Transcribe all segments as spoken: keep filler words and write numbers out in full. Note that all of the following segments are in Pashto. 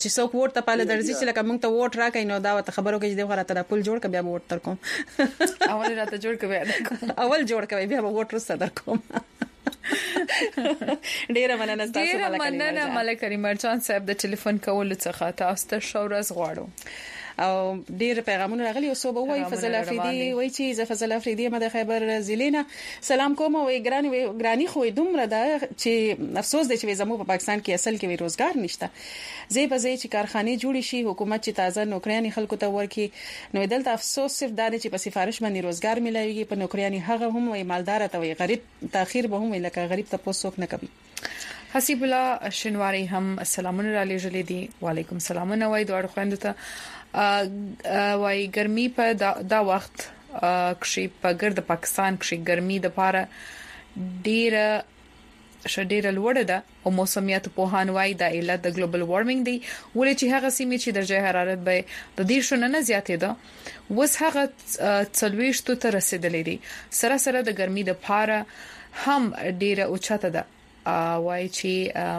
چې څوک ووټ ته پاله درځي چې لکه موږ ته ووټ راکې نو دا وته خبرو کې چې دغه راته پول جوړ ک بیا ووټ تر کوم اول راته جوړ ک بیا اول جوړ ک بیا ووټ رسته در کوم ډیره مننه تاسو ډیره مننه ملک کریم مرچان صاحب د ټلیفون کول څخه تاسو ته شورز غواړو او ډیر پیغامونه راغلي او صوب وای فضل افریدي وای چې ز فضل افریدي مده خیبر زلینا سلام کوم او ګرانی ګرانی خو دومره ده چې افسوس دی چې زموږ په پاکستان کې اصل کې روزګار نشته زی په زی چې کارخانه جوړ شي حکومت چې تازه نوکریانی خلکو ته ورکي نو دلته افسوس صرف دا چې په سفارش باندې روزګار ملایوي په نوکریانی هغه هم وای مالدار ته وای غریب تاخير به هم لکه غریب ته پوسوک نه کوي حسیب الله شنواری هم السلامونه علی جلی دی وعلیکم السلام نو وای دوړ خويند ته وای ګرمي په دا, دا وخت کشي په ګرد پاکستان کشي ګرمي د پاره ډیره شډیره لوړه ده او موسمیات په هان وای د علت د ګلوبل وارمنګ دی ولې چې هغه سیمه چې درجه حرارت به د دې شونه نه زیاتې ده وس هغه څلويشتو ته رسیدلې دي سره سره د ګرمي د پاره هم ډیره اوچته ده وای چې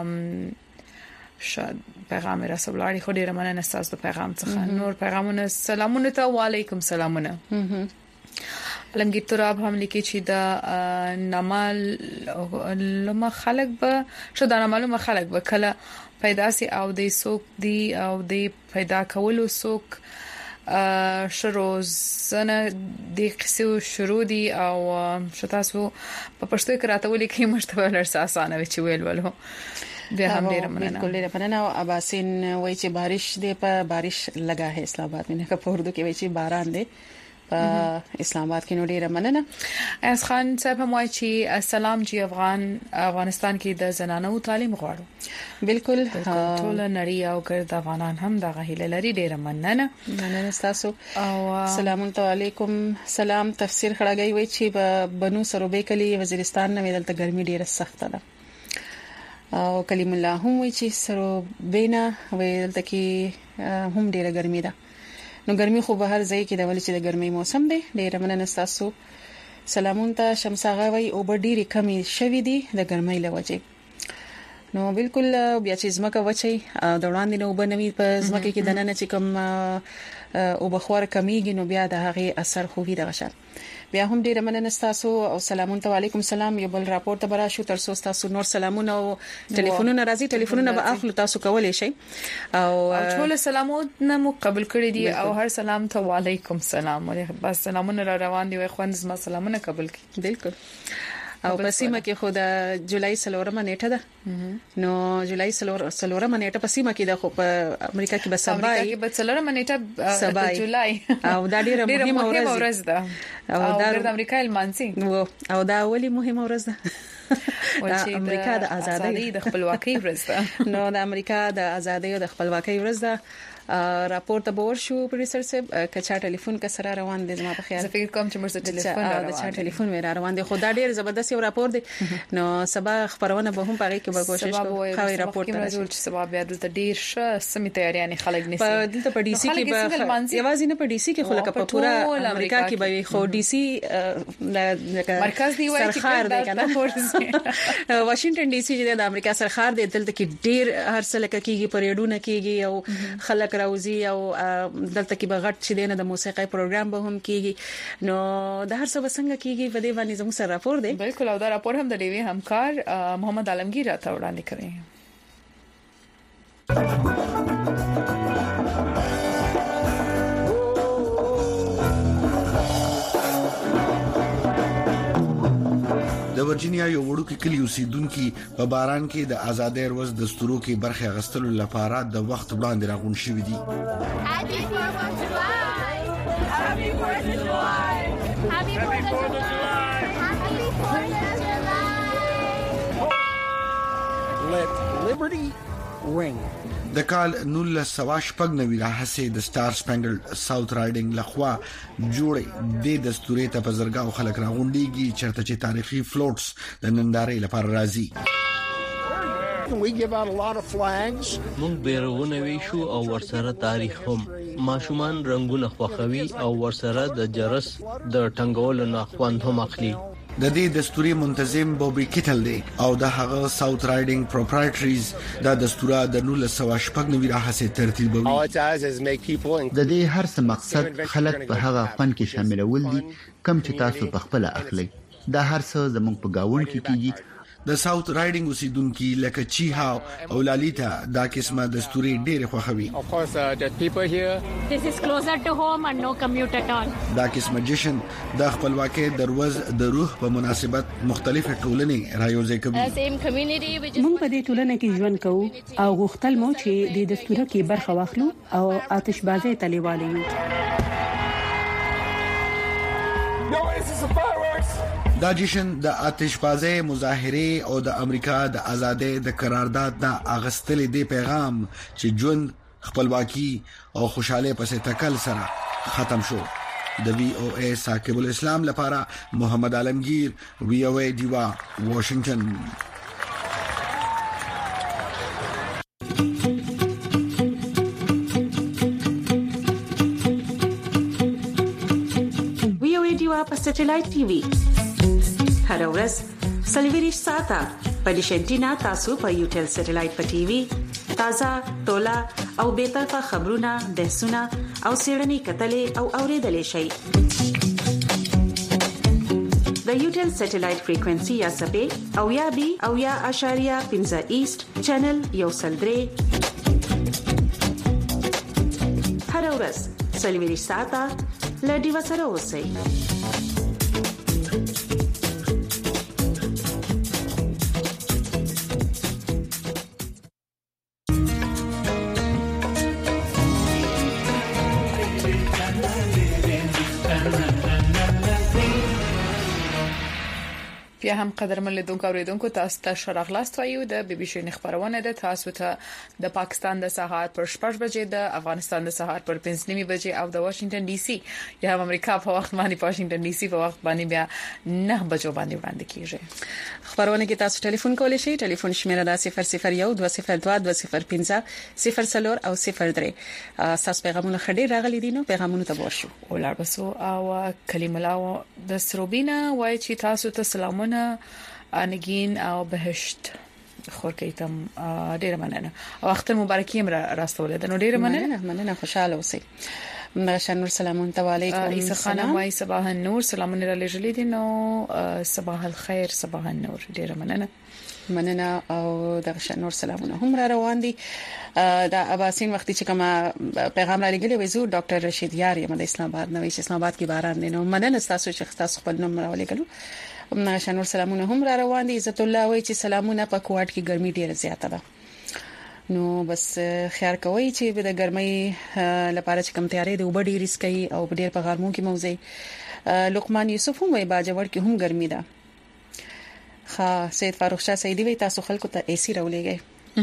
شاد پیغام رسول الله خو ډیره مننه تاسو د پیغام څخه نور پیغامونه سلامونه ته وعلیکم سلامونه علمگیر تراب هم لیکي چې د نمال لمه خلق به شو د معلومه خلق به کله پیدا سي او د سوق دی او د پیدا کولو سوق شروزنه د قصو شروع دي او شتاسو په پښتو کې راتولې کې مشتبه لرساسانه وچ ویل ولو بیا هم ډیر مننه بالکل ډیر مننه او اباسین وای چې بارش دی په بارش لگا ہے اسلام آباد میں نه په اردو کې وای چې باران دی په اسلام آباد کې نو ډیر مننه اس خان صاحب هم وای چې السلام جی افغان افغانستان کې د زنانو تعلیم غواړو بالکل ټول نړۍ او ګرد افغانان هم دغه هیله لري ډیر مننه مننه تاسو او السلام علیکم سلام تفسیر خړګي وای چې بنو سروبې کلی وزیرستان نه دلته ګرمي ډیره سخته ده او کلیم الله هم وی چې سرو بینا ویل تکي هم ډیره ګرمي ده نو ګرمي خو به هر ځای کې د ولې چې د ګرمي موسم دی ډیره مننه تاسو سلامون ته شمساغه وی او ډیره کمی شوې دي د ګرمۍ لوجه نو بالکل بیا چې زمکه وچی د وړاندې نو بنوي په زمکه کې دننه چې کوم او بخور کمیږي نو بیا د هغه اثر خو وی دغه شان بیا هم ډیره مننه تاسو او سلامون ته وعلیکم السلام یو بل راپور ته برا شو تر څو تاسو نور سلامونه او ټلیفونونه راځي ټلیفونونه به اخلو تاسو کولای شئ او ټول سلامونه مو قبول کړی دي او هر سلام ته وعلیکم السلام بس سلامونه را روان دي خوند زما سلامونه قبول کړئ بالکل او پسیمه کې خو د جولای سلورمه نیټه ده نو جولای سلور سلورمه نیټه پسیمه کې ده خو په امریکا کې به سبای امریکا کې به سلورمه نیټه د جولای او دا ډیره مهمه ورځ ده او د امریکا المانسي او دا اولی مهمه ورځ ده د امریکا د ازادۍ د خپلواکۍ ورځ ده نو د امریکا د ازادۍ او د خپلواکۍ ورځ ده راپور ته بور شو پروډوسر صاحب کچا ټلیفون کا سره روان دي زما په خیال زه فکر کوم چې مرسته ټلیفون روان دي د ټلیفون مې روان دي خو دا ډیر زبردست یو راپور دی نو سبا خبرونه به هم پاره کې به کوشش کوم خو راپور ته راځي چې سبا بیا د ډیر ښه سمې تیاریانه خلک نسی په دلته په ډي سي کې به یوازې نه په ډي سي کې خو لکه په پورا امریکا کې به خو ډي سي مرکز دی وایي چې سرخار دی کنه واشنگټن ډي سي چې د امریکا سرخار دی دلته کې ډیر هر څه لکه کېږي پریډونه کېږي او خلک راوځي او دلته کې به غټ چې دینه د موسیقي پروګرام به هم کېږي نو د هر څه وسنګ کېږي په دې باندې زموږ سره راپور دی بالکل او دا راپور هم د ډیوی همکار محمد عالمگیر راته وړاندې کړی د ورجینیا یو وړوکی کلی اوسیدونکو په باران کې د آزادۍ ورځ دستورو کې برخه غستلو لپاره د وخت وړاندې راغون شوې دي Happy fourth of July Happy fourth of July Happy fourth of July Happy fourth of July Let liberty ring د کال نولس سوا شپږ نوي راهسه د سٹار سپینګل ساوث رایډینګ لخوا جوړې د دستوري ته بزرګاو خلک راغونډيږي چرته چې تاریخي فلوټس د نندارې لپاره راځي We give out a lot of flags. مونږ بیرغونه ویشو او ورسره تاریخ هم ماشومان رنگونه خوخوي او ورسره د جرس د ټنګولو نه خوند هم اخلي د دې دستوري منتظم بوبي کیټل دی او د هغه ساوث رایډینګ پروپرایټریز د دستوره د نولس سوه شپږ نوي راهسه ترتیبوي. د دې هر څه مقصد خلک په هغه فن کې شاملول دي کوم چې تاسو په خپل اخلي. دا هر څه زموږ په گاون کې کیږي. د ساوث رایډینګ اوسیدونکو لکه چیها او لالیتا دا قسمه دستوري ډېر خوښوي. This is closer to home and no commute at all. دا قسمه جشن د خپلواکۍ دروز د روح په مناسبت مختلفه ټولنې رايوځي کوي. موږ په دې ټولنه کې ژوند کوو او غوښتل مو چې د دستورو کې برخه واخلو او آتشبازي تلیوالي یو. دا جشن د آتشبازي مظاهره او د امریکا د ازادۍ د قرارداد د اغستلې دی پیغام چې ژوند خپلواکي او خوشاله پسې تکل سره ختم شو. د وی او ای ثاقب الاسلام لپاره محمد عالمگیر، وی او ای دیوا، واشنگټن. وی او ای دیوا په سټلایټ ټي وي هر ورځ سلویریش ساته په ډیشنټینا تاسو په یوټل سټلایټ په ټي وي تازه تولا او به طرفه خبرونه بحثونه او سیړنی کتلې او اوریدلې شي. د یوټل سټلایټ فریکوئنسي یا سبې او یا بي او یا اشاریه پنځه ایست چینل یو سلدري هر ورځ سلویریش ساته لډي وسره اوسئ. بیا هم قدرمن لیدونکو اوریدونکو تاسو ته شراغلاست وایو د بي بي سي خبرونه ده. تاسو ته د پاکستان د سهار پر شپږ بجې د افغانستان د سهار پر پنځه نیمه بجې او د واشنگټن ډي سي یا امریکا په وخت باندې واشنگټن ډي سي په وخت باندې بیا نه بجو باندې وړاندې کیږي. خبرونه کې تاسو ټلیفون کولی شئ. ټلیفون شمیره ده صفر صفر یو دوه صفر دوه دوه صفر پنځه صفر څلور او صفر درې. تاسو پیغامونه خډې راغلي دي نو پیغامونه ته ورشو. ولر بسو او کلیم الله د سروبینا وای چې تاسو ته سلامونه انګین او بهشت خورکیتم ډیره مننه او اختر مبارکي هم راستوله ده. نو ډیره مننه مننه خوشاله اوسئ. مشان نور سلامون علیکم. عیسی خانم وای صباح النور سلامونه را لېږلې دي. نو صباح الخير صباح النور ډیره مننه مننه او د شنور سلامونه هم را روان دي. د اباسین وختي چې کوم پیغام را لګلې وې زو ډاکټر رشید یار یم د اسلام آباد نوې اسلام آباد کې باران دي. نو مننه تاسو چې تاسو خپل نوم را ولګلو. هم شنور سلامونه هم را روان دي. عزت الله وای چې سلامونه په کوټ کې ګرمي ډیره زیاته ده. نو بس خیر کوي چې د ګرمۍ لپاره چې کم تیارې د وبډي ریسکي او ډیر په غرمو کې موزي. لقمان یوسف هم وای باجوړ کې هم ګرمي ده. ها سید فاروق شاه سیدی وای تاسو خلکو ته اي سي راولېږئ.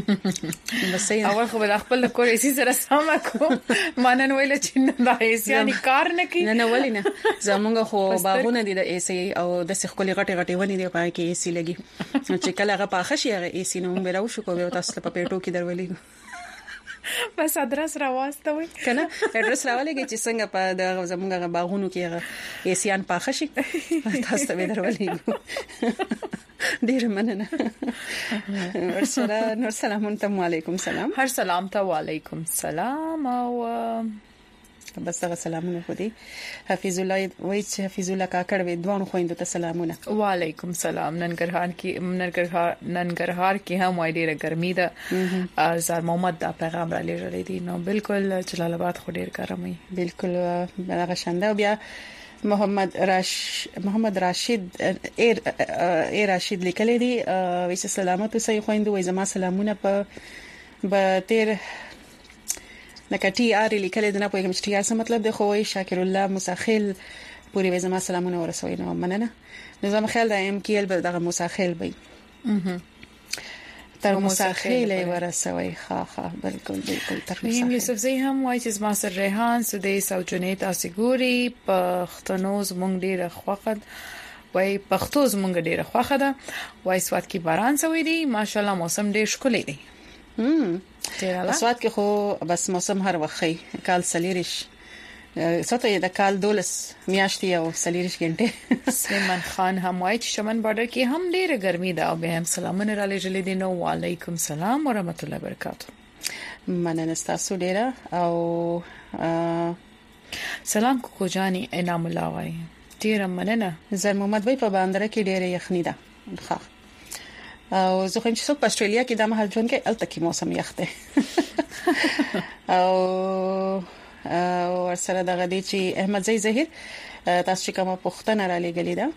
بس اول خو د خپل کور اي سي سره سم کو مانن ویل چې دا اي سي ان کار نه کوي. نه نه ولې نه زمونږ خو باغونه دي د اي سي او د سخولي غټي غټي ونی دی په کې اي سي لګي. چې کله هغه پاخه شي هغه اي سي نو به راوشو کو به تاسو په پیټو کې درولې. بس ادرس راوستوي کنه ادرس راولېږي چې څنګه په د زمونږ باغونو کې هغه اي سي ان پاخه شي تاسو ته درولې. ډیر مننه. ورسره نور سلامون ته وعلیکم سلام. هر سلام ته وعلیکم سلام او بس هغه سلامونه خو دي. حفیظ الله وای چې حفیظ الله کاکړ وې دوه خويندو ته سلامونه. وعلیکم سلام. ننګرهار کې ننګرهار ننګرهار کې هم وای ډیره ګرمي ده. زار محمد دا پیغام را لېږلی دي. نو بالکل جلال آباد خو ډیر ګرمي بالکل هغه شانده. بیا محمد راش محمد راشد ایر ایر راشد لیکلی دی وای چې سلامات اوسئ خويندو. وای زما سلامونه په به تیر نکټي اری لیکل دي. نه پوهیږم چې ټي څه مطلب دی. خو وای شاکر الله مساخیل پوری وای زما سلامونه ورسوي. نو مننه. نظام خیال د ام کیل به دغه مساخیل وي تر مساخیل ورسوي. ها ها بالکل بالکل تر مساخیل. یوسف زئی هم وای چې زما سره ریحان سدیس او جنید اسګوري پښتنوز مونږ ډیره خوخد وای پښتوز مونږ ډیره خوخه ده. وای سواد کې باران سوي دي ماشاءالله موسم ډیر ښکلی دی. هم سواد کې خو بس موسم هر وخت کال سلیریش ساته د کال دولس میاشتې او سلیریش غنټه. سلیمان خان هم وایي چې چمن بارډر کې هم ډیره ګرمي ده او به هم سلامونه را لېږلې دي. نو وعلیکم السلام ورحمت الله وبرکاته. مننه تاسو ډیره او سلام کوکو جاني انعام الله وایي ډیره مننه. زر محمد وای په باندره کې ډیره یخني ده. ښه او زه خو چې څوک په استرالیا کې د مهال ژوند کې الته کې موسم یخ دی او او سره دغه دی چې احمد زئی ظهیر تاسو چې کومه پښتنه را لګلې ده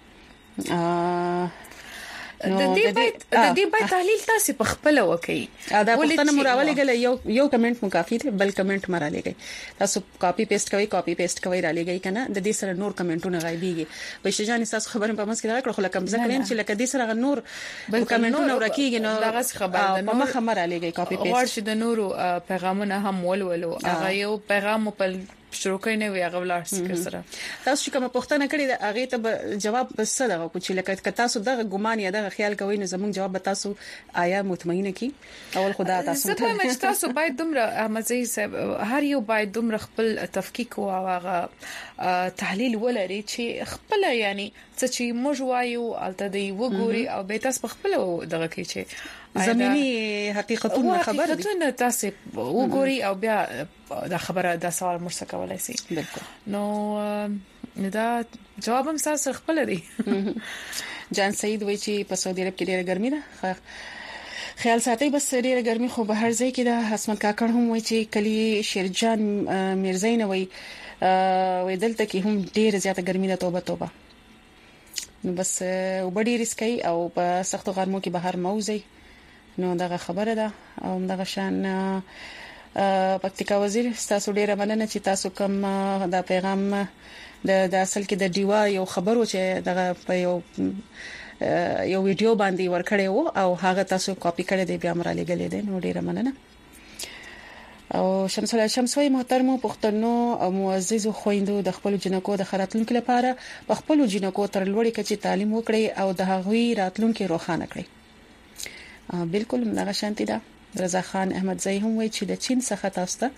د دې باید د دې باید تحلیل تاسو په خپل وکي. دا پښتنه مراولې غل یو یو کمنټ مکافي دی بل کمنټ مرا لګي تاسو کاپی پیسټ کوي کاپی پیسټ کوي را لګي کنه د دې سره نور کمنټونه غایبيږي. په شجان تاسو خبرم په مس کې راکړو خو لکه ځکه چې لکه دې سره نور کمنټونه ورکیږي نو دغه خبر ده په مخه مرا لګي کاپی پیسټ ورشي د نورو پیغامونه هم ولولو. هغه یو پیغام په شروع کړي نه وي هغه ولار سره تاسو کومه پښتنه کړی دا هغه ته جواب بس دغه کوچ لکه تاسو دغه ګمان یا دغه خیال کوي نو زموږ جواب تاسو آیا مطمئنه کی اول خدا تاسو ته مې تاسو باید دومره احمد زئی صاحب هر یو باید دومره خپل تفکیک او هغه تحلیل ولري چې خپل یعنی څه چې موږ وایو الته دی وګوري او به تاسو خپل دغه کې چې زميني حقیقتونه خبر دي حقیقتونه تاسو وګوري او بیا دا خبره دا سوال مرسته کولای شي. نو دا جواب هم تاسو خپل دی. جان سعید وایي چې په سعودي عرب کې ډېره ګرمي ده. خیال ساتي بس ډېره ګرمي خو به هر ځای کې ده. حسن کاکړ هم وایي چې کلی شیرجان میرزاین وایي وې دلته کې هم ډېره زیاته ګرمي ده. توبه توبه. نو بس وبډي رسکي او په سختو غرمو کې بهر موزي نو دغه خبره ده او دغه شان پکتیکا وزیر تاسو ډیره مننه چې تاسو کوم دا پیغام د د اصل کې د دیوا یو خبرو چې دغه په یو یو ویډیو باندې ورکړی وو او هغه تاسو کاپی کړی دی بیا مرا لګلې دی. نو ډیره مننه. او شمس الله شمسوي محترم پښتنو او معزز خويندو د خپل جنکو د خراتلونکو لپاره په خپل جنکو تر لوړې کچې تعلیم وکړي او د هغوی راتلونکو روښانه کړي. بالکل دغه شانتي ده. رضا خان احمد زئی هم وایي چې د چین څخه تاسو ته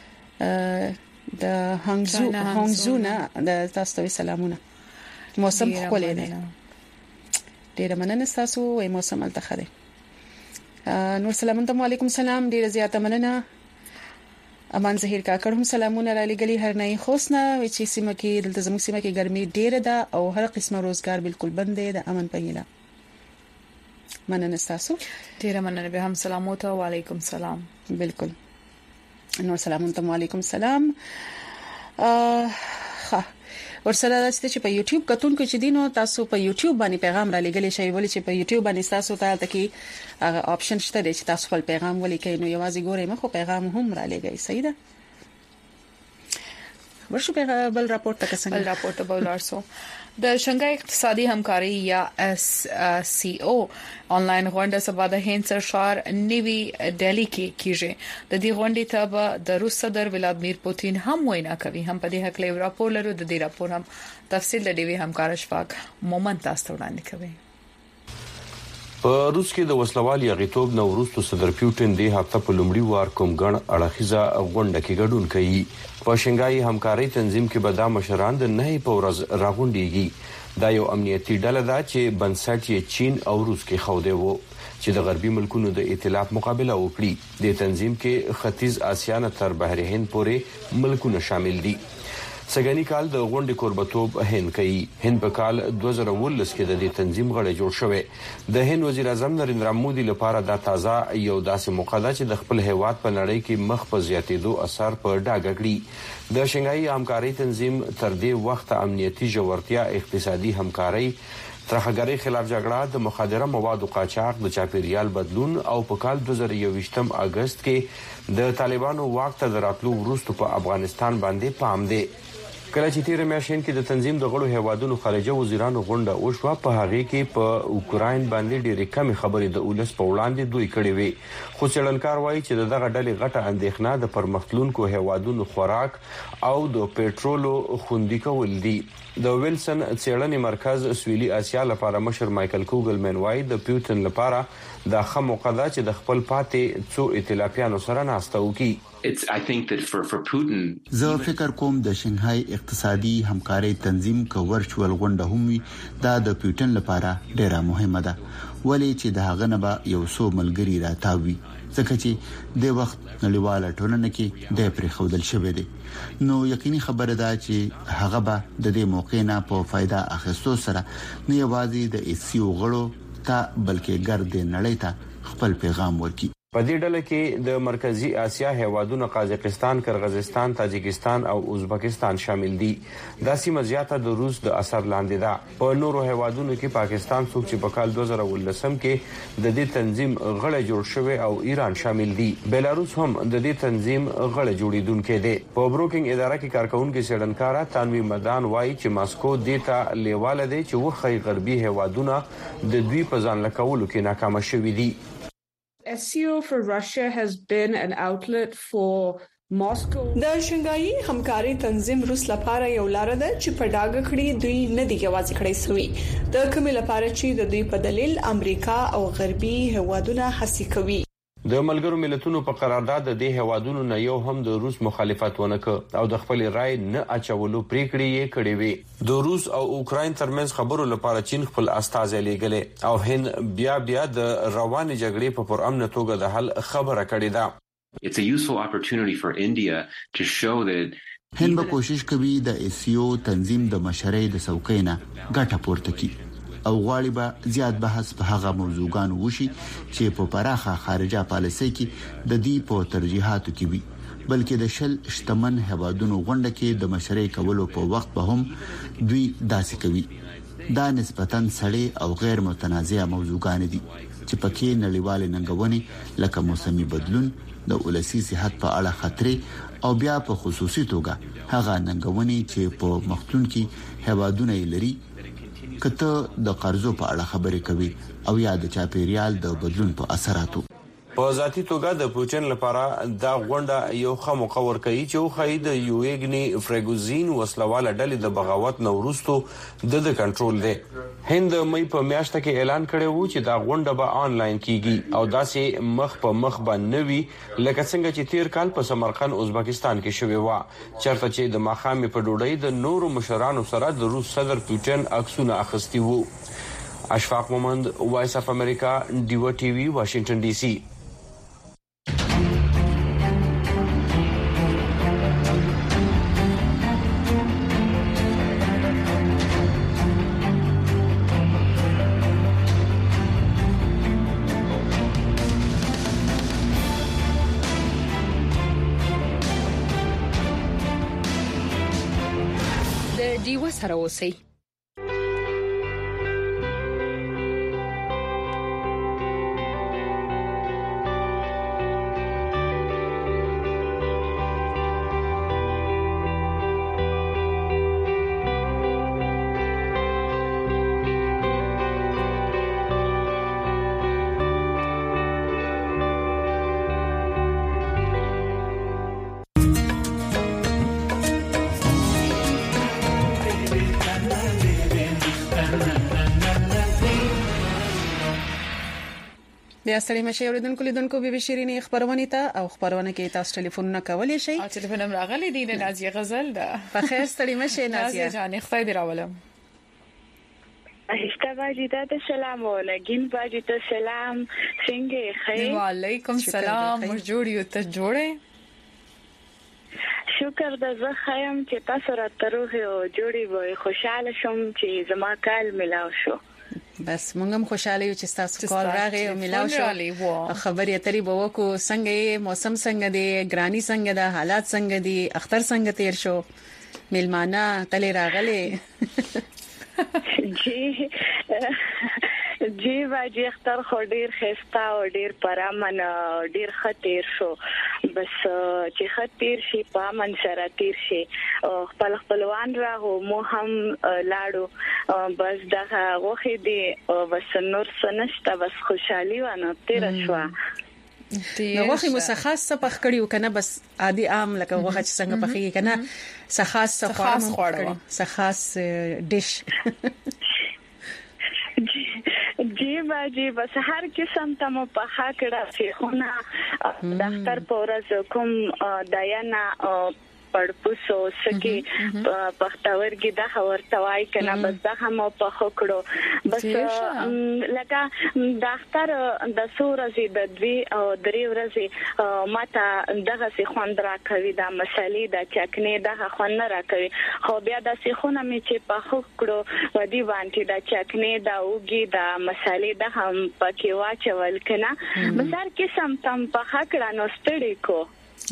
د هانګزو هانګزو نه د تاسو ته سلامونه. موسم خولې نه ډیره مننه تاسو وای موسم التخره. نور سلام علیکم سلام ډیره زیاته مننه. امان زهیر کاکړ هم سلامونه را لګلی. هر نه خوښنه وی چې سیمه کې دلته زموږ سیمه کې ګرمي ډیره ده او هر قسمه روزګار بالکل بند دی. د امن پېله مننه تاسو ډیره مننه. به هم سلامات او علیکم سلام. بالکل نور سلام ته علیکم سلام. اه ها ورسره چې په یوټیوب کتونکو چې دینو تاسو په یوټیوب باندې پیغام را لګلی شي ولې چې په یوټیوب باندې تاسو ته تکي هغه آپشن شته چې تاسو خپل پیغام ولیکئ نو یوازې ګورئ مخه پیغام هم را لګی. صحیح ده. ورشو په بل راپورټ تک څنګه بل راپورټ به ولارسو د شنګای اقتصادي همکاري یا اس سی او آنلاین غونډه سبا د هند سرشار نیوی دلی کې کیږي. د دې غونډې ته به د روس صدر ولادمیر پوتین هم وینا کوي. هم په دې حق له راپور لرو. د دې راپور هم تفصیل د ډیوی همکار اشفاق مومن تاسو وړاندې کوي. په روس کې د وسلوال یغیتوب نو وروسته صدر پیوټین د هفته په لومړي وار کوم غن اړخیزه غونډه کې ګډون کوي. په شنګای همکاري تنظیم کې به د مشران د نه په ورځ راغونډيږي. دا یو امنیتي ډله ده چې بنسټ یې چین او روس کې خوده وو چې د غربي ملکونو د ائتلاف مقابله وکړي. د تنظیم کې ختیځ اسیا نه تر بحر هند پورې ملکونه شامل دي. سګنی کال د غونډې قربتوب هند کوي. هند په کال دوه زره ولس کې د دې تنظیم غړی جوړ شوی. د هند وزیر اعظم نریندرا مودي لپاره دا تازه یو داسې موقع ده چې د خپل هیواد په نړۍ کې مخ په زیاتېدو اثر په ډاګه کړي. د شنګای همکاري تنظیم تر دې وخت امنیتي جوړتیا، اقتصادي همکاري، ترهګری خلاف جګړه، د مخدره موادو قاچاق، د چاپیریال بدلون او په کال دوه زره یوویشتم اگست کې د طالبانو واک ته دراتلو وروسته په افغانستان باندې پام دی. کله چې تیر میاشتې کې د تنظیم د غړو هیوادونو خارجه وزیرانو غونډه وشوه، په هغه کې په اوکراین باندې ډېرې کم خبرې د اولس په وړاندې دوی کړې وي. خو څېړنکار وایي چې دغه ډلې غټه اندېښنه د پرمختلونکو هیوادونو خوراک او د پېټرولو خوندي کول دي. د ویلسن څېړنې مرکز سویلي اسیا لپاره مشر مایکل کوګلمن وایي د پیوټن لپاره دا ښه موقع ده چې د خپل پاتې څو ائتلافیانو سره ناسته وکړي. It's I think that for for Putin زه فکر کوم د شنغهای اقتصادي همکاري تنظیم کو ورچوال غونډه هم وي دا د پیوټن لپاره ډیره مهمه ده ولې چې د هغه نه به یو څو ملګری راتاوي ځکه چې د وخت نړیواله ټولنه کې د پرې خودل شوې دي نو یقیني خبره ده چې هغه به د دې موقع نه په فائدہ اخیستو سره نه یوازې د ایسیو غړو ته بلکې ګرد نړۍ ته خپل پیغام ورکړي په دې ډله کې د مرکزی اسیا هیوادونو قازقستان، کرغزستان، تاجکستان او ازبکستان شامل دي. دا سیمه زیاته د روس د اثر لاندې ده. په نورو هیوادونو کې پاکستان څوک چې په کال دوه زره ولسم کې د دې تنظیم غړی جوړ شوی او ایران شامل دي. بیلاروس هم د دې تنظیم غړی جوړیدونکو دی. په بروکینګ اداره کې کارکونکو سیډنکارا تانوی مدان وایي چې ماسکو دیتا لیواله دی چې وخی غربي هیوادونه د دوی په ځان لکولو کې ناکام شوي دي. S C O for Russia has been an outlet for Moscow. د شنغهاي همکاري تنظیم روس لپاره یو لار ده چې په ډاګه کړی دوی نه دی یوازې کړی سوی د کوم لپاره چې د دوی په دلیل امریکا او غربي هوادونه هڅه کوي. د ملګرو ملتونو په قرارداد د دې هوادونو نه یو هم د روس مخالفت ونکړ او د خپل رائے نه اچولو پریکړې یې کړې وې. د روس او اوکرين ترمنځ خبرو لپاره چین خپل استازي لېږلې او هند بیا بیا د روانې جګړې په پرامن توګه د حل خبره کړې ده. It's a useful opportunity for India to show that هند به کوشش کوي د ایسیو تنظیم د مشرۍ د څوکۍ نه ګټه پورته کړي او غواړي به زیات بحث په هغه موضوعګان وشي چې په پراخه خارجه پالیسۍ کې د دې په ترجیحاتو کې وي بلکې د شل شتمن هوادونو غونډه کې د مشرۍ کولو په وخت به هم دوی داسې کوي. دا نسبتاً سړې او غیر متنازعه موضوعګان دي چې پکې نړیوال ننګونې لکه موسمي بدلون د ولسی صحت په اړه خطرې او بیا په خصوصي توګه هغه ننګونې چې په مختون کې هوادونه لري کته د قرضو په اړه خبرې کوي او یا د چاپیریال د بدلون په اثراتو. په ذاتي توګه د پوتین لپاره دا غونډه یو خمو قور کوي چې خو د یوګنی فریګوزین وسلواله ډلې د بغاوت نورستو د د کنټرول دی. هند مې په میاشت کې اعلان کړی وو چې دا غونډه به آنلاین کیږي او داسې مخ په مخ باندې وي لکه څنګه چې تیر کال په سمرقند ازبکستان کې شوی و چرته چې د ماخامې په ډوډۍ د نورو مشرانو سره د روس صدر پوتین عکسونه اخیستي وو. اشفاق مومند، وایس اف امریکا، ډیو ټي وي، واشنگټن ډي سي. ډیو سره اوسئ. بیا ستړي مشه اوریدونکو لیدونکو به بشیرینی خبرونه ته او خبرونه کې تاسو ټلیفون کولای شئ. او ټلیفون هم راغلی دی د نازیه غزل ده. په خیر ستړي مشه نازیه جان خدای دې راولم. اشتا باجی ته سلام ولګین باجی ته سلام څنګه خیر وعلیکم سلام مو جوړیو ته جوړه شکر د زه خیم چې تاسو را تروه او جوړي وي خوشاله شوم چې زما کال ملاو شو. بس مونږ هم خوشاله یو چې تاسو کال راغی او ملاو شو. خبرې اترې به وکړو څنګه موسم څنګه دی ګرانی څنګه ده حالات څنګه دي اختر څنګه تیر شو میلمانه تلې راغلي. جی جی واجی اختر خو ډیر خستا او ډیر پرامن ډیر خطر شو بس چې خطر شي پامن سره تیر شي خپل خپلوان راغو مو هم لاړو بس دغه غوخي دی بس نور سنشت بس خوشحالي ونه تیر شو. نو غوخي مسخص پخ کړیو کنه بس عادي عام لکه غوخه چې څنګه پخې کنه سخاص سخاص خوړو سخاص ډیش. جی باجی بس هر قسم ته مو په حکړه چې خونه ډاکټر پورز کوم داینا پړپوسو سکی پختاورګي د خبرتوای کنه بس دا هم په خکړو بس لکه ډاکټر د سورزي د دوی او درې ورځې ماته دغه سي خوند راکوي دا مسالې د چکنه دغه خوند راکوي خو بیا د سیخونه می چې په خکړو ودی وانټي د چکنه د اوګي د مسالې د هم پکې واچول کنه بس هر قسم تم په خکړه نو ستړي کو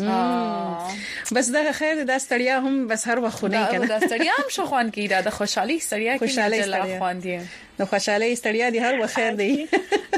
بس دا خیر دا ستړیا هم بس هر وخت نه کنه دا ستړیا هم شو خوان کی دا د خوشحالي ستړیا کې نه جلا خوان دي نو خوشحالي ستړیا دي هر وخت خیر دی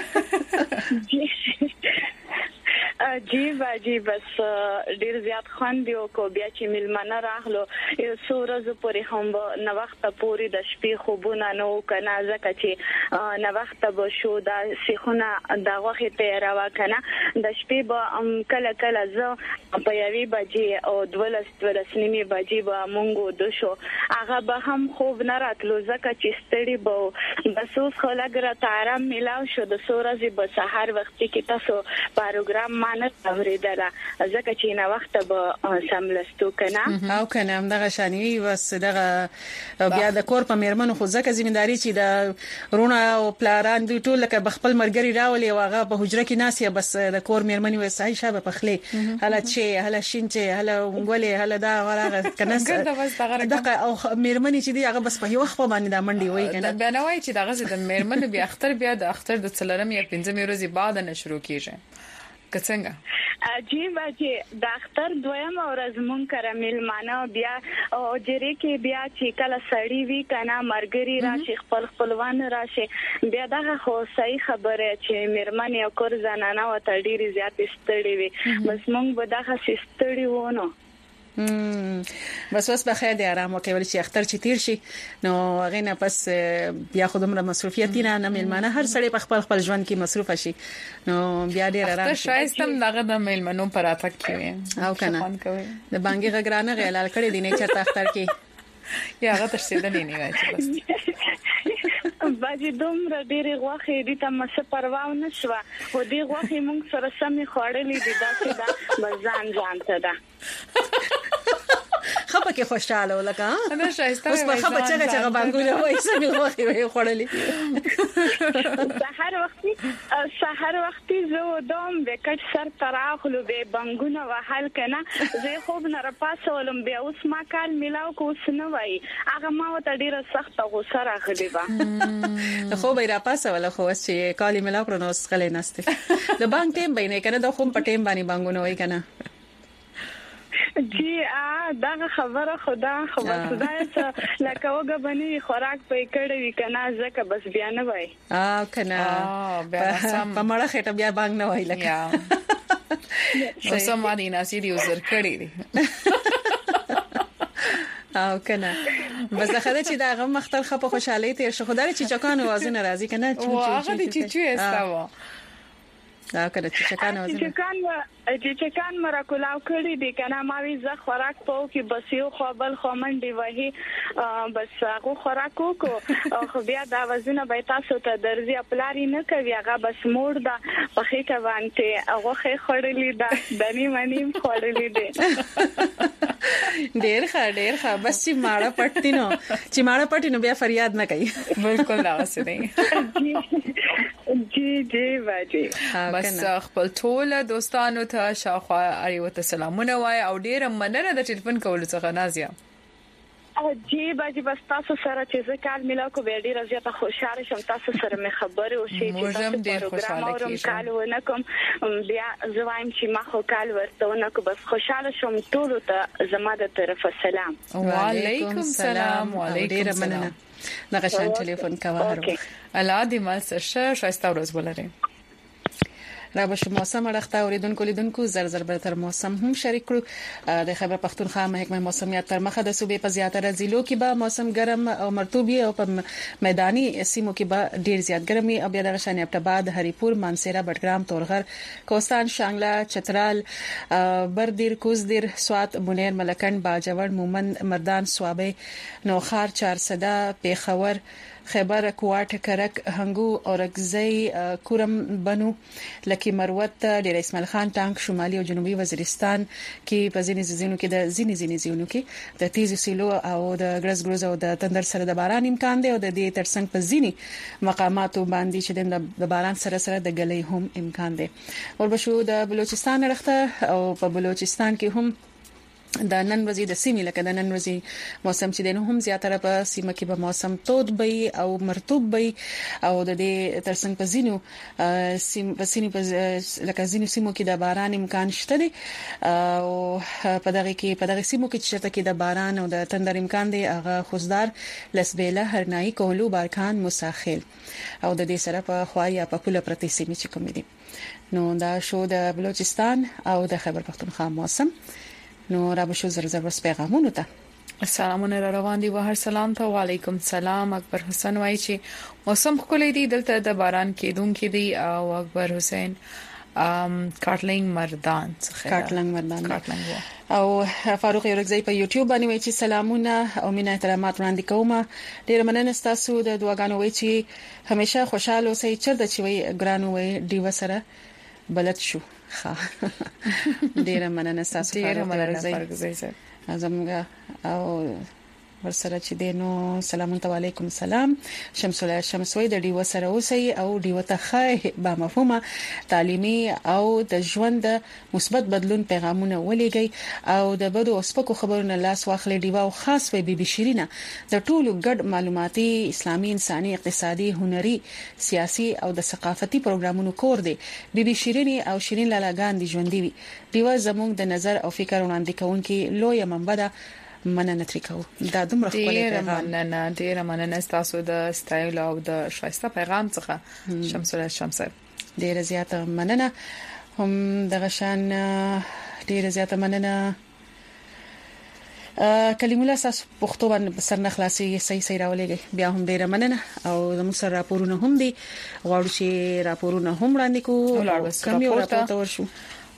جی باجی بس ډیر زیات خوند یو کو بیا چې ملمنه راغلو یو سورز پورې هم نو وخت پورې د شپې خوبونه نو کنه ځکه چې نو وخت به شو دا سیخونه دا وخت ته راو کنه د شپې به کله کله زه په یوې بجې او دولس دولس نیمه بجې به مونږ د شو هغه به هم خوب نه راتلو ځکه چې ستړي به بس اوس خلګره آرام ملاو شو د سورز به سحر وخت کې تاسو پروګرام نه اوریدله ځکه چې نو وخت به سملستو کنه او کنه هم دغه شانوي بس دغه بیا د کور په میرمنو خو ځکه ځمېداري چې د رونه او پلاران دوی ټول لکه بخپل مرګري راولي واغه په حجره کې ناسيه بس د کور میرمنې وسای شابه پخلي هله چې هله شینچه هله ونګولې هله دا غراغه کنه دغه او میرمنې چې دی هغه بس په یو وخت باندې د منډي وای کنه بیا نه وای چې دغه د میرمنو بیا اختر بیا د اختر د څلرم یا پنځم ورځې بعد نه شروع کیږي څنګه عجیب چې د اختر دویم ورځ مونږ کرا ملمانه بیا او جری کې بیا چې کله سړی وی کنه مرګري راشي خپل خپلوان راشي بیا دغه خو صحیح خبره چې میرمن یو کور زنانه و تر ډیره زیات ستړي وي بس مونږ به دغه ستړي ونه بس وس په خیر دی آرام وکړي ول چې اختر چې تیر شي نو هغه نه پس بیا خودمره مصروفیت نه نه ملمانه هر سړی په خپل خپل ژوند کې مصروف شي نو بیا ډیر آرام شي شایستم دغه د ملمنو پر اتک کې او کنه د بانګي غګرانه غیلال کړي دي نه چرته اختر کې یا هغه ترسیدل نه وای چې بس باجی دومره ډېرې غوښې دي ته مڅ پروا نه شو خو دې غوښې موږ سره سمې خوړلې دي دا چې دا بزان ځان ته ده خپه کې خوشاله ولکه نه شایسته اوس په خپه چې چې بانګونه وای سمې غوښې وای خوړلې سحر وختي سحر وختي زه دوم وکټ سر تراخلو به بانګونه وحال کنه زه خوب نه را پاسولم بیا اوس ما کال ملاو کو سن وای هغه ما ته ډیره سخت غوسه راغلی و خو به را پاسول خو چې کال ملاو کړو نو سخلې نسته د بانګ ټیم بینه کنه د خوم پټیم باندې بانګونه وای کنه جی ا دا خبره خدا خبر خدای ته لکه وګ بني خوراک په کړه وی کنه ځکه بس بیا نه وای ا کنه په مړه خټه بیا بانګ نه وای لکه نو سم باندې ناسي دی وزر کړی دی او کنه بس دا خدای چې دا غو مختل خپه خوشاله تیر شو خدای چې چکان وازونه راځي کنه چې چې چې چې چې استاو دا کله چې چکان وازونه چې چکان چې چکان مرا کولاو کړی دی کنه ما وی ز خوراک پاو کې بس یو خپل خومنډي وਹੀ بس هغه خوراک کو خو بیا دا وزونه به تاسو ته درځي خپلاري نه کوي هغه بس موړ دا پخې کوانته هغه خې خړلې دا دني منی خړلې دی ډېر ښه ډېر ښه بس چې ماړه پټی نو چې ماړه پټی نو بیا فریاد نه کوي بالکل دا وسه دی جی جی واجی بس خپل ټول دوستانو ته شاوخوا اړیو ته سلامونه وای او ډېر مننه د ټلیفون کولو څخه نازیا جی باجی بس تاسو سره چې زه کال ملاو کو به ډیره زیاته خوشاله شم تاسو سره مې خبرې وشي چې تاسو ډېر خوشاله کیږم کال ونکم بیا زوایم چې ما خو کال ورته ونکو بس خوشاله شم ټول ته زما د طرفه سلام وعلیکم السلام وعلیکم السلام دا غشان ټلیفون کاوه هر وخت الله دې مال سره شایسته ورځ ولري را به شما موسم اړخته اوریدونکو لیدونکو زر زر به تر موسم هم شریک کړو د خیبر پختونخوا محکمه موسمیات تر مخه د صوبې په زیاتره ضلعو کې به موسم ګرم او مرطوب او په میداني سیمو کې به ډیر زیات ګرمي او بیا د شان ابتباد هریپور مانسیرا بټګرام تورغر کوستان شانګلا چترال بردیر کوزدیر سوات بونیر ملکن باجوړ مومن مردان سوابه نوخار چارسده پیښور خیبر کوټ کرک هنګو اورګزی کورم بنو لکی مروت ډیر اسماعیل خان ټانک شمالي او جنوبي وزیرستان کې په ځینې ځینو کې د ځینې ځینې ځینو کې د تیز سیلو او د ګرز ګروز او د تندر سره د باران امکان دی او د دې ترڅنګ په ځینې مقاماتو باندې چې د باران سره سره د ګلې هم امکان دی. وربشو د بلوچستان رخته او په بلوچستان کې هم د نن ورځې د سیمې لکه د نن ورځې موسم چې د هم زیاتره په سیمه کې به موسم تود وي او مرطوب وي او د دې ترڅنګ په زینو سیم په سینې په لکه زینو سیمو کې د باران امکان شته دي او په دغه کې په دغه سیمو کې چې کې د باران او د تندر امکان دی هغه خوزدار لسبیله هرنائی کولو بارکان مساخیل او د دې سره په خوای په پوله پرتی سیمې چې کوم دي. نو دا شو د بلوچستان او د خیبر پختونخوا موسم. نو را بشو زر زر بس پیغامونو ته سلامونه را روان دي وهر سلام ته وعلیکم سلام. اکبر حسین وایي چې موسم خولې دي دلته د باران کېدون کې دي او اکبر حسین ام کارټلینګ مردان کارټلینګ مردان او فاروق یورګزی په یوټیوب باندې وایي چې سلامونه او مینه احترامات وړاندې کوم. ډیر مننه تاسو د دعاګانو وایي چې همیشه خوشاله اوسئ. چرته چې وایي ګرانو وایي دیو سره بلد شو ها ډیر مننه تاسو ډیر مننه فرګزی صاحب زموږ او ورسره چې دینو سلام علیکم سلام شمس الله شمسوي د دیو سره اوسئ او دیو ته خای با مفهومه تعلیمي او د ژوند مثبت بدلون پیغامونه ولېږي او د بدو اوسپکو خبرونه لاس واخلي. دیو خاص وي بي بي شیرینه د ټولو ګډ معلوماتي اسلامي انساني اقتصادي هنري سیاسي او د ثقافتي پروګرامونو کور دی. بي بي شیرینه او شیرین لالاګان دي ژوند دی. دیو زموږ د نظر او فکر وړاندې کوونکي لوی منبع ده. مننه تریکو دا دومره خپل پیغام مننه ډیر مننه تاسو د سټایل او د شایسته پیغام څخه شمس الله شمس ډیر زیاته مننه هم د غشان ډیر زیاته مننه کلیم الله تاسو پښتو باندې سر نه خلاصي صحیح صحیح راولېږي بیا هم ډیر مننه او زموږ سره راپورونه هم دي غواړو چې راپورونه هم وړاندې کوو کوم یو راپور ته ورشو.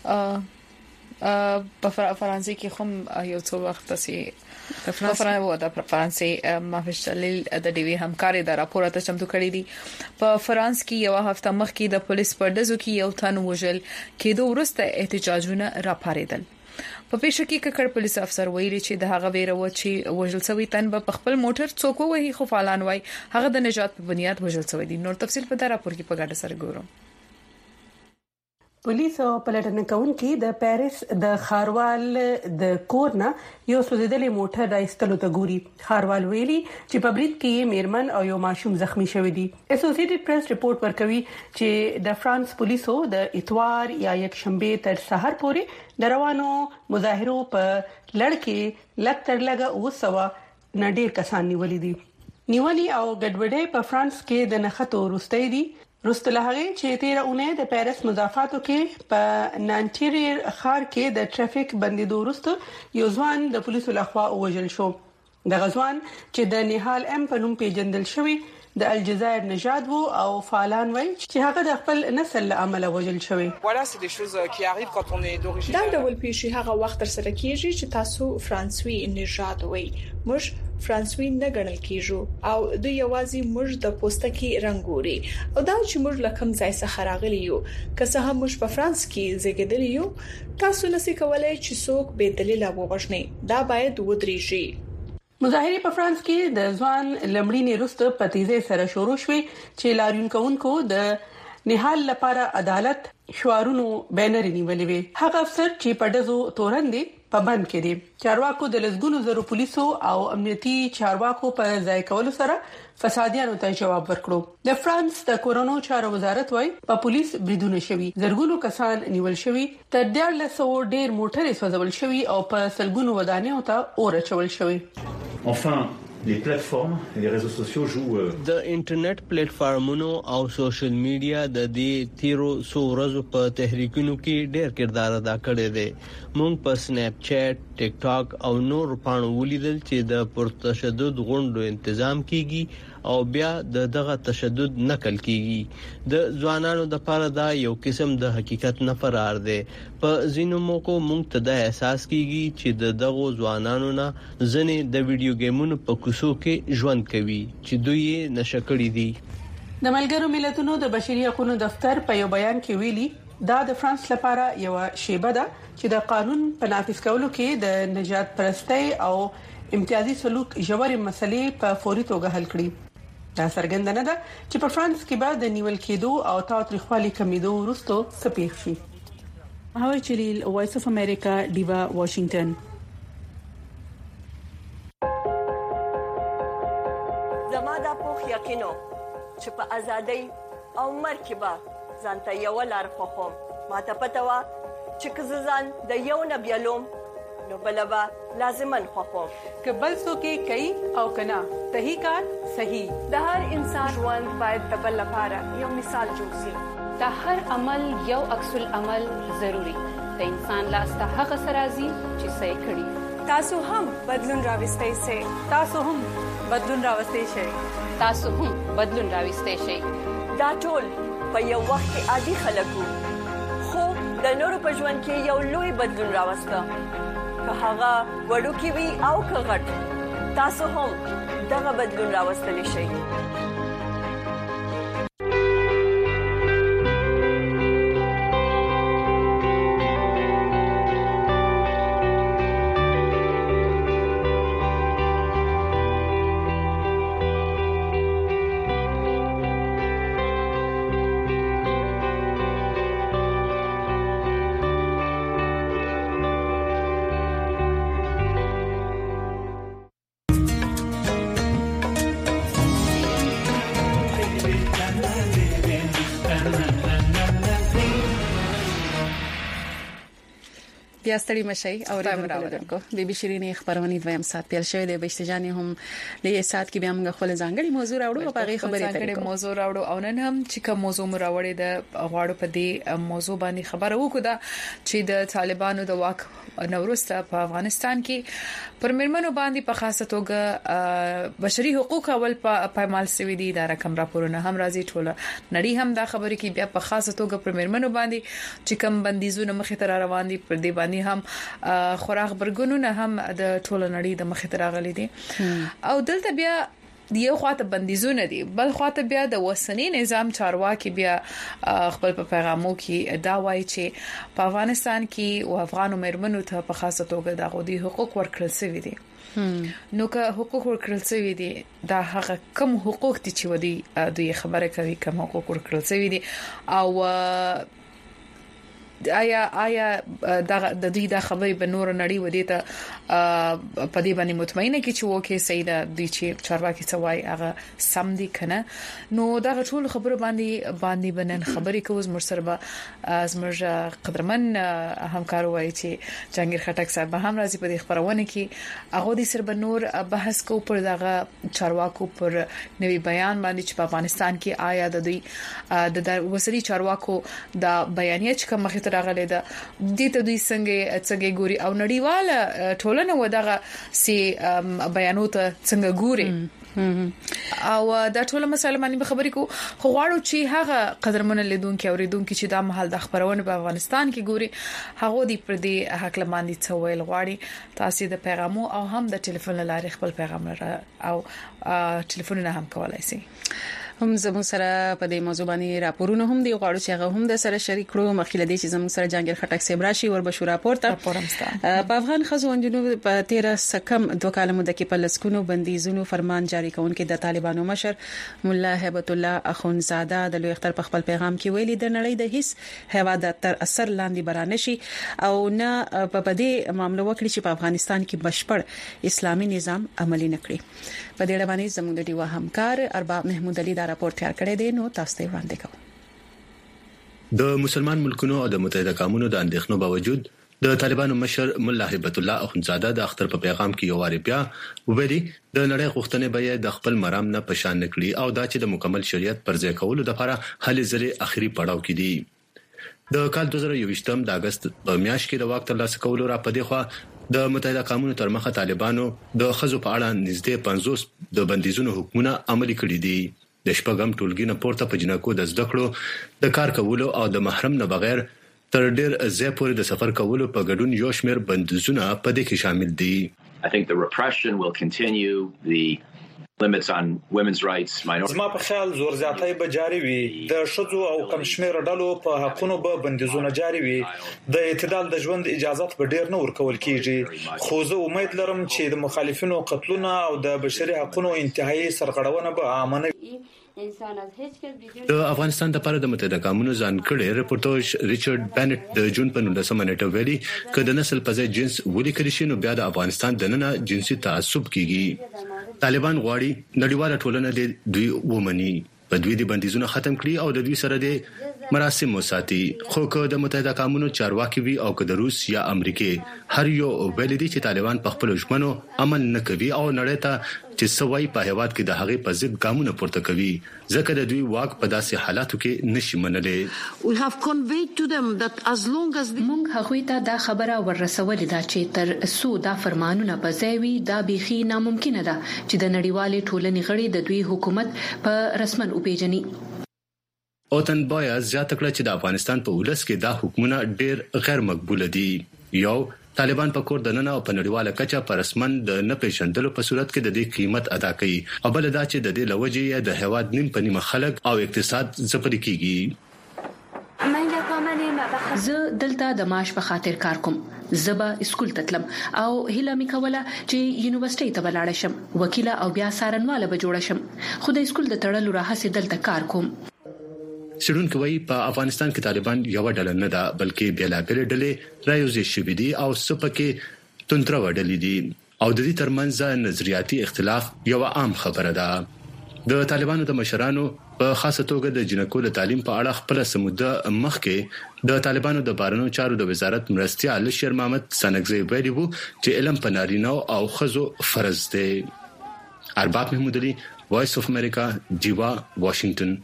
په فرانسې کې هم یو څو وخت سي د فرانسې و د فرانسې مافشل د ډیوی همکاري د راپور ته چمتو کړی دي. په فرانس کې یو هفته مخکې د پولیس په دزو کې یو تن وژل کېدو ورسته احتجاجونه راپاریدل. په پیښه کې ککړ پولیس افسر ویلي چې د هغه ویره و چې وژل شوی تن په خپل موټر څوک وهي خو فعالان وای هغه د نجات په بنیاد وژل شوی دي. نور تفصیل په دا راپور کې په ګډه سره ګورو. پولیس او پلټنه کوونکي د پیرس د خاروال د کورنا یو سوزیدلې موټر راځتلو ته ګوري. خاروال ویلي چې په برید کې میرمن او یو ماشوم زخمی شوی دي. اسوسییټډ پریس رپورت ورکوي چې د فرانس پولیسو د اتوار یا یک شنبه تر سحر پورې د روانو مظاهرو په لړ کې لکتر لګه وسوه نډیر کسان نیولې دي. نیولې او ګډوډۍ په فرانس کې د نخښو وروستۍ دي. رستله هغه چې تیره اونۍ د پیرس مضافاتو کې په نانټیریر ښار کې د ټریفیک بندیدو وروسته یو ځوان د پولیسو لخوا وژل شو. د غزوان چې د نهال ام په نوم پیژندل شوی د الجزائر نژاد وو او فعالان وایي چې هغه د خپل نسل له امله وژل شوی. دا ډول پیښې هغه وخت تر سره کیږي چې تاسو فرانسوي نژاد وئ. موږ فرانسوي نه ګڼل کیږو او دوی یوازې موږ د پوستکي رنګوري او دا چې موږ لکم ځای څخه راغلي یو که څه هم موږ په فرانس کې زیږیدل یو تاسو نسئ کولای چې څوک به دلیل وغوښني. دا باید ودرېږي. مظاهره په فرانس کې د ځوان لمړینې وروسته په تیزه سره شروع شوې چې لاریون کوونکو د نهال لپاره عدالت شعارونو بینر نیولې وي. هغه افسر چې په دزو تورندې په بند کې دي. چارواکو د لزګونو زرو پولیسو او امنیتي چارواکو په ځای کولو سره فسادیانو ته جواب ورکړو. د فرانس د کورونو چارو وزارت وايي په پولیس بریدونه شوي زرګونو کسان نیول شوي تر ډېر سو ډېر موټرې سوځول شوي او په سلګونو ودانیو ته اور اچول شوي. Enfin, les plateformes et les réseaux sociaux jouent د انټرنیټ پلیټ فارمونو او سوشل میډیا د دې تیرو سو ورځو په تحریکونو کې ډېر کردار ادا کړی دی. مونږ په سنیپ چیټ، ټیک ټاک او نور پاڼو ولیدل چې د پرتشدد غونډو تنظیم کیږي او بیا د دغه تشدد نقل کیږي د ځوانانو د لپاره دا یو قسم د حقیقت نه فرار دی په زینو موکو مونږ ته د احساس کیږي چې د دغه ځوانانو نه ځنې د ویډیو گیمونو په کوڅو کې ژوند کوي چې دوی نشکړی دي د ملګرو ملتونو د بشري حقوقو دفتر په یو بیان کې ویلي دا د فرانس لپاره یو شیبه ده چې د قانون په نافذ کولو کې د نجات پرستی او امتیازي سلوک ژورې مسلې په فوري توګه حل کړي. دا څرګنده نه ده چې په فرانس کې به د نیول کېدو او تاوتریخوالي کمیدو وروسته سپېښ شي. هاوی چلیل وایس اف امریکا دیوا واشنگټن. زما د پوخ یقینو چې په ازادۍ او مرکبه ځانته یو لار خوخم ماته پته وا چې کززان د یو نبیلوم نو بلبا لازمن خوخم کبل سو کې کوي او کنا صحیح کار صحیح د هر انسان ژوند باید د بل لپاره یو مثال جوړ شي د هر عمل یو عکس العمل ضروری د انسان لاس ته هغه سرازي چې صحیح کړي تاسو هم بدلون راوستئ سي تاسو هم بدلون راوستئ شئ تاسو هم بدلون راوستئ شئ دا ټول په یو وخت کې عادي خلکو خو د نورو په ژوند کې یو لوی بدلون راوسته که هغه وړوکی وي او که غټ تاسو هم دغه بدلون راوستلی شئ. بیا ستړي مشي او راوړونکو د بي شيرين خبرونه دویم سات پیل شوی دی بشتجاني هم د یو سات کې بیا موږ خپل ځانګړي موضوع راوړو په غي خبرې ځانګړي موضوع راوړو او نن هم چې کوم موضوع مراوړې د غواړو په دې موضوع باندې خبره وکړو دا چې د طالبانو د واک نورسته په افغانستان کې پر مرمنو باندې په خاصه توګه بشري حقوق اول په پایمال سوي دي دا رقم راپورونه هم راځي ټوله نړۍ هم دا خبره کې بیا په خاصه توګه پر مرمنو باندې چې کوم بندیزونه مخې ته روان دي پر دې باندې هم خوراک برګونونه هم د ټوله نړۍ د مخې ته راغلي دي او دلته بیا یو خواته بندیزونه دي بل خواته بیا د وسنی نظام چارواکي بیا خپل په پیغامو کې دا وایي چې په افغانستان کې او افغانو مرمنو ته په خاصه توګه د غوډي حقوق ورکړل شوی دي نو که حقوق ورکړل شوی دي دا هغه کوم حقوق دي چې ودی دوی خبره کوي کوم حقوق ورکړل شوی دي او آیا آیا د دوی د خبرې په نور نړۍ ودی ته په دې باندې مطمئنه کې چې وکي سیده دوی چې چارواکي څوای هغه سم دي کنه نو دا ټول خبره باندې باندې بنن خبرې کوز مرسربه زمرج قدرمن همکار وایي چې جنگیر خټک صاحب هم راځي په دې خبرونه کې هغه د سرب نور بحث کو پر دغه چارواکو پر نوی بیان باندې چې په افغانستان کې آیا د دوی د وسري چارواکو د بیانیه چې کوم راغله ده د دې دوی څنګه څنګه ګوري او نړیواله ټولنه ودغه سي بیانات څنګه ګوري او دا ټول مسله باندې خبرې کو خو غواړو چې هغه قدرمن لیدونکو اوریدونکو چې دا محل د خبرونه په افغانستان کې ګوري هغه دی پر دې حق لماندي څویل غواړي تاسو د پیغامو او هم د ټلیفون لارې خپل پیغام او ټلیفونونه هم کولای شئ هم زموږ سره په دې موضوع باندې راپورونه هم دی غواړو چې هغه هم د سره شریک کړو مخکې لدی چې زموږ سره جنگیر خټک صاحب راشي ور بشو راپورته په افغان خزوندونو په تیرا سکم دوه کال مده کې په لسکونو بندیزونو فرمان جاری کونکي د طالبانو مشر مولا هیبت الله اخونزاده د لوی اختر په خپل پیغام کې ویلي د نړۍ د هیڅ هیواد تر اثر لاندې برانشي او نه په دې معاملې وکړي چې په افغانستان کې بشپړ اسلامي نظام عملي نکړي په دې اړه باندې زموږ د ډیوا همکار ارباب محمود علي راپور تیار کړی دی نو تاسو ته وړاندې کوم د مسلمان ملکونو او د متحده قومونو د اندېښنو باوجود د طالبانو مشر مولا هیبت الله اخونزاده د اختر په پیغام کې یو واری بیا ویلي د نړۍ غوښتنې به د خپل مرام نه پشان نکړي او دا چې د مکمل شریعت پر ځای کولو لپاره هلې ځلې اخري پړاو کې دي د کال دوه زره یوویشتم د اگست په میاشت کې د واک ترلاسه کولو را پدې خو د متحده قومونو تر مخه طالبانو د خزو په اړه نږدې پنځوس د بندیزونو حکمونه عملي کړي دي د شپږم ټولګي نه پورته په جنکو د زده کړو د کار کولو او د محرم نه بغیر تر ډیر ځای پورې د سفر کولو په ګډون یو شمېر بندیزونه په دې کې شامل دي. I think the repression will continue. The limits on women's rights, minorities. زما په خیال زور زیاتۍ به جاري وي. د شذو او کم شمېر ډلو په حقونو به بندیزونه جاري وي. د اعتدال د ژوند اجازه به ډیر نه ورکول کیږي. خو زه امید لرم چې د مخالفینو قتلونه او د بشري حقوقو انتهایی سرغړونه به عامه د افغانستان د لپاره د متحده قومونو ځانګړي رپورټاج ریچارډ بنټ د جون په نولسمه نیټه ویلي چې د نسل په ځای جنس ولیکل شي نو بیا د افغانستان د نن جنسي تعصب کیږي. طالبان غواړي نړیواله ټولنه د دوی ومني په دوی د بندیزونو ختم کړي او د دوی سره د مراسم وساتي. خو که د متحده قومونو چارواکي وي او که د روس یا امریکای هر یو ویل دي چې طالبان په خپل ژمنو عمل نه کوي او نړۍ ته چې سوي په هیواد کې د هغې په ضد ګامونه پورته کوي ځکه د دوی واک په داسې حالاتو کې نشي منلې. We have conveyed to them that as long as موږ هغوی ته دا خبره ورسولې ده چې تر څو دا فرمانونه په ځای وي دا بيخي ناممکنه ده چې د نړیوالې ټولنې غړي د دوی حکومت په رسمن وپیژني. اوتن بایا زیاته کړه چې د افغانستان په ولس کې دا حکومت ډېر غیر مقبول دي. یو طالبان په کور د نن او په نړیواله کچه پر رسمن د نه پیژندلو په صورت کې د دې قیمت ادا کوي او بل دا چې د دې لوجې د هواد نیم په نیمه خلک او اقتصاد زپری کیږي. زه دلته د معاش په خاطر کار کوم. زبا اسکول تتلم او هله می کوله چې یونیورسيټي ته ولاړ شم وکیل او بیا سارنواله به جوړ شم خو د اسکول د تړلو راهسه دلته کار کوم. شرون کوي په افغانستان کې طالبان یو ډله نه ده بلکې بیلابل ډلې رايوځي شوې دي او سپکه تندرو ډلې دي او د دې ترمنځ نظریاتي اختلاف یو عام خبره ده. د طالبانو د مشرانو په خاصه توګه د جنکو د تعلیم په اړه خپل سموده مخکې د طالبانو د بارنو چارو د وزارت مرستيال شیر محمد سنگزی ویلي وو چې علم په نارینه او خزو فرض دی. ارباب محمود علي وایس اف امریکا دیوا واشنگټن.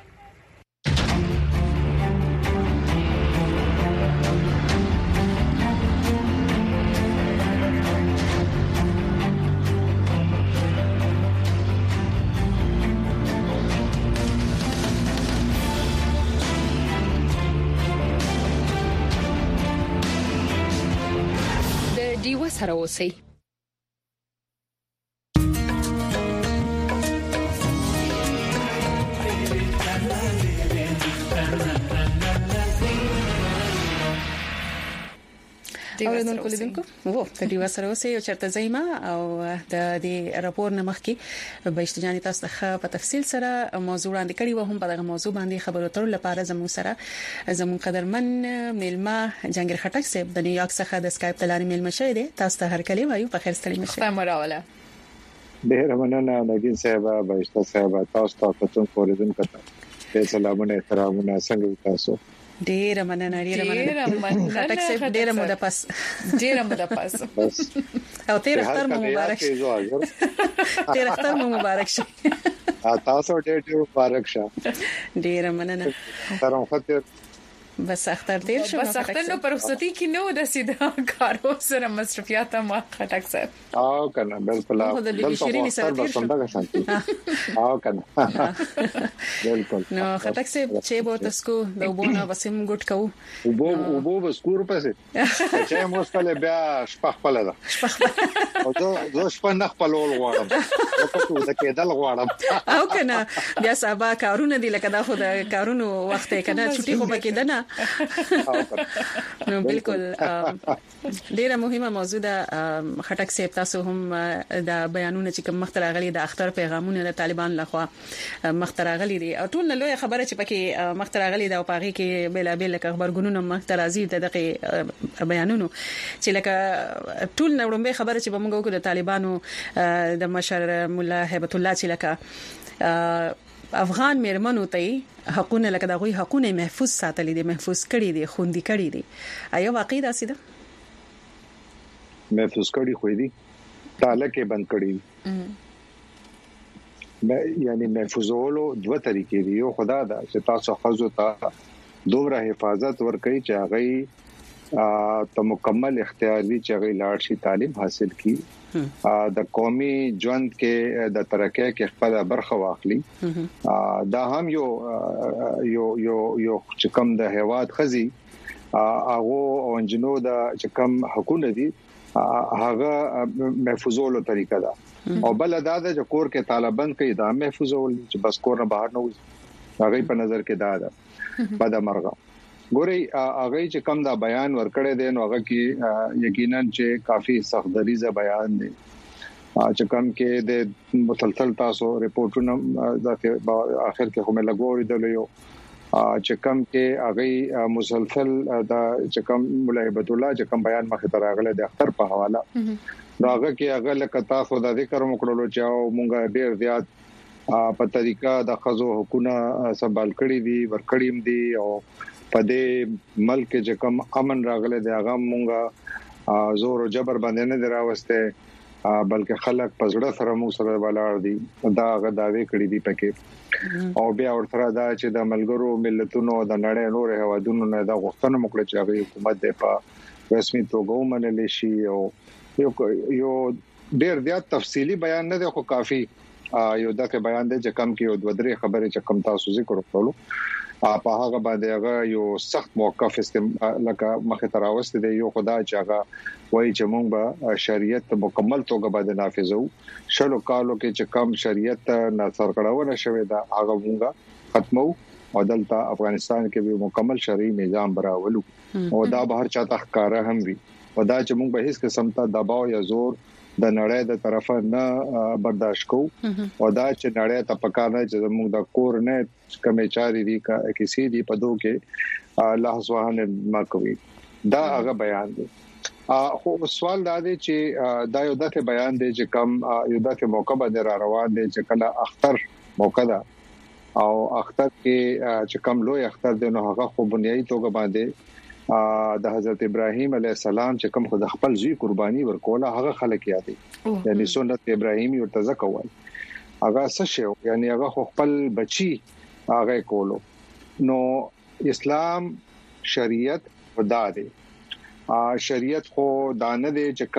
سره اوسئ. اوریدونکو لیدونکو وو د دیو سره اوسئ او چرته زېما او د دې راپور نه مخکې به اشتجاني تاسو ته په تفصیل سره موضوع وړاندې کړی و هم په دغه موضوع باندې خبرو تر لپاره زموږ سره زموږ قدرمن میلمه جنگیر خټک صاحب د نیویارک څخه د اسکایپ تلانی میلمه شه دي. تاسو ته هر کله وایو په خیر ستړي مشه. مراوله ډیر مننه نګین صاحب بهشته صاحب تاسو ته پتون کوریدون کته په سلامونه احترامونه څنګه تاسو ډیر مننه ډیر مننه خټک صاحب ډیر مو د پاس ډیر مو د پاس او تیر اختر مو مبارک تیر اختر مو مبارک شه تاسو ډیر ډیر مبارک شه ډیر مننه ترم خاطر بس اختر دیر شو بس اختر نو پر رخصتي کې نو د سیده کارو سره مصرفيات ما خټک صاحب او کنه بالکل بالکل شيرين سره تیر شو او کنه بالکل نو خټک صاحب چې به تاسو د وبونه وسیم ګټ کو وبو وبو بسکور پسې چې مو ستله بیا شپخ پله ده او زه شپه نه خپلول غواړم تاسو د کېدل غواړم او کنه بیا سبا کارونه دي لکه دا خو د کارونو وخت کنه چټي خو پکې ده نه نو بالکل ډیره مهمه موضوع ده. خټک صاحب تاسو هم د بیانونه چې کوم مخترغلي د اختر پیغامونه د طالبان لخوا مخترغلي دي او ټول نه لوی خبره چې پکې مخترغلي ده او پاغي کې بلابل خبرګونونه مخترازي د دغه بیانونو چې لکه ټول نه وړاندې خبره چې بمږه وکړو د طالبانو د مشر مولا هیبت الله چې لکه افغان میرمنو ته حقونه لکه دغه حقونه محفوظ ساتل دي محفوظ کړي دي خوندي کړي دي آیا واقعي دا سیده محفوظ کړي خو دي تعالی کې بند کړي یعنی محفوظولو دوه طریقې دي یو خدا دا چې تاسو خزو ته دومره حفاظت ورکړي چې هغه ته مکمل اختیار دی چې غي لاړ شي تعلیم حاصل کړي د قومي ژوند کې د ترقۍ کې خپل برخه واخلي دا هم یو یو یو یو چې کوم د هواد خزي هغه اونجنو د چې کوم حقوقونه دي هغه محفوظولو طریقه ده او بل دا د کور کې طالبان کې دا محفوظول چې بس کور نه بهر نه وځي هغه په نظر کې دا ده بعد مرغه ګوري هغه چې کوم دا بیان ورکړی دی نو هغه کې یقینا چې کافي سخت دریزه بیان دی چې کوم کې د مسلسل تاسو ریپورتونه د اخر کې هم لګوري د یو چې کوم کې هغه مسلسل د چې کوم مولا هیبت الله چې کوم بیان مخه تر راغله د اختر په حواله نو هغه کې هغه لکه تاسو د ذکر وکړلو چې مونږه ډیر زیات په طریقه د خزو حکومت سمبال کړی دي ورکړیم دي او په دې ملک چې کوم امن راغله دی هغه مونږه زور او جبر باندې نه دراوسته بلکې خلک پزړه سره مو سره ولاړ دي دا هغه داوی کړی دي پکې او بیا ورته دا چې د ملګرو ملتونو د نړۍ نور هوادونو نه دا غوښتنه وکړه چې هغه حکومت د په رسمي توګه ومنل شي او یو یو ډیر زیات تفصیلی بیان نه دی خو کافي یو دغه بیان دی چې کم کې یو دوه درې خبرې چې کم تاسو ذکر وکړو په هغه باندې هغه یو سخت موقف استم لکه مخه تراوست دی یو خدای چې هغه وایي چې موږ به شریعت مکمل توګه باندې نافذو شلو کالو کې چې کم شریعت نه سرکړاونه شوی دا هغه موږ ختمو او دلته افغانستان کې به مکمل شرعي نظام براولو او دا بهر چاته ښکارا هم وي او دا چې موږ به هیڅ قسم ته دباو یا زور د نړۍ د طرفه نه برداشت کو او دا چې نړۍ ته پکانه چې موږ د کور نه کمې چاري دي کسی دي په دوه کې الله سبحانه ما کوي دا هغه بیان دی خو سوال دا دی چې دا یو دغه بیان دی چې کم یو دغه موقع باندې را روان دی چې کله اختر موقع ده او اختر کې چې کم لوی اختر دی نو هغه خو بنیادی توګه باندې د حضرت ابراهيم عليه السلام چې کوم خود خپل ځي قرباني ورکوله هغه خلک یادي یعنی سنت ابراهيمي ورته ځکوي هغه څه شو یعنی هغه خپل بچي هغه کولو نو اسلام شریعت خدا دی شریعت خو دانه دی چې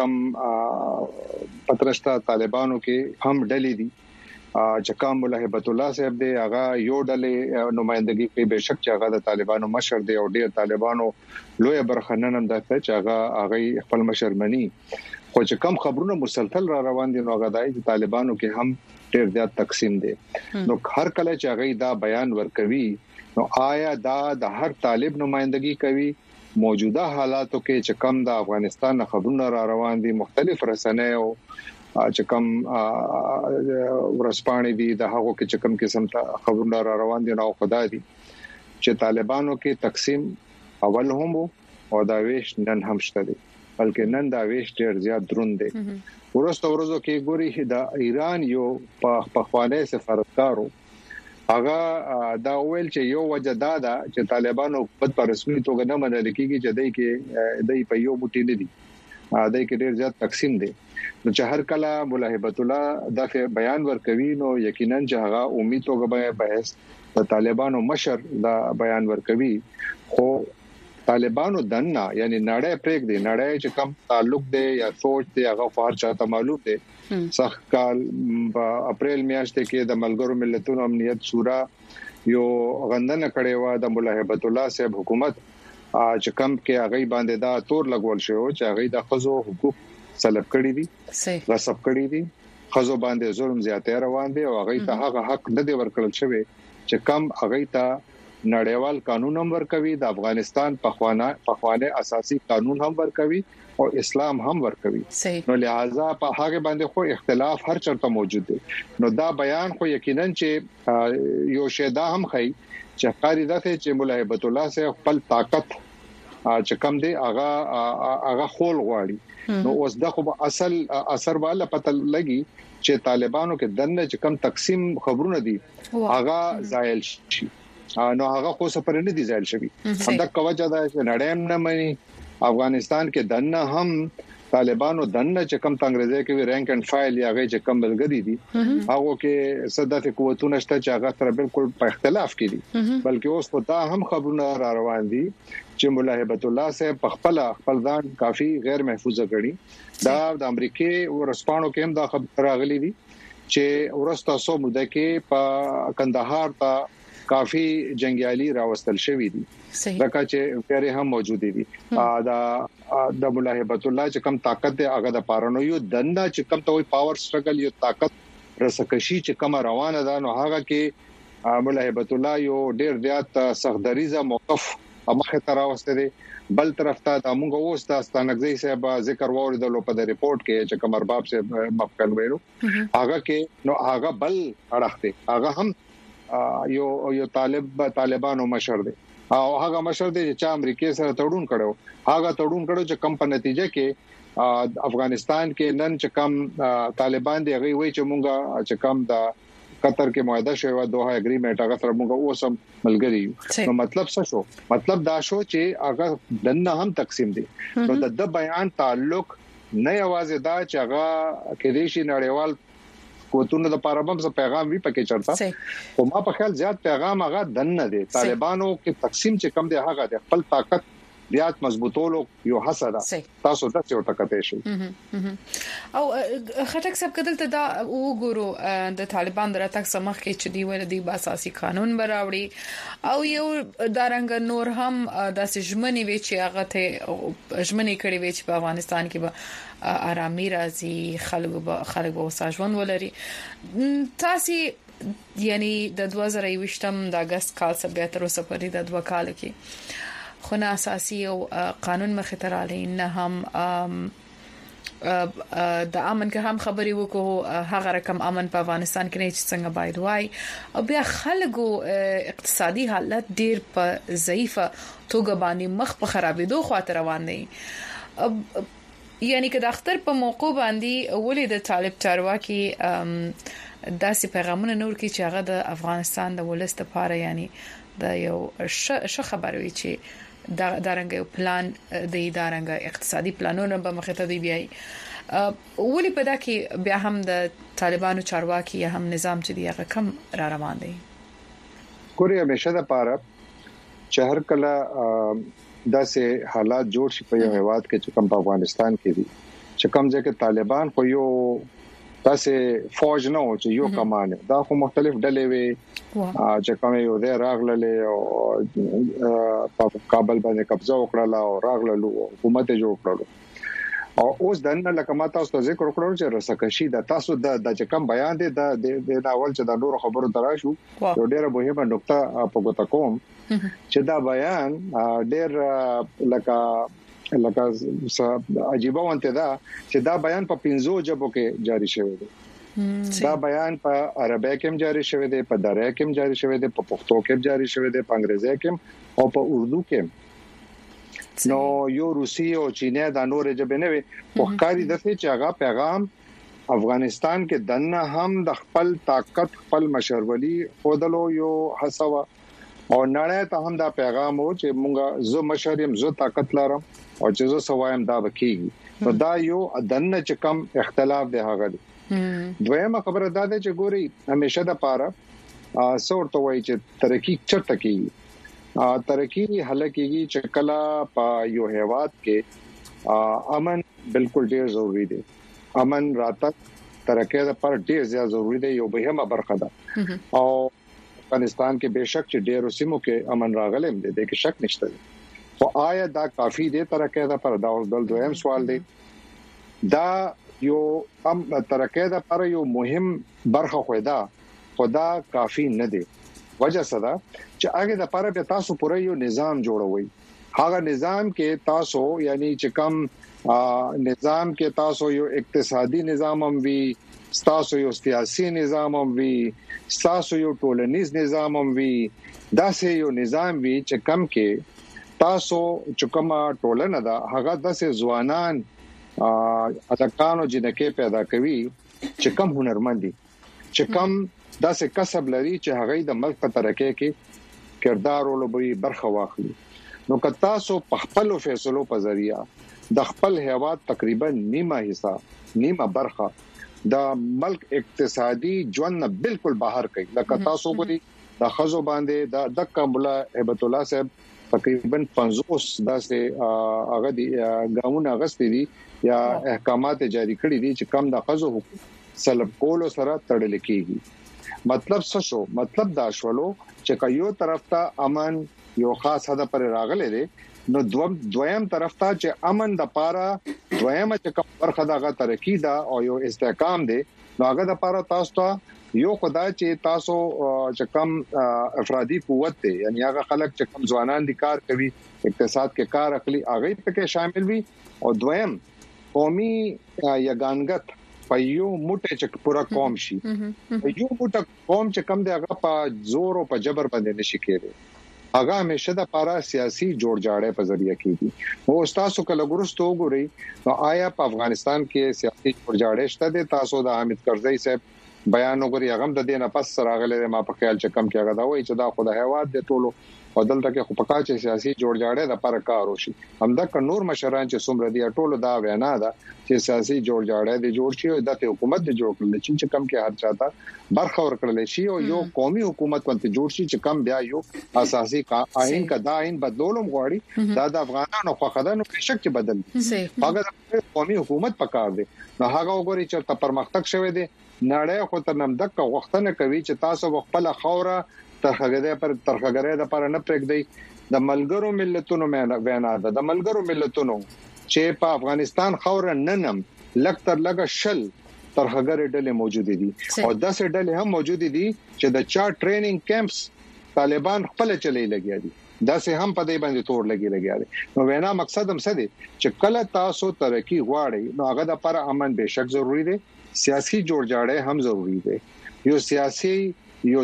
کم پترشتا طالبانو کې هم ډلې دي چې کوم مولا هیبت الله صاحب دی هغه یو ډلې نمائندګي کوي بهشک چې هغه د طالبانو مشر دی او ډیر طالبانو لوی برخننم دته چې هغه هغه خپل مشر مني خو چې کم خبرونه مسلسل را روان دي نو هغه دای چې طالبانو کې هم ډیر زیات تقسیم دي نو هر کله چې هغه دا بیان ورکوي نو آیا دا د هر طالب نمائندګي کوي موجوده حالاتو کې چې کم د افغانستان خبرونه را روان دي مختلف رسنۍ او چې کوم ورسپانې دي د هغو کې چې کوم قسم ته خبرونه را روان دي نو خدای دي چې طالبانو کې تقسیم اول هم او دا ویش نن هم شته دي بلکې نن دا ویش ډیر زیات دروند دي ورسته ورځو کې ګوري د ایران یو په خوانه سفارتکارو هغه دا ویل چې یو وجه دا ده چې طالبانو په رسمي توګه نه منل کیږي چې دای کې دای په یو بوټی نه دي دای کې ډیر زیات تقسیم دي نو چې هر کله مولا هیبت الله دا بیان ورکوي نو یقینا چې هغه امید توګه بحث د طالبانو مشر دا بیان ورکوي خو طالبانو دنه یعنی نړۍ پرېګ دي نړۍ چې کم تعلق دی یا سوچ دی هغه فار چاته معلوم دی سخت کال په اپریل میاشت کې د ملګرو ملتونو امنیت شورا یو غندنه کړې و د مولا هیبت الله صاحب حکومت چې کم کې هغه باندې دا تور لګول شو چې هغه د خزو حقوق سلب کړی دي غصب کړی دي خزو باندې ظلم زیاته روان دي او هغه ته هغه حق نه دی ورکړل شوی چې کم هغه ته نړیوال قانون هم ورکوي د افغانستان پخوانه پخوانه اساسي قانون هم ورکوي او اسلام هم ورکوي نو لہذا په هغه باندې خو اختلاف هر چرته موجود دی نو دا بیان خو یقینا چې یو شیدا هم خي چې قاری دته چې مولا هیبت الله سه خپل طاقت چې کم دی هغه هغه خول غواړي نو اوس د خو اصل اثر والا پته لګي چې طالبانو کې دنه چې کم تقسیم خبرونه دي هغه زایل شي نو هغه خو سفر نه دي زایل شي هم د کوجه دا چې نړۍ نه مانی افغانستان کې دنه هم طالبانو دنه چې کم انګريزي کې رینک اند فایل یا غي چې کم بلګري دي هغه کې صدف قوتونه شته چې هغه سره بالکل په اختلاف کې دي بلکې اوس په تا هم خبرونه را روان دي چې مولا هیبت الله صاحب په خپل خپل ځان کافي غیر محفوظ کړي دا د امریکای ورسپانو کې هم دا خبر راغلي دي چې ورسته سو مده کې په کندهار ته کافي جنگیالي راوستل شوی دي ځکه چې پیری هم موجود دي دا د مولا هیبت الله چې کم طاقت دی هغه د پارانو یو دنده چې کم ته وي پاور سټرګل یو طاقت رسکشي چې کم روانه ده نو هغه کې مولا هیبت الله یو ډیر زیات سختدریزه موقف مخه تراوسته دي بل طرف ته د موږ اوس د ستانګزي صاحب ذکر وریدل په د ریپورت کې چې کمر باب سے مفکن ویلو هغه کې نو هغه بل اړخته هغه هم یو یو طالب طالبانو مشر دي او هغه مشر دي چې امریکای سره تړون کړو هغه تړون کړو چې کم په نتیجه کې افغانستان کې نن چې کم طالبان دی هغه وی چې مونږه چې کم د قطر کې معاهده شوی دوه اګریمنت هغه سره مونږ اوسم ملګری نو مطلب څه شو مطلب دا شو چې هغه دنه هم تقسیم دي نو د بیان تعلق نه یوازې دا چې هغه کې دیشي نړیوال کوتونه د پارابم څخه پیغام وی پکې چرته او ما په خیال زیات پیغام هغه دنه دي طالبانو کې تقسیم چې کم دي هغه د خپل طاقت بیات مضبوطولو یو حسره تاسو د څه ټکته شي او خټک سب کدل ته دا وګورو د طالبان دراتک سمخ کې چې دی ول دی اساسي قانون براوړي او یو دارنګ نور هم د سجمنی وی چې هغه ته ژمنې کړې وی چې په افغانستان کې به آرامي راځي خلک به خلک به وساجون ولري تاسو یعنی د دوه زره یوشتم د اگست کال څخه به تر اوسه پورې د دوه کال کې خونه اساسي او قانون مخه تر علي نه هم د امن کې هم خبري وکړو هغه رقم امن په افغانستان کې نه چې څنګه باید وای او بیا خلکو اقتصادي حالت ډیر په ضعیفه توګه باندې مخ په خرابېدو خاطر روان دي یعنی که د اختر په موقع باندې ولې د طالب چارواکي داسې پیغامونه نور کې چې هغه د افغانستان د ولست لپاره یعنی دا یو ش خبروي چې دا دارنګ یو پلان د ادارنګ اقتصادي پلانونه به مخه ته دی بیاي ولې په دا کې بیا هم د طالبانو چارواکي هم نظام چې دی هغه کم را روان دي کوریا همیشه د پاره چې هر کله داسې حالات جوړ شي په یو هیواد کې چې کم په افغانستان کې دي چې کم ځکه طالبان خو یو تاسې فوج نه و چې یو کمانه دا خو مختلف ډلې وي چې کوم یو د راغله او په کابل باندې قبضه وکړه او راغله حکومت جوړ کړو او اوس دنه لکه ما تاسو ته ذکر وکړو چې رسکشي د تاسو د چې کم بیان دي د د اول چې د نورو خبرو تراشو یو ډیره مهمه نقطه په ګوته کوم چې دا بیان ډیر لکه لکه عجيبه وانته دا چې دا بیان په پنځو ژبو کې جاری شوی دی دا بیان په عربی کې جاری شوی دی په دري کې جاری شوی دی په پښتو کې جاری شوی دی په انګریزي کې او په اردو کې نو یو روسي او چینه دا نور ژبه نه وي په کاری د څه چې هغه پیغام افغانستان کې دنه هم د خپل طاقت خپل مشرولي خودلو یو حسوا او نړۍ ته هم دا پیغام و چې مونږه زه مشریم زه طاقت لرم او چې زه سوایم دا وکیږي نو دا یو دنه چې کم اختلاف دی هغه دی دویمه خبره دا ده چې ګوري همیشه د پاره سورته وای چې ترقی چرته کیږي ترقی هلکیږي چې کلا په یو هیواد کې امن بالکل ډیر ضروری دی امن راتګ ترقی د پر ډیر زیات ضروری دی یو به هم برخه ده او افغانستان کې بهشک چې ډیر سیمو کې امن راغلی دی د کې شک نشته او آیا دا کافی دی ترقی د پر دا اوس بل دویم سوال دی دا یو ام ترقی د پر یو مهم برخه خو دا خدا کافی نه دی وجه صدا چې هغه د پر په تاسو پوره یو نظام جوړوي هغه نظام کې تاسو یعنی چې کم نظام کې تاسو یو اقتصادي نظام هم وي تاسو یو سیاسي نظام هم وي تاسو یو ټولنیز نظام هم وي داسې یو نظام وي چې کم کې تاسو چې کومه ټولنه ده هغه داسې ځوانان اتکانو جنکه پیدا کوي چې کم هنرمند دي چې کم داسې کسب لري چې هغه د ملک په ترقه کې کردار ولوبي برخه واخلي نو که تاسو په خپل فیصلو په ذریعہ د خپل هیواد تقریبا نیمه حصہ نیمه برخه د ملک اقتصادي ژوند بالکل بهر کړي لکه تاسو ګوري د خزو باندې د دک مولا هبت الله صاحب تقریبا پنځوس داسې هغه دي ګامونه غستې دي یا احکامات جاری کړی دي چې کم د خزو حقوق سلب کول سره تړل کیږي مطلب څه شو مطلب دا شولو چې یو طرف ته امن یو خاص حد پر راغله دي نو دویم دویم طرف ته چې امن د پاره دویمه چې کوم برخه دغه ترقی دا او یو استحکام دي نو هغه د پاره تاسو ته یو خدای چې تاسو چې کم افرادی قوت ته یعنی هغه خلک چې کم ځوانان دي کار کوي اقتصاد کې کار اخلي هغه پکې شامل وي او دویم قومي یګانګت په یو موټه چې پورا قوم شي یو موټه قوم چې کم دی هغه په زور او په جبر باندې نشي کېږي هغه همیشه د پارا سیاسي جوړ جاړه په ذریعہ کېږي او تاسو کله ګورستو ګوري نو آیا په افغانستان کې سیاسي جوړ جاړه شته د تاسو د حامد کرزئی صاحب بیان وګوري هغه د دې نه پس راغله ما په خیال چې کم کې هغه دا وایي چې دا خدای هواد د ټولو بدل تک خو پکا چې سیاسي جوړ جاړه د پر کار وشي همدا ک نور مشران چې څومره دي ټولو دا وینا ده چې سیاسي جوړ جاړه د جوړ شي او د حکومت د جوړ کړل چې کم کې هر چاته برخه ورکړل شي او یو قومي حکومت ونته جوړ شي چې کم بیا یو اساسي آئین کا دا آئین بدلولم غواړي دا د افغانانو خو خدانو په شک کې بدل هغه قومي حکومت پکار دي نو هغه وګوري چې پرمختګ شوه دي نړۍ خو تر نمدک وختنه کوي چې تاسو خپل خوره ترخګره پر ترخګره د پر نه پرېږدي د ملګرو ملتونو مې وینا ده د ملګرو ملتونو چې په افغانستان خوره ننم لکتر لګه شل ترخګره ډلې موجود دي او داسې ډلې هم موجود دي چې د چا ټریننګ کیمپس طالبان خپل چلے لګیا دي دا سه هم په دې باندې تور لګي لګیا دي نو وینا مقصد هم څه دي چې کله تاسو ترقی غواړئ نو هغه د پر امن به شک ضروری دي سیاسي جوړ جاړه هم ضروری دي یو سیاسي یو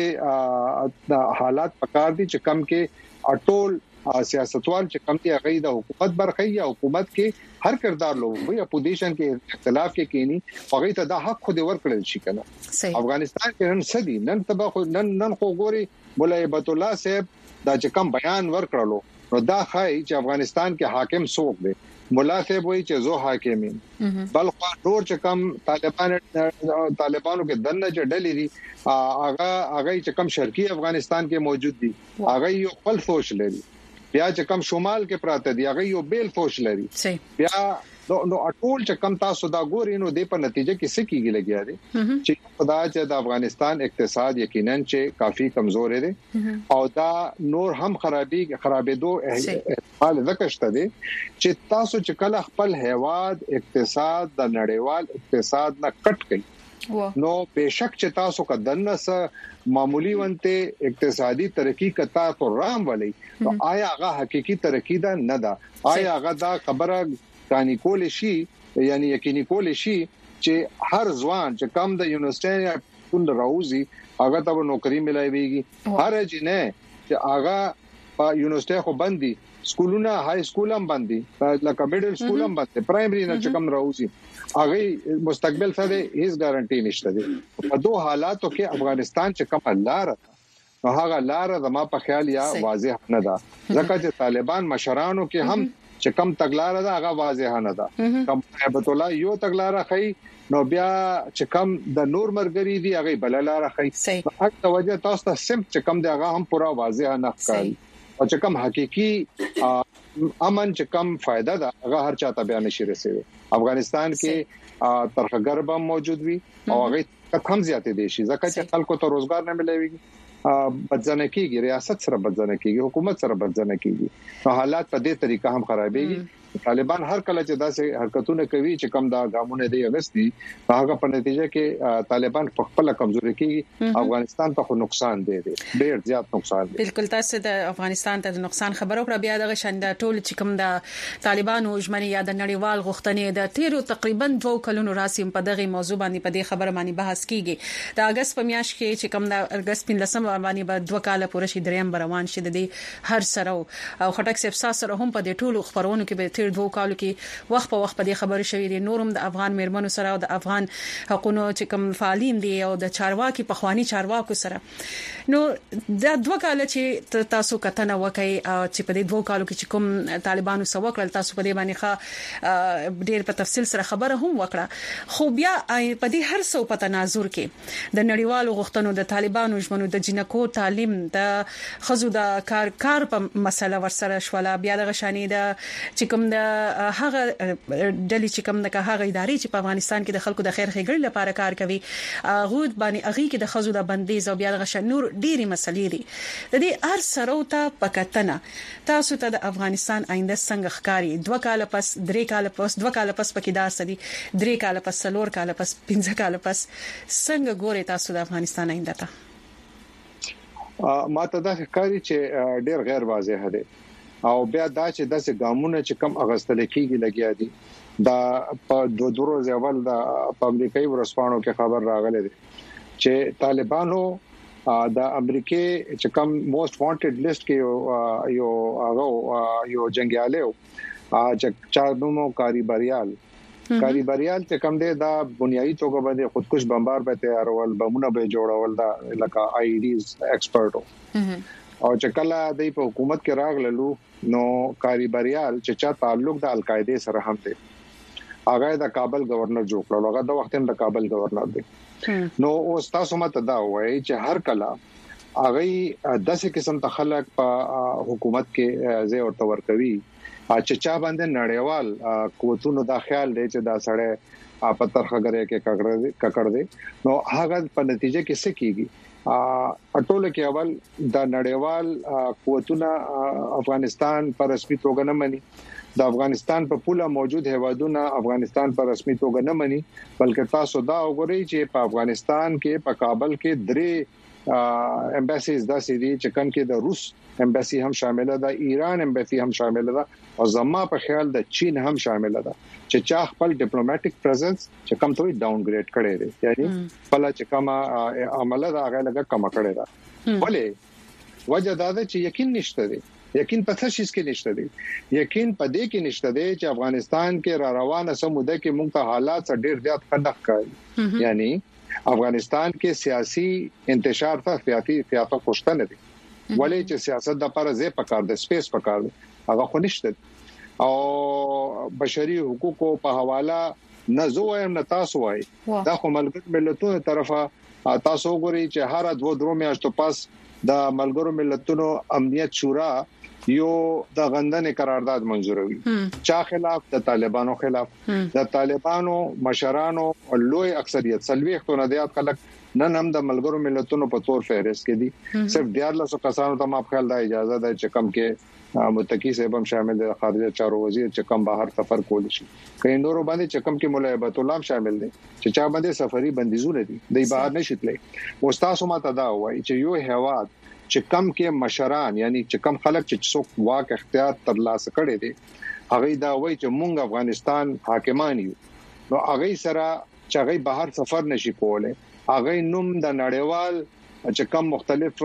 داسې حالات پکار دي چې کم کې اټول سیاستوال چې کم دي هغه د حکومت برخه یا حکومت کې هر کردار لوي اپوزیشن کې اختلاف کې کینی هغه ته د حق خو دې ورکړل شي کنه افغانستان کې نن سدي نن تبا خو نن نن خو ګوري مولا هبت الله صاحب دا چې کم بیان ورکړلو نو دا خای چې افغانستان کې حاکم څوک دی مولا صاحب وایي چې زه حاکم یم بل خو نور چې کم طالبان طالبانو کې دنه چې ډلې دي هغه هغه چې کم شرقي افغانستان کې موجود دي هغه یو خپل فوج لري بیا چې کم شمال کې پراته دي هغه یو بیل فوج لري بیا نو نو ټول چې کم تاسو دا ګوري نو د په نتیجه کې څه کیږي لګیا دي چې خدای چې د افغانستان اقتصاد یقینا چې کافي کمزور دی او دا نور هم خرابي خرابېدو احتمال ذکرشته دي چې تاسو چې کله خپل هیواد اقتصاد د نړیوال اقتصاد نه کټ کړي نو بهشک چې تاسو کا دنس معمولی ونته اقتصادي ترقی کتا تو رام ولي نو آیا هغه حقيقي ترقی ده نه ده آیا هغه دا خبره کانی کول شي یعنی یقیني کول شي چې هر ځوان چې کم د یونیورسيټي کول راوځي هغه ته نوکری ملایويږي هر جنه چې هغه په یونیورسيټي خو باندې سکولونه های سکول هم باندې لکه میډل سکول هم باندې پرایمري نه چې کم راوځي هغه مستقبل سره هیڅ ګارانټي نشته دي په دوه حالاتو کې افغانستان چې کم لار نو هغه لار د ما په خیال یا واضح نه ده ځکه چې طالبان مشرانو کې هم چې کم تګلار ده هغه واضح نه ده کم هبت الله یو تګلار خي نو بیا چې کم د نور مرګري دي هغه بل لار خي هغه توجه تاسو ته سم چې کم دی هغه هم پورا واضح نه ښکاري او چې کم حقيقي امن چې کم فائدہ ده هغه هر چاته بیان شي رسوي افغانستان کې ترخګر به موجود وي او هغه کم زیاتې دي شي ځکه چې خلکو ته روزګار نه ملويږي بدځنه کیږي ریاست سره بدځنه کیږي حکومت سره بدځنه کیږي نو حالات په دې طریقه هم خرابېږي طالبان هر کله چې داسې حرکتونه کوي چې کم دا ګامونه دی اغستی هغه په نتیجه کې طالبان په خپل کمزوري کیږي افغانستان ته خو نقصان دی ډېر زیات نقصان دی بالکل تاسو د افغانستان ته د نقصان خبرو پر بیا دغه شند ټول چې کوم د طالبانو ژمنې یا د نړیوال غوښتنې د تیرو تقریبا دوه کلونو راسي په دغه موضوع باندې په دې خبره باندې بحث کیږي د اگست په میاشت کې چې کوم د اگست په لسم باندې به دوه کال پورې شي دریم روان شي د هر سره او خټک سپسا سره هم په دې ټولو خبرونو کې به تیر دوه کالو کې وخت په وخت په دې خبرې شوې دي نورم د افغان مېرمنو سره او د افغان حقوقو چې کوم فعالین دي او د چارواکي په خواني چارواکو سره نو د دوه کال چې تاسو کتنه وکړي چې په دې دوه کالو کې چې کوم طالبانو سو وکړل تاسو په دې باندې ښه ډېر په تفصیل سره خبره هم وکړه خو بیا په دې هر څو په تناظر کې د نړیوالو غوښتنو د طالبانو ژوند د جنکو تعلیم د خزو د کار کار په مسله ورسره شواله بیا د غشانې د چې کوم د هغه ډلې چې کوم د هغه ادارې چې په افغانستان کې د خلکو د خیر ښېګړې لپاره کار کوي هغه باندې هغه کې د خزو د بندیز او بیا د غشن نور ډېری مسلې دي د دې هر سره ته پکتنه تاسو ته د افغانستان آینده څنګه ښکاری دوه کال پس درې کال پس دوه کال پس پکې دار سدي درې کال پس څلور کال پس پنځه کال پس څنګه ګوري تاسو د افغانستان آینده ته ما ته دا ښکاری چې ډېر غیر واضح دی او بیا دا چې داسې ګامونه چې کم اغستل کېږي لګیا دي دا په دوه دوه ورځې اول د امریکایي ورسپانو کې خبر راغله دي چې طالبانو د امریکای چې کم موست وانټډ لیست کې یو هغه یو جنگیاله چې چارمو کاری بریال کاری بریال چې کم دی دا بنیادی توګه باندې خودکش بمبار به تیارول بمونه به جوړول دا لکه آی ډیز ایکسپرټو او چې کله د حکومت کې راغللو نو کاری بریال چې چا تعلق د القاعده سره هم دی هغه د کابل گورنر جوړ کړل هغه د وخت د کابل گورنر دی نو اوس تاسو مته دا وایي چې هر کله هغه داسې قسم ته خلک په حکومت کې ځای ورته ورکوي چې چا باندې نړیوال قوتونو دا خیال دی چې دا سړی په ترخګره کې ککړ دی نو هغه په نتیجه کې څه کیږي اټوله کې اول د نړیوال قوتونه افغانستان پر رسمي توګه نه مني د افغانستان په پوله موجود هوادونه افغانستان پر رسمي توګه نه مني بلکې تاسو دا وګورئ چې په افغانستان کې په کابل کې درې امباسیز دا سړي چې کوم کې د روس امباسي هم شامل ده ایران امباسي هم شامل ده او زما په خیال د چین هم شامل ده چې چا خپل ډیپلوماټیک پریزنس چې کوم ته ډاون ګریډ کړي دي یعنی خپل چې کوم عمله دا هغه لګه کم کړي ده ولې وجه دا ده چې یقین نشته دي یقین په څه شي کې نشته دي یقین په دې کې نشته دي چې افغانستان کې را روانه سموده کې موږ ته حالات ډېر زیات خنډ کوي یعنی افغانستان کې سیاسي انتشار ته سیاسي سیاست خوشتنه دي ولې چې سیاست د لپاره ځای پکار دي سپیس پکار دي هغه خو نشته او بشري حقوقو په حواله نه زویم نه تاسو وای دا خو ملګر ملتونو طرفه تاسو ګوري چې هر دوه درو میاشتو پاس د ملګرو ملتونو امنیت شورا یو د غندنې قرارداد منزوروي چا خلاف د طالبانو خلاف د طالبانو مشرانو لوی اکثریت سلويختو نه دیات خلک نن هم د ملګرو ملتونو په تور فهرست کې دي صرف دیارلس کسانو ته ما خپل د اجازه ده چې کم کې متکی صاحب هم شامل دي خارجه چارو وزیر چې کم بهر سفر کول شي کین نورو باندې چې کم کې مولا هیبت الله شامل دي چې چا باندې سفري بندیزونه دي د بهر نشیتلې او تاسو ما ته دا وایي چې یو هواد چې کم کې مشران یعنی چې کم خلک چې څوک واک اختیار ترلاسه کړي دي هغه دا وایي چې مونږ افغانستان حاکمان یو نو هغه سره چې هغه بهر سفر نشي کولای هغه نوم د نړیوال چې کم مختلف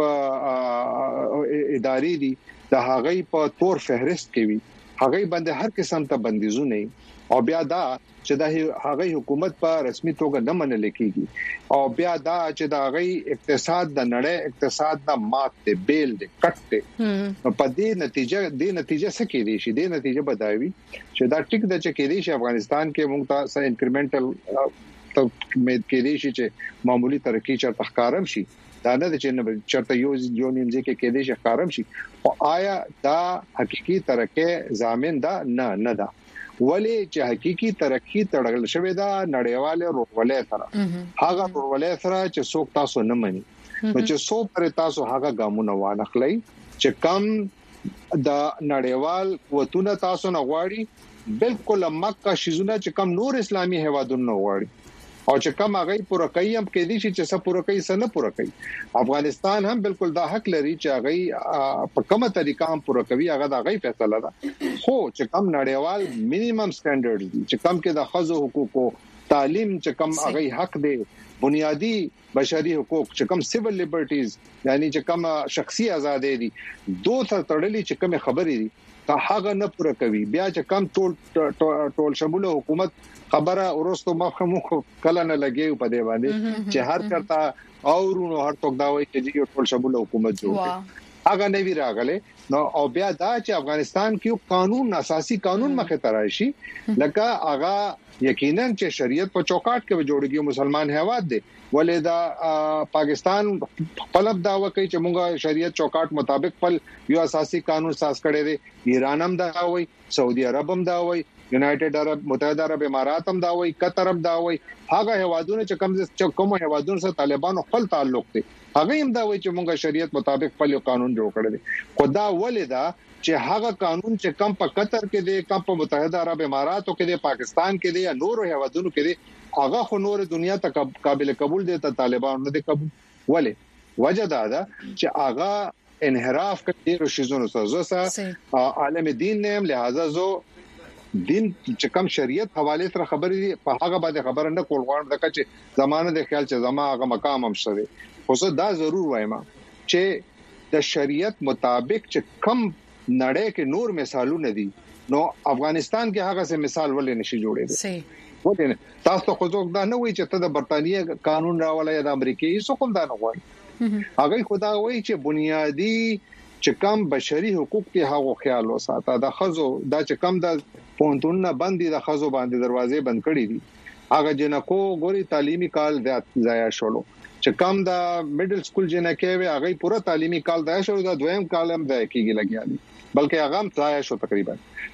ادارې دي د هغه په تور فهرست کې وي هغه باندې هر قسم ته بندیزونه او بیا دا چې د هغه حکومت په رسمي توګه نه منل کیږي او بیا دا چې د هغه اقتصاد د نړۍ اقتصاد د مات دی بیل دی کټ دی په دې نتیجه دې نتیجه څه کېدی شي دې نتیجه بدایوي چې دا ټیک د چې کېدی شي افغانستان کې موږ ته سه انکریمنټل ته امید کېدی شي چې معمولی ترقی چرته ښکارم شي دا نه چې چرته یو یو نیمځي کې کېدی شي ښکارم شي او آیا دا حقيقي ترقی ضامن ده نه نه ده ولی چې حقيقي ترقی تړل شوی دا نړیواله روغولې سره هغه روغولې سره چې څوک تاسو نه مني نو چې څوک پر تاسو هغه ګامونه وانخلای چې کم د نړیوال قوتونه تاسو نه غواړي بالکل مکه شیزونه چې کم نور اسلامي هوادونه غواړي او چې کوم هغه پوره کوي هم کې دي چې څه پوره کوي څه نه پوره کوي افغانستان هم بالکل دا حق لري چې هغه په کومه طریقه هم پوره کوي هغه دا غي فیصله ده خو چې کوم نړیوال مینیمم سټانډرډ دي چې کوم کې د خزو حقوقو تعلیم چې کوم هغه حق دی بنیادی بشري حقوق چې کوم سیویل لیبرټیز یعنی چې کوم شخصي ازادي دي دوه تر تړلې چې کوم خبرې دي هغه نه پوره کوي بیا چې کم ټول ټول شموله حکومت خبره ورستو مخمو کله نه لګي په دې باندې چې هر چرته اورونو هر څوک دا وایي چې یو ټول شموله حکومت جوړ هغه نه وی راغله نو او بیا دا چې افغانستان کې قانون اساسي قانون مخه ترایشي لکه هغه یقینا چې شریعت په چوکاټ کې جوړیږي مسلمان هیواد دی ولې دا پاکستان خپل دعوه کوي چې موږ شریعت چوکاټ مطابق خپل یو اساسي قانون ساز کړی دی ایران هم دا وایي سعودي عرب هم دا وایي یونایټډ عرب متحده عرب امارات هم دا وایي قطر هم دا وایي هغه هیوادونه چې کوم چې کوم هیوادونو سره طالبانو خپل تعلق دی هغه هم دا وایي چې موږ شریعت مطابق خپل قانون جوړ کړی دی خدا ولیدا چې هغه قانون چې کم په قطر کې دی کم په متحده عرب اماراتو کې دی پاکستان کې دی یا نور هیوادونو کې دی هغه خو نور دنیا ته قابل قبول دي ته طالبان نه دي قبول ولې وجه دا ده چې هغه انحراف کوي د شیزونو سره عالم دین نه لہذا زو دین چې کم شریعت حواله سره خبرې دي په هغه باندې خبره نه کول غواړم دغه چې زمانه د خیال چې زما هغه مقام هم شته خو زه دا ضرور وایم چې د شریعت مطابق چې کم نړۍ کې نور مثالونه دي نو افغانستان کې هغه څه مثال ولې نشي جوړېږي صحیح ولې تاسو خو ځوګ دا نه وایي چې ته د برتانیې قانون راولای یا د امریکای څه کوم دا نه وایي هغه خدا وایي چې بنیادی چې کم بشري حقوق ته هغه خیال وساته د خزو دا چې کم د پونتونه باندې د خزو باندې دروازې بند کړې دي هغه جنکو ګوري تعلیمي کال ضایع شولو چې کم د میډل سکول جنکه وي هغه پوره تعلیمي کال ضایع شولو د دویم کال هم ضایع کیږي لګیا دي بلکې هغه هم ضایع شو تقریبا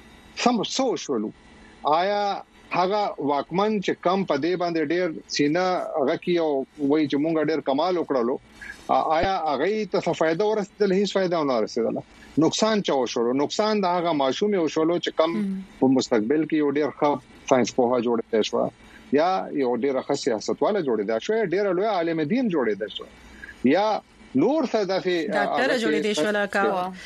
سم سو شولو آیا هغه واکمن چې کم په دې باندې ډېر سینا هغه کیو وای چې مونږ ډېر کمال وکړلو آیا هغه ته څه فائدہ ورسېدل هیڅ فائدہ نه ورسېدل نقصان چا وشو نقصان د هغه ماشوم یو شولو چې کم په مستقبل کې یو ډېر ښه ساينس په جوړه شو یا یو ډېر ښه سیاستواله جوړه شو ډېر لوی عالم دین جوړه شو یا نور څه دغه ډاکټر جوړې دي شو لکه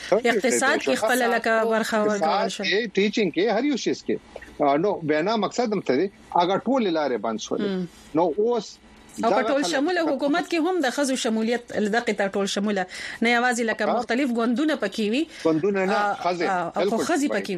اقتصاد کې خپل لکه ورخه ورکول شو ټیچینګ کې هر یو شی کې نو بنا مقصد هم ته اگر ټول لارې بند شول نو اوس او په ټول شموله حکومت کې هم د خزو شمولیت دغه ته ټول شموله نه یوازې لکه مختلف غوندونه پکې وي غوندونه نه خزه بالکل خزي پکې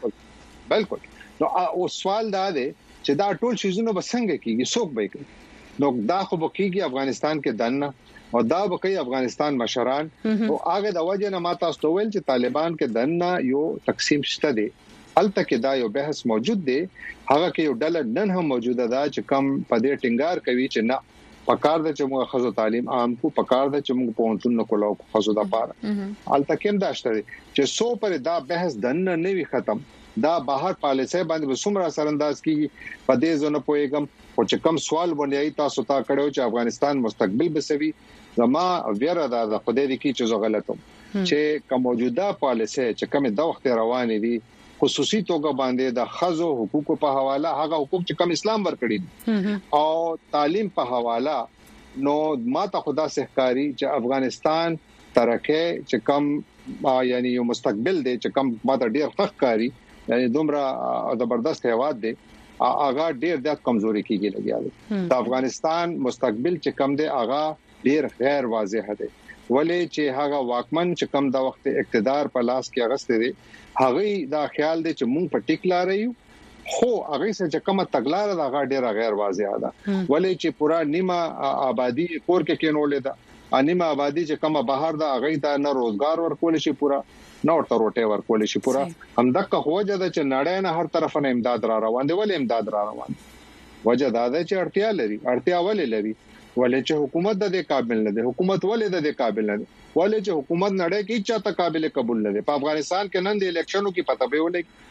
وي بالکل نو او سوال دا دی چې دا ټول شیزونه بسنګ کیږي څوک به کوي نو دا خو بکیږي افغانستان کې دنه او دا بکې افغانستان مشران او هغه د وجه نه ماته استویل چې طالبان کې دنه یو تقسیم شته دي الته کې دا یو بحث موجود دی هغه کې یو ډله نن هم موجوده ده چې کم په دې ټینګار کوي چې نه پکار د چې موږ خزو تعلیم عام کو پکار د چې موږ پونتون نه کولو خزو د پاره الته کې هم دا شته چې سو پر دا بحث دنه نه وی ختم دا بهر پالیسي باندې وسمره سرنداز کیږي په دې ځونه پويګم او چې کم سوال باندې تاسو ته کړو چې افغانستان مستقبل بسوي زما ویره دا د خدای دې کی چې غلطم چې کوم موجوده پالیسي چې کوم د وخت روانې دي خصوصي توګه باندې د خزو حقوقو په حواله هغه حقوق چې کوم اسلام ورکړي او تعلیم په حواله نو ماته خدا سحکاری چې افغانستان ترکه چې کوم یعنی یو مستقبل دی چې کوم ماته ډیر فخکاری یعنی دومره زبردست هیواد دی هغه ډیر د کمزوري کېږي لګیا د افغانستان مستقبل چې کوم دی هغه ډیر غیر واضح دی ولې چې هغه واکمن چې کوم د وخت اقتدار په لاس کې اغسته دي هغه دا خیال دی چې مونږ په ټیک لارې یو خو هغه چې کومه تګلار دا غیر غیر واضح ده ولې چې پورا نیمه آبادی کور کې کېنولې ده نیمه آبادی چې کومه بهر ده هغه ته نه روزګار ورکول شي پورا نه ورته روټه ورکول شي پورا همدغه خوځه ده چې نړۍ نه هر طرف نه امداد را روان دي ولې امداد را روان وجه دا ده چې اړتیا لري اړتیا ولې لري ولې چې حکومت د دې قابل نه ده حکومت ولې د دې قابل نه ده ولې چې حکومت نړۍ کې چاته قابل قبول نه ده په افغانستان کې نن د الیکشنو کې پته به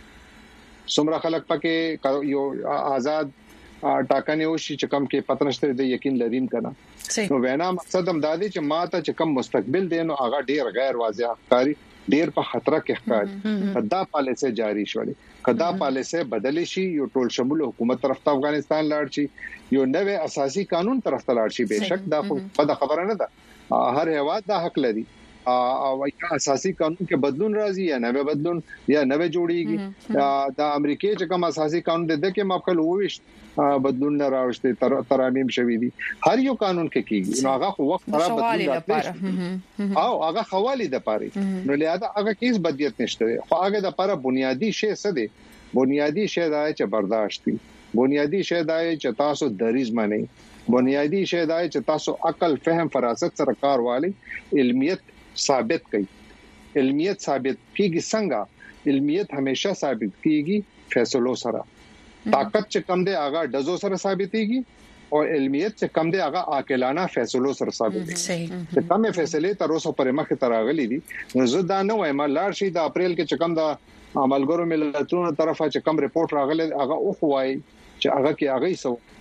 ولې څومره خلک پکې یو آزاد ټاکنې وشي چې کم کې پتنشته د یقین لریم کنه نو وینا مقصد هم دا دی چې ماته چې کم مستقبل دی نو هغه ډیر غیر واضح ښکاری ډیر په خطر کې ښکاري دا پالیسي جاری شولې کدا پالیسي بدلی شي یو ټول شمول حکومت طرف ته افغانستان لاړ شي یو نوې اساسي قانون طرف ته لاړ شي به شک دا په خبره نه ده هر هیواد دا حق لري او اساسي قانون کې بدلون راځي یا نوې بدلون یا نوې جوړیږي د امریکای چې کوم اساسي قانون د دې کې ماقل وويشت بدلون نه راوښتي تر ترامیم شوي دي هر یو قانون کې کیږي نو هغه وخت خراب بدلون راځي او هغه حواله ده پاره نو لہذا هغه کیس بدیت نشته خو هغه د لپاره بنیادی شی څه دی بنیادی شی دا چې برداشت دي بنیادی شی دا چې تاسو دریز مانی بنیادی شی دا چې تاسو عقل فهم فراست سره کار والی علمیت ثابت کړي علمیت ثابت کیږي څنګه علمیت همیشه ثابت کیږي فیصلو سره طاقت چې کم دی هغه دزو سره ثابتېږي او علمیت چې کم دی هغه عاقلانه فیصلو سره ثابتېږي صحیح چې کومه فیصله تر اوسه پرې مخه تراغلي دي نو زه دا نه وایم لار شي د اپریل کې چې کم دا عملګرو ملتونو طرفه چې کم رپورت راغلی هغه او خوای چې هغه کې هغه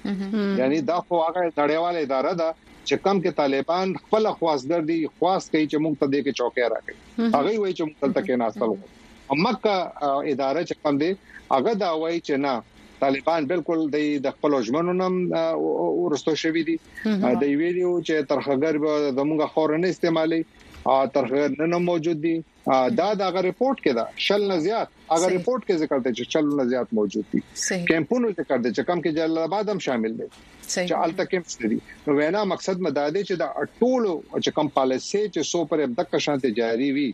سو یعنی دا خو هغه نړیواله اداره ده چې کم کې طالبان خپل خواستګر دي خواست کوي چې موږ ته دې کې چوکۍ راکړي هغه وایي چې موږ ته کې ناستل امکه اداره چې کم دي هغه دا وایي چې نه طالبان بالکل د خپل ژمنو نم ورستو شوی دي د ویډیو چې ترخګر به زموږه خورنه استعمالي ترخګر نه موجود دي دا د ریپورت کې دا شل نه زیات اگر ریپورت کې ذکر دی چې شل نه زیات موجود دي کیمپونو ذکر دی چې کم کې جلال آباد هم شامل دي چې الته کې مستری نو وینا مقصد مداده چې دا ټولو چې کم پالیسي چې سو پر دک شانته جاری وي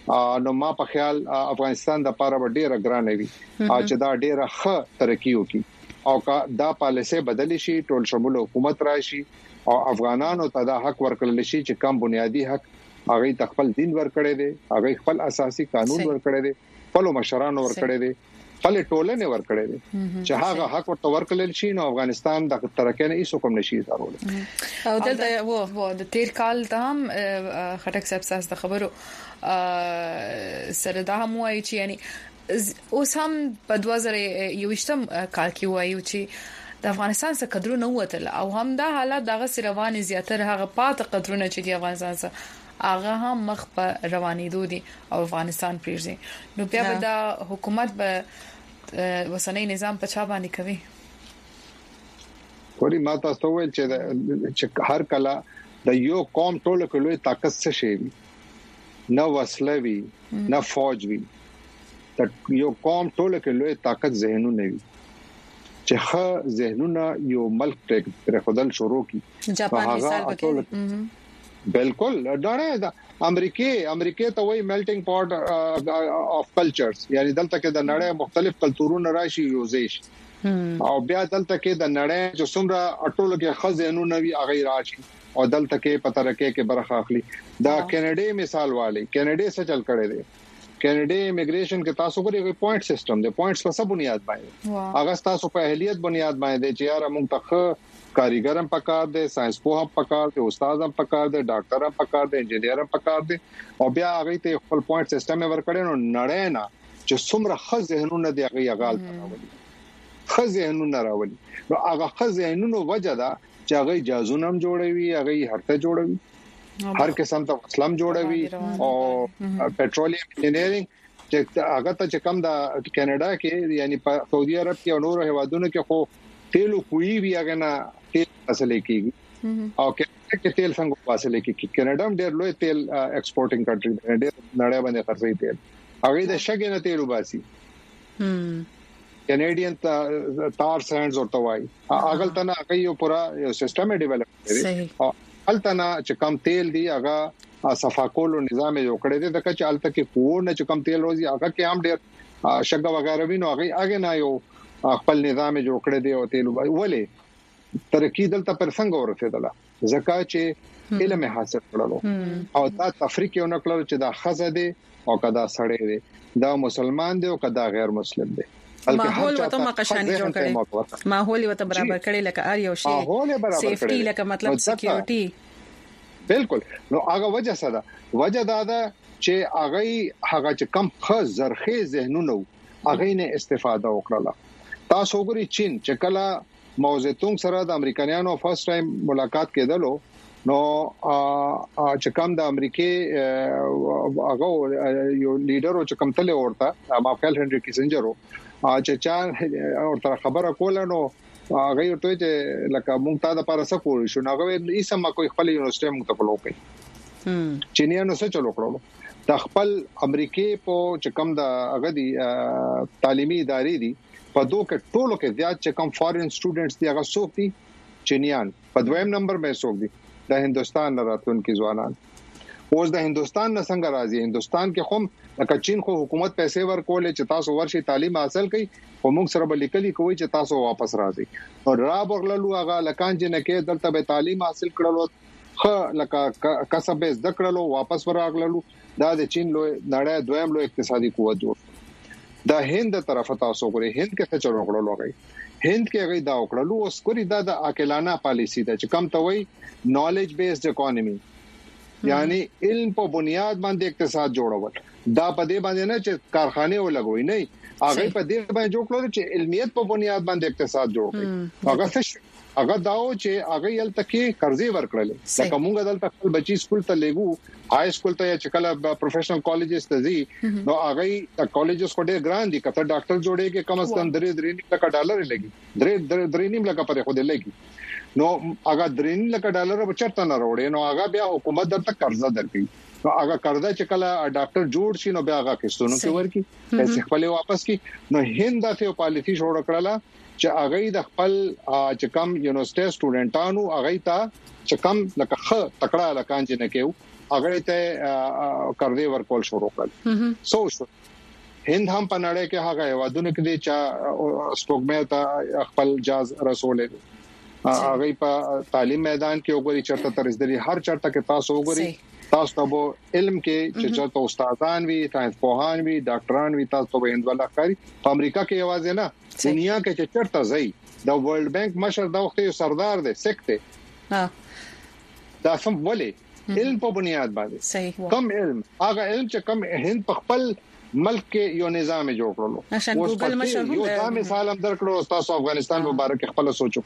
نو ما په خیال افغانستان د لپاره ډیره ګرانه وي چې دا ډیره ښه ترقی وکي او کا دا پالیسي بدلی شي ټول شمول حکومت راشي او افغانانو ته دا حق ورکړل شي چې کم بنیادی حق هغه خپل دین ورکړي دي هغه خپل اساسي قانون ورکړي دي خپل مشرانو ورکړي دي خپل ټولنه ورکړي دي چې هغه حق ورته ورکړل شي نو افغانستان د ترقۍ نه هیڅ کوم نشي زارول او دلته وو وو د تیر کال تام خټک صاحب ساس د خبرو سره دا هم وایي چې یعنی اوس هم په دوه زره یوشتم کال کې وایي چې د افغانستان څخه قدرونه وتل او هم دا حالت دغه سروان زیاتره هغه پات قدرونه چې د افغانستان څخه هغه هم مخ په روانېدو دي او افغانستان پریږدي نو بیا به د حکومت به وسنۍ نظام په چا باندې کوي ورې ما تاسو ویل چې هر کله د یو قوم ټول کلوې طاقت څه شي نه وسلوي نه فوج وي د یو قوم ټول کلوې طاقت ذهنونه وي چې ښه ذهنونه یو ملک پر خپل شروع کی جاپان مثال وکړي بالکل ډاړه د امریکای امریکای ته وایي میلټینګ پاٹ اف کلچرز یعنی دلته کې د نړۍ مختلف کلتورونه راشي یوځي او بیا دلته کې د نړۍ چې څومره اټولو کې خزینونه وی اغه راشي او دلته کې پته راکې کې برخه اخلي دا کینیډا مثال والی کینیډا څه چل کړي دي کینیډا امیګریشن کې تاسو ګورئ پوینټ سیستم دی پوینټس په څه بنیاد باندې هغه تاسو په اهلیت بنیاد باندې چې یاره موږ ته کاریګرم پکار دي ساينس پوها پکار دي استادم پکار دي ډاکټرم پکار دي انجینرم پکار دي او بیا هغه ته خپل پوینټ سیستم ورکړي نو نړۍ نه چې څومره خزهنونه دی هغه یغال راولي خزهنونه راولي نو هغه خزهنونو وجدا چې هغه جازونم جوړوي هغه هرته جوړوي هر قسم ته اسلام جوړوي او پټرولیم انجینرینګ چې هغه ته چې کم د کینیډا کې یعنی په سعودي عرب کې او نور هیوادونو کې خو تیلو کوئی بھی هغه نه تیل حاصل کیږي او کې تیل څنګه حاصل کیږي کینیډا هم ډېر لوی تیل ایکسپورټینګ کنټری دی ډېر نړۍ باندې خرڅي تیل هغه د شګې نه تیل وباسي هم کینیډین تار سانډز ورته وایي هغه تنه هغه یو پورا سیستم ډیولپ کړی او التنا چې کم تیل دی هغه صفاکولو نظام یو کړی دی د کچ الته کې کوو نه چې کم تیل روزي هغه کې هم ډېر شګه وغیرہ وینو هغه هغه نه یو خپل نظام جوړ کړی دی او تیل ولې ترقی دلته پر څنګه ورسېدله زکات چې علم حاصل کړلو او دا تفریق یو نکړل چې دا خزه دی او کدا سړی دی دا مسلمان دی او کدا غیر مسلم دی ماحول وته مقشانی جوړ کړي ماحول وته برابر کړي لکه ار یو شی سیفټی لکه مطلب سکیورټي بالکل نو هغه وجه سره وجه دا ده چې هغه هغه چې کم خ زرخه ذهنونه هغه نه استفاده وکړه تاسو وګورئ چین چې کله موزتونګ سره د امریکایانو فرست ټایم ملاقات کېدلو نو چې کوم د امریکای هغه یو لیډر او چې کوم تل ورته ماکل هنري کیسنجر چې چا ورته خبره کوله نو هغه ورته چې لکه مونږ ته د پاره سکول شو هغه یې سم کوئی خپل یونیورسيټي مونږ ته پلو کوي چینیانو څه چلو کړو د خپل امریکای په چکم د هغه دي تعلیمي ادارې دي په دوه کې ټولو کې زیات چې کوم فارین سټوډنټس دي هغه څوک دي چینیان په دویم نمبر باندې څوک دي د هندستان راتلونکي ځوانان اوس د هندستان نه څنګه راځي هندستان کې هم لکه چین خو حکومت پیسې ورکولې چې تاسو ورشي تعلیم حاصل کړئ او موږ سره به لیکلي کوي چې تاسو واپس راځي او را بغللو هغه لکان چې نه کې دلته به تعلیم حاصل کړلو خو لکه کسب زده کړلو واپس ورغللو دا د چین لوی نړۍ دویم لوی اقتصادي قوت جوړ د هند طرف تاسو ګورئ هند کې څه چلو کړلو غي هند کې غي دا وکړلو اوس کوي دا د عاقلانه پالیسی ده چې کم ته وای نالج بیسډ اکانومي یعنی علم په بنیاد باندې اقتصاد جوړول دا په دې باندې نه چې کارخانه ولګوي نه هغه په دې باندې جوړ کړو چې علمیت په بنیاد باندې اقتصاد جوړ کړي هغه څه هغه داو چې هغه یل تکي قرضې ورکړل لکه موږ دلته خپل بچي سکول ته لګو های سکول ته چې کله پروفیشنل کالجز ته ځي نو هغه د کالجز کو ډېر ګران دي کته ډاکټر جوړي کې کم از کم درې درې لک ډالر لګي درې درې نیم لک پرې خو دې لګي نو هغه درې نیم لک ډالر به چرته نه وروړي نو هغه بیا حکومت درته قرضه درکړي نو هغه قرضه چې کله ډاکټر جوړ شي نو بیا هغه کیسونو کې ورکی پیسې خپل واپس کی نو هند دغه پالیسی جوړ کړله چې هغه د خپل چې کم یونیورسيټي سټوډنټانو هغه ته چې کم لکه خ تکړه لکان چې نه کېو هغه ته قرضې ورکول شروع کړل سو شو هند هم په نړۍ کې هغه وادونه کې چې سپوږمۍ ته خپل جاز رسولې هغه په تعلیم میدان کې وګوري چرته ترزدري هر چرته کې تاسو وګوري تاسو ته علم کې چې چرته استادان وي ساينس پوهان وي ډاکټران وي تاسو به هندواله کوي په امریکا کې یوازې نه دنیا کې چې چرته ځي د ورلد بانک مشر دا وخت یو سردار دی سکته ها دا سم ولې علم په بنیاد باندې کم علم هغه علم چې کم هند په خپل ملک کې یو نظام جوړ کړلو اوس ګوګل مشر یو دا مثال هم درکړو تاسو افغانستان په اړه کې خپل سوچ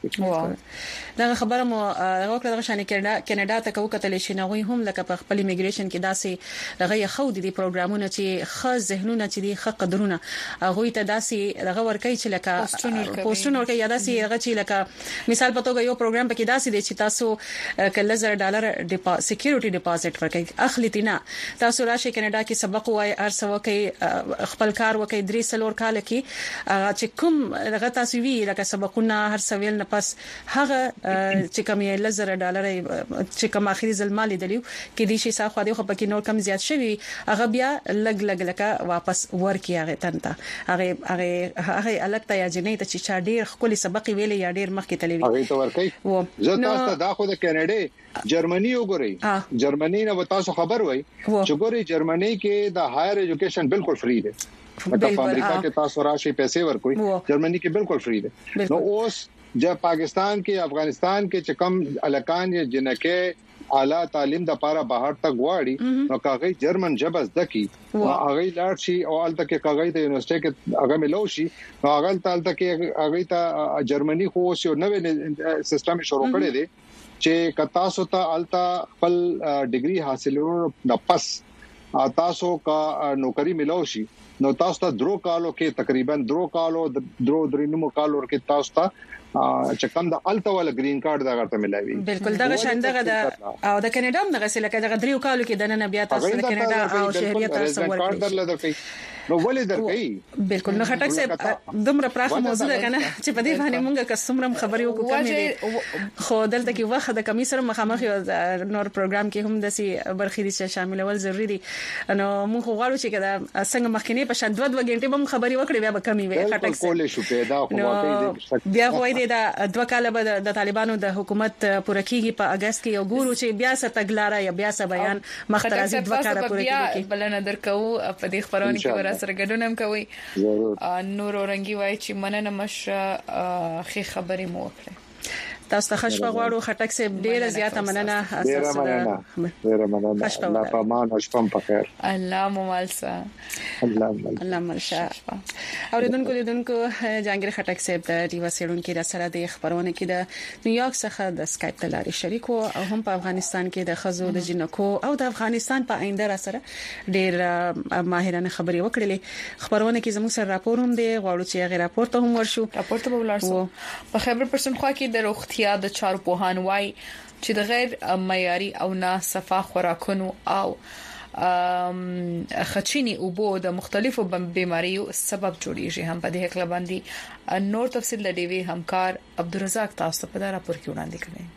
وکړئ دا خبره مو هغه کله شان کینیډا ته کو کتل شي نه وي هم لکه په خپل ایمیګریشن کې داسې دغه خو د پروګرامونو چې خاص ذهنونه چې دي خ قدرونه هغه ته داسې دغه ورکي چې لکه پوسټونه ورکي یا داسې هغه چې لکه مثال په توګه یو پروګرام پکې داسې دي چې تاسو کله زر ډالر سکیورټي ډیپوزټ ورکړي اخلي تینا تاسو راشي کینیډا کې سبق وای ارسو کوي خپل کار وکي درې سلور کال کې چې کوم دغه تاسو وی لکه سبقونه هر سویل نه پس هغه چې کوم یې لزر ډالر چې کوم اخري ځلمالي دلیو کې دي شي ساخو دی خو پکې نور کم زیات شوی هغه بیا لګ لګ لکه واپس ورکی هغه تنته هغه هغه هغه الګ یا جنې ته چې چا ډیر خپل سبق ویلې یا ډیر مخکې تلوي هغه ته ورکی زه تاسو ته دا خو د کینیډا جرمنی وګورئ جرمنی نه تاسو خبر وای چې ګورئ جرمنی کې د هایر ایجوکیشن بالکل فری دی لکه په امریکا کې تاسو راشي پیسې ورکوي جرمنی کې بالکل فری دی نو اوس چې پاکستان کې افغانستان کې چې کم الکان جنکه اعلی تعلیم د پاره بهر ته غواړي نو کاغی جرمن جبز دکی هغه لاړ شي او الته کې کاغی د یونیورسيټي کې هغه ملو شي نو هغه تلته کې هغه ته جرمنی خو اوس یو نوې سیستم شروع کړی دی چې کتا سو ته التا خپل ډیګري حاصلولو د پس تاسو کا نوکری ملو شي نو تاسو ته درو کالو کې تقریبا درو کالو درو درینمو کالو کې تاسو ته چې کوم د التا ول گرین کارت دا غته ملایوي بالکل دا شاندغه د او د کینیډا هم دغه لکه د دریو کالو کې د نن بیا تاسو د کینیډا او شهريت تاسو ورکړي نو ولې درکې بالکل نو خټک صاحب دومره پراخه موضوع ده کنه چې په دې باندې مونږه کسمرم خبرې وکړو کمې خو دلته کې وخت د کمی سره مخامخ نور پروګرام کې هم دسي برخې دي چې شاملول ضروری دي نو مونږ غواړو چې کدا څنګه مخکینه په شان دوه دوه غنټې هم خبرې وکړې بیا به کمی وي خټک کولې شو پیدا خو واقعي بیا وایي دا دوه کال بعد د طالبانو د حکومت پوره کیږي په اگست کې یو ګورو چې بیا څه تګلارې یا بیا څه بیان مختلف دوه کال پوره کیږي بلنه درکو په دې خبرونه کې سره ګډون کوي نور اورنګي وای چې مننه مشه خې خبرې مو وکړه تاسو ته خوشبو غواړو خټک صاحب ډیره زیاته مننه ډیره مننه ډیره مننه الله پامان او شپم په خیر الله مو مالسا الله الله مالشا اوریدونکو لیدونکو جهانگیر خټک صاحب د ریوا سیډون کې را سره د خبرونه کې د نیویارک څخه د اسکایپ ته لاري شریکو او هم په افغانستان کې د خزو د جنکو او د افغانستان په آینده را سره ډیر ماهرانه خبرې وکړلې خبرونه کې زموږ سره راپور هم دی غواړو چې هغه راپور ته هم ورشو راپور ته ولرسو په خبر پرسن خو کې د روغتي روغتیا د چارپوهان وای چې د غیر معیاري او ناصفه خوراکونو او خچيني او بو د مختلفو بیماریو سبب جوړیږي. هم په دې حق باندې نور تفصیل لري همکار عبدالرزاق تاسو په دا راپور کې وړاندې کړی.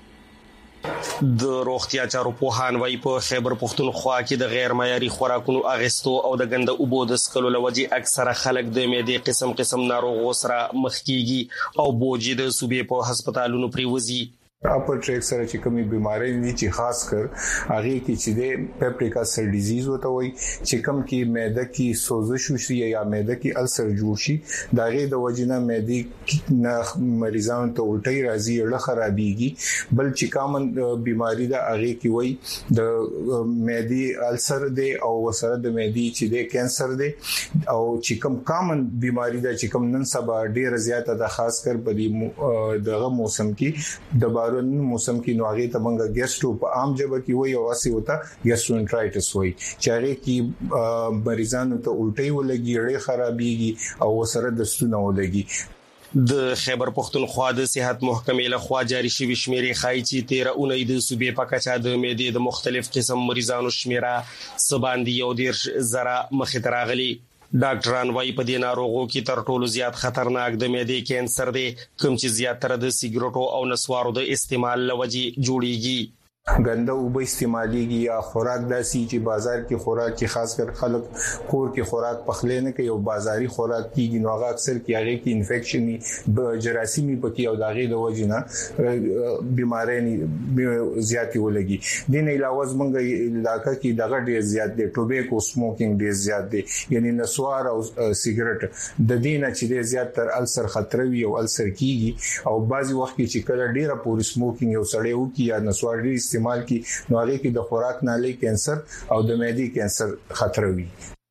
د روغتیا چارو په هان وای په خیبر پختونخوا کې د غیر معیاري خوراکونو اغستو او د ګنده اوبو د سکلو لوجي اکثره خلک د معدې قسم قسم ناروغو سره مخ کیږي او بوجي د صوبې په هسپتالونو پریوزي. اپر ټریک سره چې کومي بيمارۍ دي چې خاص کر هغه کې چې د پیپریک السر ډیزیز وته وي چې کوم کې معده کې سوزش وشي یا معده کې السر جوړ شي داغه د وجنه معده نه مریضانو ته الټي راځي اړه خرابيږي بل چې کامن بيماري ده هغه کې وي د معده السر دی او وسره د معده چې د کانسر دی او چې کوم کامن بيماري ده چې کوم نن سبا ډیره زیاته ده خاص کر په دغه موسم کې د بارون موسم کې نوغه ته منګه ګیسټو په عام جبه کې وي او اسی وتا ګیسټرونټرایټس وي چې هغه کې مریضانو ته الټي ولګي اړه خرابيږي او وسره د ستونو ولګي. د خیبر پختونخوا د صحت محکمې له خوا جاری شوی شمیرې خای چې تیرہ اونۍ د صوبې په کچا د معدې د مختلف قسم مریضانو شمیره سباندي یو ډیر زره مخې ته راغلي. ډاکټران وايي په دې ناروغو کې تر ټولو زیات خطرناک د معدې کانسر دی کوم چې زیاتره د سیګریټو او نسوارو د استعمال لوجي جوړیږي. ګنده او به استعماليږي یا خوراک داسي چې بازار کې خوراک کې خاص کر خلک کور کې خوراک پخلې نه کوي او بازاري خوراک کېږي نو هغه اکثر کې هغه کې انفیکشن جراثیمي پکې او داغه د وجنه بیمارۍ زیاتې ولګي. دین علاوه زمونږ علاقې کې دغه ډیر زیات دي ټوبیکو سموکینګ ډیر زیات دي یعنی نسوار او سیګریټ د دینه چې ډیر زیات تر السر خطر وي او السر کېږي او بعضي وخت کې چې کله ډیره پورې سموکینګ یو سړی وکي یا نسوار ډیر استعمال کی نو هغه کې د خوراک نالي کانسر او د معدې کانسر خطر وي.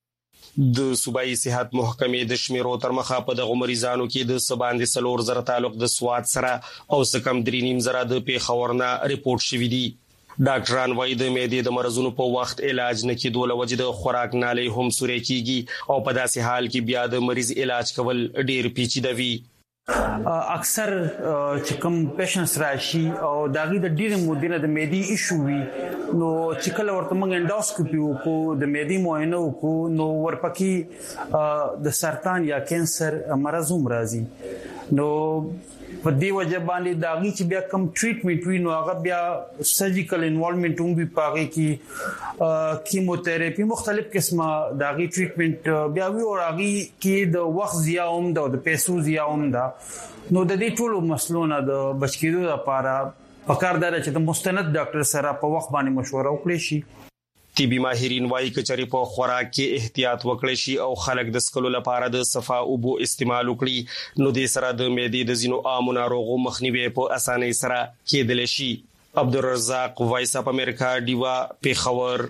د صوبایي صحت محکمې د شمیرو تر مخه په دغه مریضانو کې د سباندې سلور زره تعلق د سواد سره او سکم درې نیم زره د پیښورنا ریپورت شوې دي. ډاکټران وايي د معدې د مرزونو په وخت علاج نه کېدو لوجه د خوراک نالي هم سوري کیږي او په داسې حال کې بیا د مریض علاج کول ډیر پیچیده وي. اکثر چې کوم پیشنټس راشي او داغي د ډیره مودې د معدې ایشو وي نو چې کله ورته موږ انډوسکوپي وکړو د معدې معاینه وکړو نو ورپکې د سرطان یا کانسر مرز هم راځي نو په دې وجه باندې داغي چې بیا کم ټریټمنټ وی نو هغه بیا سرجیکل انوالومنت هم به پاره کې کیموتراپي مختلف قسمه داغي ټریټمنټ بیا وی او هغه کې د وخت ضایع هم د پیسو ضایع هم ده نو د دې ټولو مسلونه د بچکیدو لپاره پکاردار چې د مستند ډاکټر سره په وخت باندې مشوره وکړي شي. طبي ماهرین وايي کچري په خوراک کې احتیاط وکړي شي او خلک د سکلو لپاره د صفا او بو استعمال وکړي نو د سره د معدې د زینو عام ناروغو مخنیوي په اسانۍ سره کېدل شي. عبدالرزاق وایس اپ امریکا دیوا پیښور.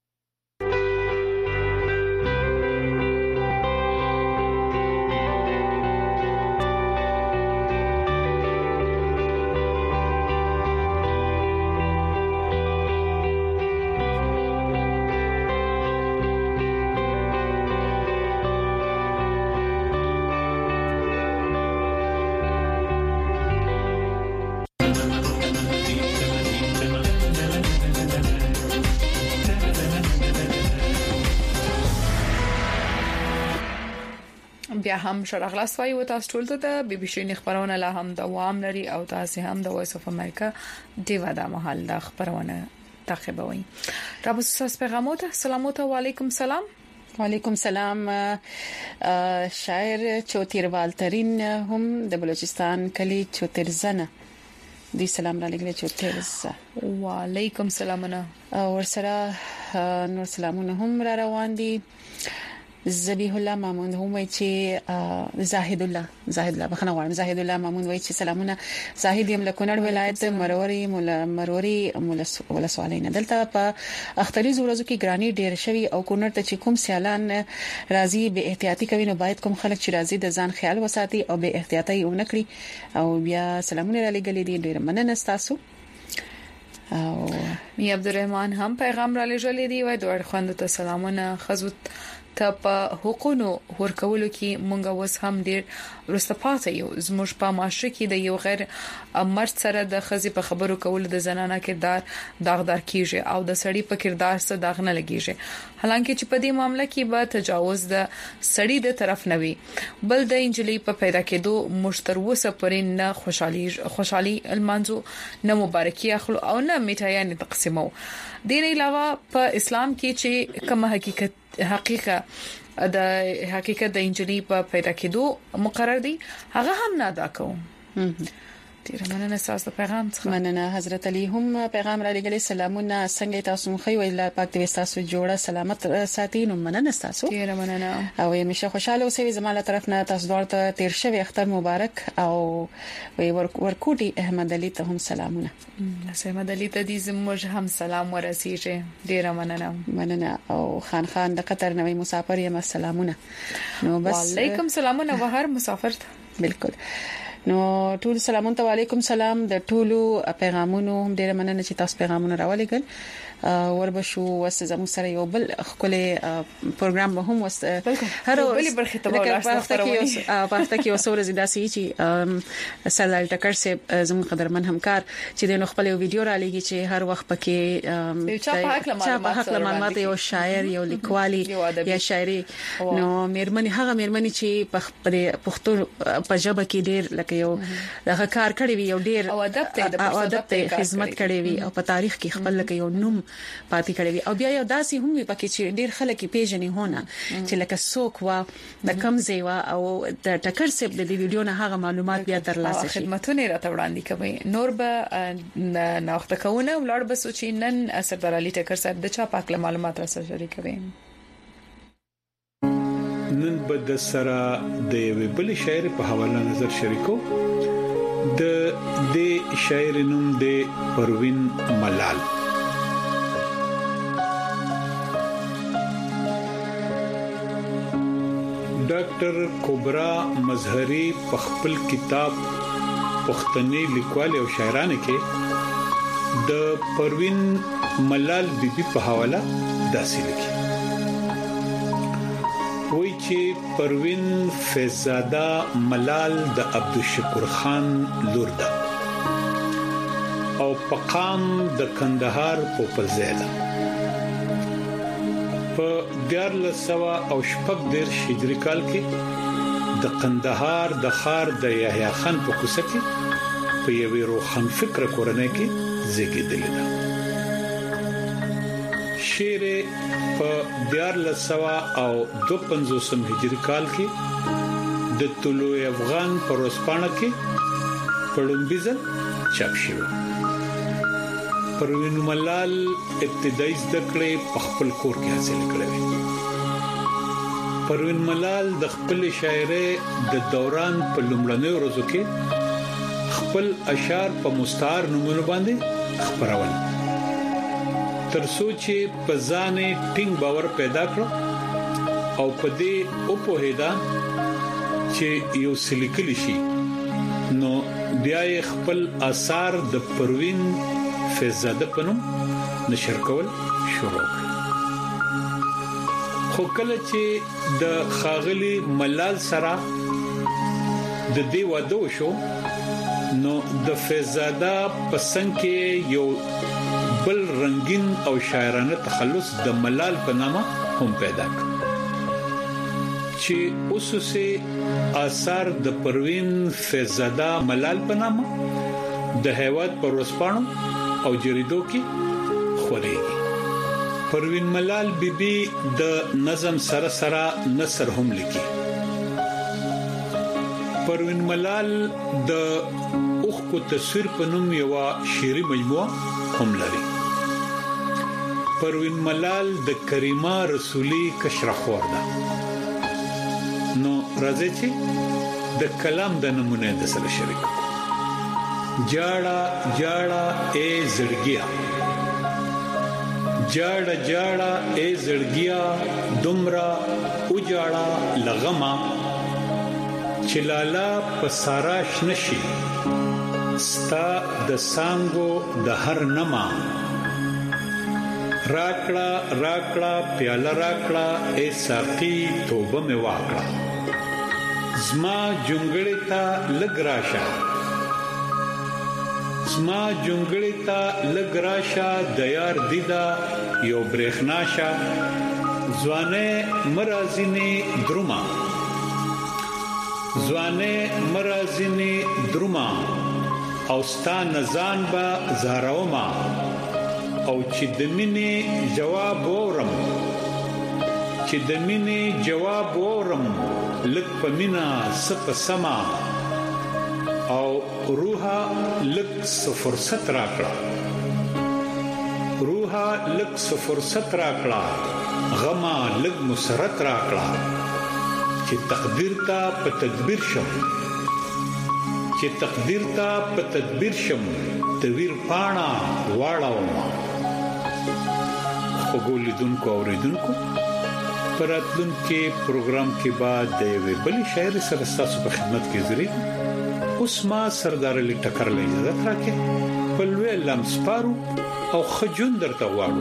بیا هم شرغلاس وای او تاسو ټول ته د بي بي سي خبرونه لا هم دوام لري او تاسو هم د وایس اف امریکا دیوا د محل د خبرونه تعقیبوي. تاسو پیغامات سلامات و علیکم سلام. وعلیکم سلام. شاعر چوتیروال ترین هم د بلوچستان کلی چوترزنه دی سلام را لګل چوترزه. وعلیکم سلام. اور سره نور سلامونه هم را روان دي. زبیح الله مامون هم وای چې زاهد الله زاهد الله بخنه غواړم زاهد الله مامون وای چې سلامونه زاهد یم له کونړ ولایت مروري مولا مروري مولا ولا سوالین دلته په اختریز ورځو کې ګرانی ډیر شوی او کونړ ته چې کوم سیالان راځي به احتیاطي کوي نو باید کوم خلک چې راځي د ځان خیال وساتي او به احتیاطي ونکړي او بیا سلامونه را لګلې دي ډیر مننه تاسو. او می عبدالرحمن هم پیغام را لګلې دی وای دوړ خوند ته سلامونه خزوت ته په حقوقو ورکولو کې مونږ اوس هم ډیر ورستپاتې یو زموږ په معاشره کې د یو غیر مرد سره د خزي په خبرو کول د زنانه کردار داغدار کیږي او د سړی په کردار سره داغ نه لګیږي حالانکه چې په دې معاملې کې به تجاوز د سړی د طرف نه وي بل د انجلۍ په پیدا کېدو مشتروسه پرې نه خوشحالي خوشحالي المنزو نه مبارکي اخلو او نه میټایان تقسیمو د نه علاوه په اسلام کې چې کوم حقیقت حقیقت د حقیقت د انجلۍ په پیدا کېدو مقرر دي هغه هم نه ادا کوم ډیر مننه تاسو د پیغام څخه مننه حضرت علي هم پیغام را لګلې سلامونه څنګه تاسو مخې ویل پاک دې تاسو جوړه سلامت ساتي نو مننه تاسو ډیر مننه او همیشه خوشاله اوسئ زموږ طرف نه تاسو ورته تیر شوی اختر مبارک او وی ورکوټي احمد علي ته هم سلامونه احمد علي ته دې زموږ هم سلام ورسیږي ډیر مننه مننه او خان خان د قطر نوې مسافر یم سلامونه نو بس وعلیکم سلامونه وهر مسافر بالکل نو ټول سلامونه وعلیکم سلام د ټولو پیغامونو هم ډیر مننه چې تاسو پیغامونه راولېګل وربشو وس زمو سره یو بل خپل پروګرام به هم وس هر بل برخه ته ورسره پاتې کې وسوره زیاده سي چې سردار ټکر سه زمو قدرمن همکار چې د نو خپل یو ویډیو را لګي چې هر وخت پکې چا په حق معلومات یو شاعر یو لیکوالي یا شاعري نو مېرمنې هغه مېرمنې چې په پښتو په ژبه کې ډیر لکه یو دغه کار کړی وي یو ډیر او ادب ته د ادب ته خدمت کړی وي او په تاریخ کې خپل لکه یو نوم پاتې کړی وي او بیا یو داسې هم وي پکې چې ډیر خلک پیژنې هونه چې لکه څوک وا د کم ځای وا او د ټکر سپ د ویډیو نه هغه معلومات بیا ترلاسه شي خدماتونه راته وړاندې کوي نور به نوخته کوونه ولر بس چې نن سردار علي ټکر صاحب د چا پاک معلومات را سره شریکوي نن به د سره د یو بل شاعر په حواله نظر شریکو د د شاعر نوم د پروین ملال ډاکټر کبرا مظهری په خپل کتاب پښتني لیکوال او شاعرانه کې د پروین ملال بیبي په حواله داسې لیکي وایي چې پروین فیضزاده ملال د عبدالشکور خان لور ده او پقام د کندهار په پلزیده په دیارلس سوا او شپږ دیر هجری کال کې د قندهار د خار د یحیی خان په کوڅه کې په یوې روخن فکر کورنۍ کې زیږیدل ده شعر په دیارلس سوا او دو پنځوسم هجری کال کې د طلوع افغان پر وسپانه کې پړمبیزل چاپ شوی پروین ملال ابتدایي زده کړې په خپل کور کې حاصل کړې پروین ملال د خپل شاعري د دوران په لومړنیو ورځو کې خپل اشعار په مستعار نومونو باندې خبرول ترڅو چې په ځان ټینګ باور پیدا کړو او په دې او په هدا چې یو سلیکلی شي نو بیا خپل آثار د پروین فیضزاده پنوم نشر کول شروع خو کله چې د خاغلی ملال سره د دې واده وشو نو د فیضزاده پسند کې یو بل رنگین او شاعرانه تخلص د ملال په نامه هم پیدا کړ چې اوسه آثار د پروین فیضزاده ملال په نامه د هیواد پر وسپانو او جریدو کې خوريږي پروین ملال بیبي د نظم سره سره نثر هم لیکي پروین ملال د اوخ کو تصویر په نوم یو شعري مجموعه هم لري پروین ملال د کریمه رسولي کشره خور ده نو راځي چې د کلام د نمونه د سره شریک جاړه جاړه اے زړګیا جاړه جاړه اے زړګیا دمرا او جاړه لغما چلالا پسارا شنشي ستا د سانګو د هر نما راکړه راکړه پیاله راکړه اے ساقي توبه مې واکړه زما جونګړې ته لګ راشه زما جونګړې ته لګ راشه د یار دیدا یو برېخناشه ځوانه مرزینی دروما ځوانه مرزینی دروما او ستا نزان با زهروما او چې د مینې جواب ورم چې د مینې جواب ورم لک په مینا سپ سما او روحا لک فرصت راکړه روحا لک فرصت راکړه غما لک مسرت راکړه چې تقدیر ته په تدبیر شم چې تقدیر ته په تدبیر شم تویر پانا واړاوم وګولیدونکو اوریدونکو پراتلون کې پروګرام کې بعد د وی بل شاعر سره تاسو په خدمت کې زری اوس ما سردار علی ټکر لې اجازه راکې په لوی لمس پارو او خجون درته واړو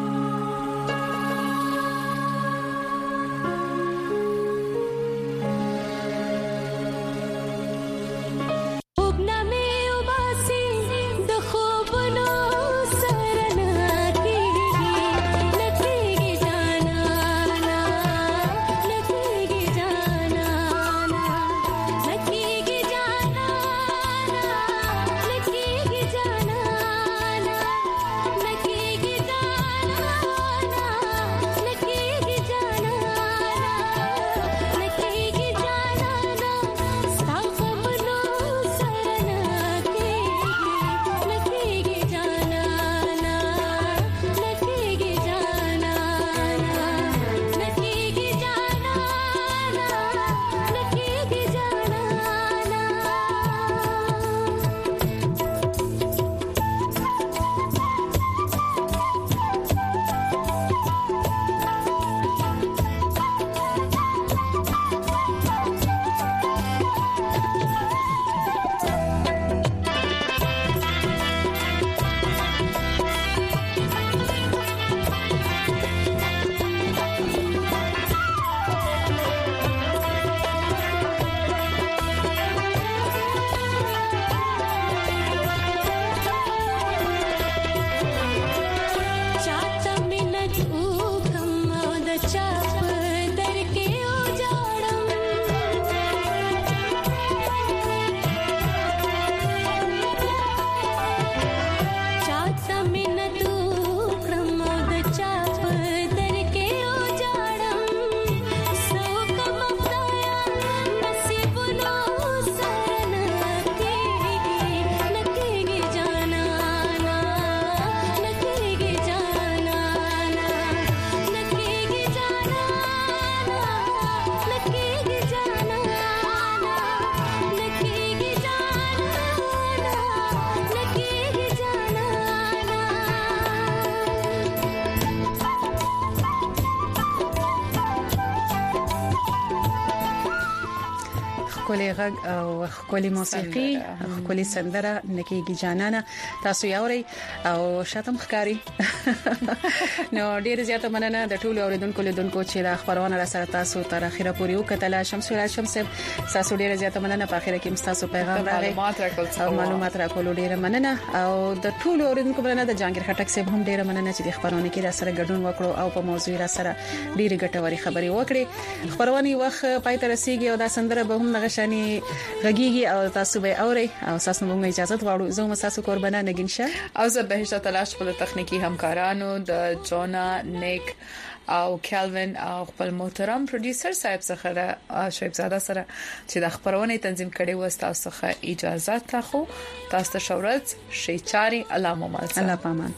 خولي غږ او خولي موسیقي خولي سندره نکیږي جانانه تاسو یاوري او شاتم ښکاری نو ډیر زیاته مننه د ټولو اوریدونکو لیدونکو چې دا خبرونه را سره تاسو تر اخره پورې وکټله شمس ول شمس تاسو ډیر زیاته مننه په اخره کې تاسو پیغام راغی او معلومات راکول ډیر مننه او د ټولو اوریدونکو مننه د جانګیر خټک صاحب هم ډیر مننه چې د خبرونه کې را سره ګډون وکړو او په موضوع را سره ډیر ګټوري خبري وکړي خبرونه وخت پای ته رسیدي او دا سندره به هم نغشاني غږیږي او تاسو به اوري او تاسو موږ اجازه غواړو زه هم تاسو قربانه نگینشه او زه به هیڅ تلاش خپل تخنیکی همکارانو د جونا نیک او کیلوین او خپل محترم پروډوسر صاحب څخه شعیب زاده سره چې د خبرونه تنظیم کړي و تاسو څخه اجازه تاخو تاسو ته شورت شي چاري علامه مال الله پامان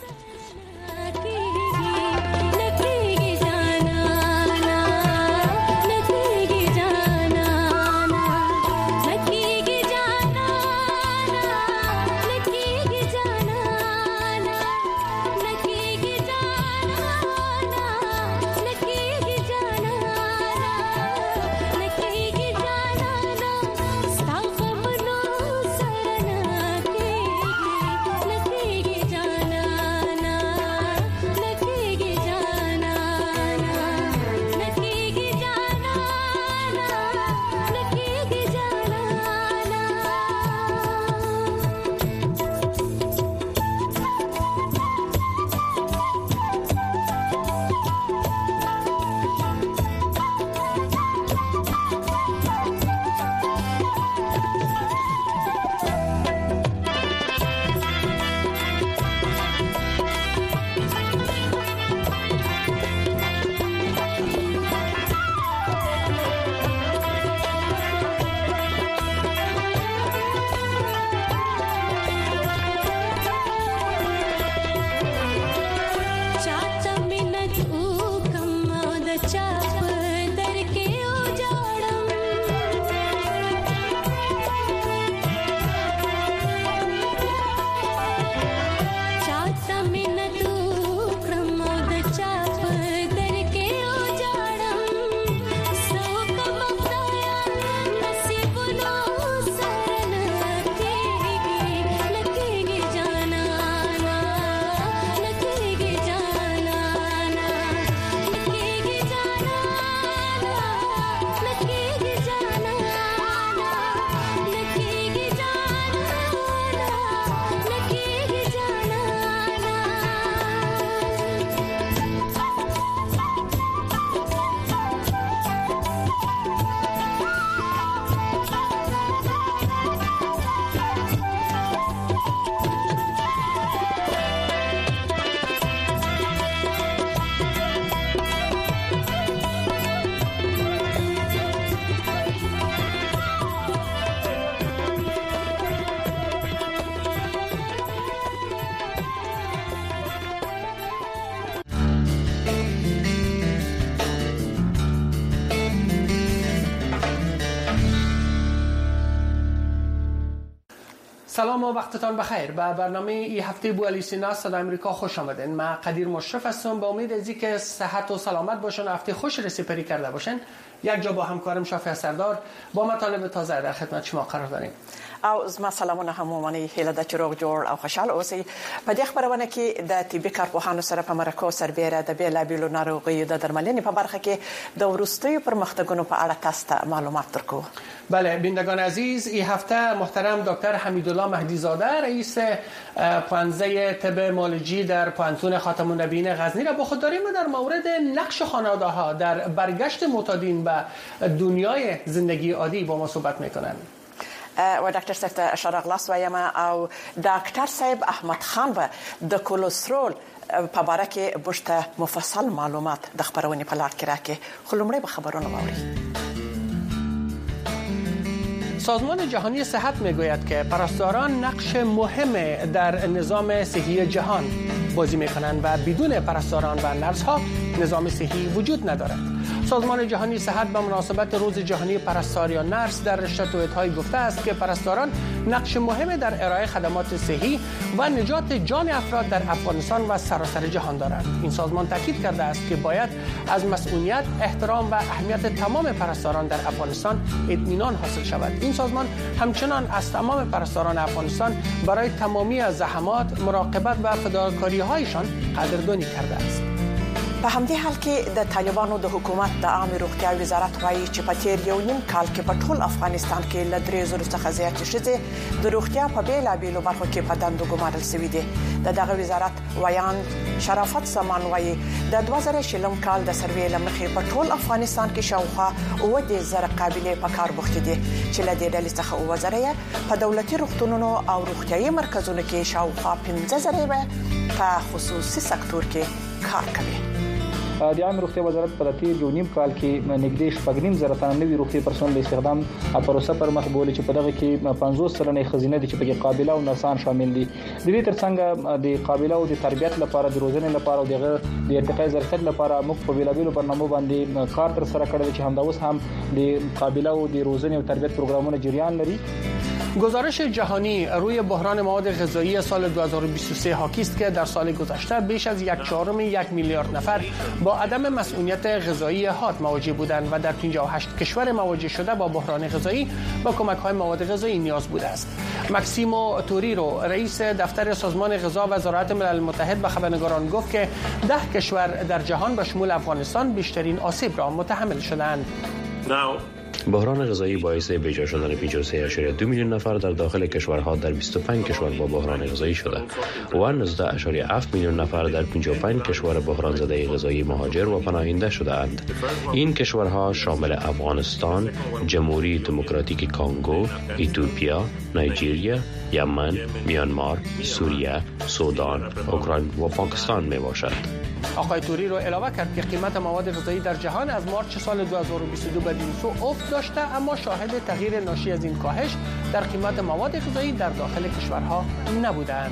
سلام و وقتتان بخیر. به برنامه این هفته بوالی سینا صدای آمریکا خوش آمدین. من قدیر مشرف هستم. با امید از اینکه صحت و سلامت باشن، هفته خوش رسیپری کرده باشن. یک جا با همکارم شافی سردار با مطالب تازه در خدمت شما قرار داریم. او زما سلامونه هم ومني هله د چروغ جوړ او خوشحال اوسئ. په دې خبرونه کې د طبي کارپوهانو سره په مرکو سربېره د بیلابیلو ناروغیو د درملنې په برخه کې د وروستیو پرمختګونو په اړه تاسو ته معلومات درکو. بله بینندگان عزیز، این هفته محترم دکتر حمیدالله مهدی زاده رئیس پانزه طب مولوژی در پانتون خاتم النبیین غزنی را با خود داریم و در مورد نقش خانواده ها در برگشت معتادین به دنیای زندگی عادی با ما صحبت میکنند. و ډاکټر صاحب ته اشاره غلاس وایم او ډاکټر صاحب احمد خان به د کولېسترول په اړه کې بشته مفصل معلومات د خبرونې په لار کې راکې. خو لومړی به خبرونه واوري. سازمان جهانی صحت میگوید که پرستاران نقش مهم در نظام صحی جهان بازی میکنند و بدون پرستاران و نرس‌ها نظام صحی وجود ندارد. سازمان جهانی صحت به مناسبت روز جهانی پرستار یا نرس در رشته توییت‌های گفته است که پرستاران نقش مهم در ارائه خدمات صحی و نجات جان افراد در افغانستان و سراسر جهان دارند. این سازمان تاکید کرده است که باید از مسئولیت، احترام و اهمیت تمام پرستاران در افغانستان اطمینان حاصل شود. این سازمان همچنان از تمام پرستاران افغانستان برای تمامی زحمات، مراقبت و فداکاری‌هایشان قدردانی کرده است. په همدې حال کې د طالبانو د حکومت د عامه روغتیا وزارت وایي چې په تیر یو نیم کال کې په ټول افغانستان کې ل درې زره څخه زیاتې ښځې د روغتیا په بیلابیلو برخو کې په دندو ګمارل شوي دي. د دغه وزارت ویان شرافت سامان وایي د دوه زره شلم کال د سروې له مخې په ټول افغانستان کې شاوخوا اووه دېرش زره قابلې په کار بوختې دي چې له دې ډلې څخه اووه زره یې په دولتي روغتونونو او روغتیايي مرکزونو کې شاوخوا پنځه زره یې په خصوصي سکتور کې کار کوي. د عامه روغتیا وزارت په تیر یو نیم کال کې نږدې شپږ نیم زره تنه نوي روغتي پرسونل استخدام پروسه پر مخ بولي چې په دغه کې پنځوس سلنه خزینه دي چې په قابله او نرسان شامل دي. د دې ترڅنګ د قابله او د تربیت لپاره د روزنې لپاره او دغه د ارتقای ظرفیت لپاره موږ په بیلابیلو برنامو باندې کار تر سره کړی چې همدا اوس هم د قابله او د روزنې او تربیت پروګرامونه جریان لري. گزارش جهانی روی بحران مواد غذایی سال دو هزار و بیست و سه حاکی است که در سال گذشته بیش از یک چهارم یک میلیارد نفر با عدم مسئولیت غذایی حاد مواجه بودند و در پنجاه و هشت کشور مواجه شده با بحران غذایی با کمک‌های مواد غذایی نیاز بوده است. ماکسیمو توریرو رئیس دفتر سازمان غذا وزارت ملل متحد به خبرنگاران گفت که ده کشور در جهان به شمول افغانستان بیشترین آسیب را متحمل شدند. بحران غذایی باعث بیجا شدن پنجاه و سه ممیز دو میلیون نفر در داخل کشورها در بیست و پنج کشور با بحران غذایی شده و نوزده ممیز هفت میلیون نفر در پنجاه و پنج کشور بحران زده غذایی مهاجر و پناهنده شده اند. این کشورها شامل افغانستان، جمهوری دموکراتیک کانگو، اتیوپیا، نایجیریا، یمن، میانمار، سوریه، سودان، اوکراین و پاکستان می باشد. آقای توری رو علاوه کرد که قیمت مواد غذایی در جهان از مارچ سال دو هزار و بیست و دو به دویست افت داشته، اما شاهد تغییر ناشی از این کاهش در قیمت مواد غذایی در داخل کشورها نبودند.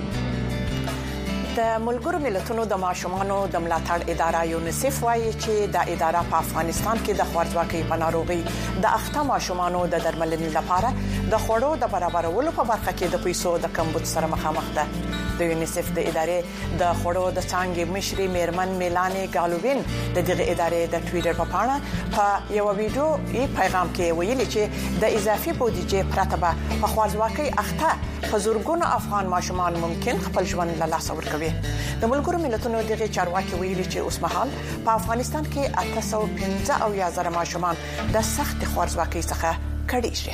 د ملګرو ملتونو د ماشومانو د ملاتړ اداره یونیسف وایي چې د اداره په افغانستان کې د خوارځواکۍ په ناروغي د اخته ماشومانو د درملنې لپاره د خوړو د برابرولو په برخه کې د پیسو د کمبود سره مخامخ ده. د یونیسف د ادارې د خوړو د څانګې مشري میرمن میلانې ګالووین د دغه ادارې د ټویټر په پاڼه په یو ویډیو یې پیغام کې ویلي چې د اضافي بودیجې پرته به په خوارځواکۍ اخته په زورګونو افغان ماشومان ممکن خپل ژوند له لاسه ورکوي. د ملګرو ملتونو دغه چارواکي ویلي چې اوس مهال په افغانستان کې اته سوه پنځه اویا زره ماشومان د سخت خوارځواکۍ څخه کړيږي.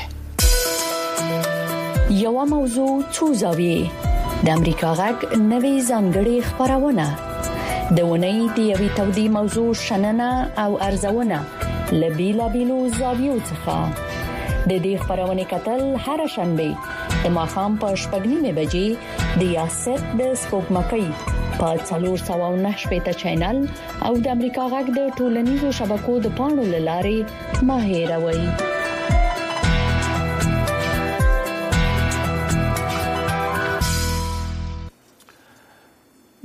یو موضوع څو زاویې د امریکا غږ نوې ځانګړې خبرونه د ونې د یوې تودې موضوع شننه او ارزونه لبیلا بیلو زاویو څخه د دې خبرونه کتل هر شنبه د ماښام په شپږ نیمه بجې د یاسر د سپوږمکۍ په څلور سوه نه شپږ چینل او د امریکا غږ د ټولنیزو شبکو د پاڼو لارې ماهیروي.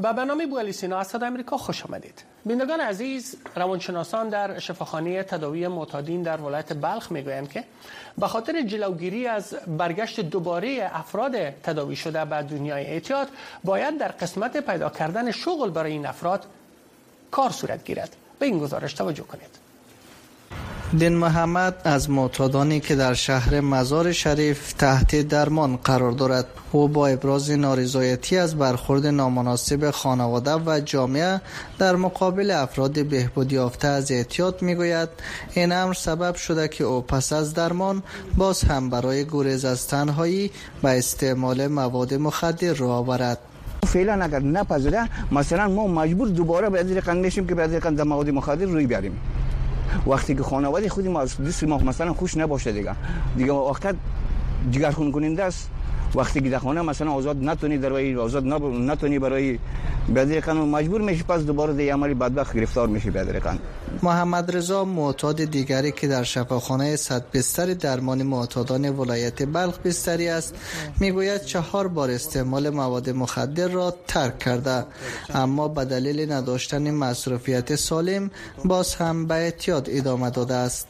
به برنامه بوعلی سینا از صدای آمریکا خوش آمدید. بینندگان عزیز، روانشناسان در شفاخانه تداوی معتادین در ولایت بلخ میگویند که به خاطر جلوگیری از برگشت دوباره افراد تداوی شده به دنیای اعتیاد باید در قسمت پیدا کردن شغل برای این افراد کار صورت گیرد. به این گزارش توجه کنید. دین محمد از معتادانی که در شهر مزار شریف تحت درمان قرار دارد. او با ابراز نارضایتی از برخورد نامناسب خانواده و جامعه در مقابل افراد بهبود یافته از اعتیاد میگوید این امر سبب شده که او پس از درمان باز هم برای گریز از تنهایی و استعمال مواد مخدر را آورد. فعلا اگر نپذیره مثلا ما مجبور دوباره به ازیر قند میشیم که به ازیر قند مواد مخدر روی بیاریم. وقتی که خانواده خودی ما دوست ما مثلا خوش نباشه دیگه دیگه وقت جگرخون کننده است. وقتی که در خانه مثلا آزاد نتونی در وی آزاد نتونی برای بدر قانون مجبور میشی پس دوباره دیگه عملی بدبخت گرفتار میشی بدر قانون. محمد رضا معتاد دیگری که در شفاخانه صد بستر درمان معتادان ولایت بلخ بستری است میگوید چهار بار استعمال مواد مخدر را ترک کرده اما به دلیل نداشتن مصرفیت سالم باز هم به اعتیاد ادامه داده است.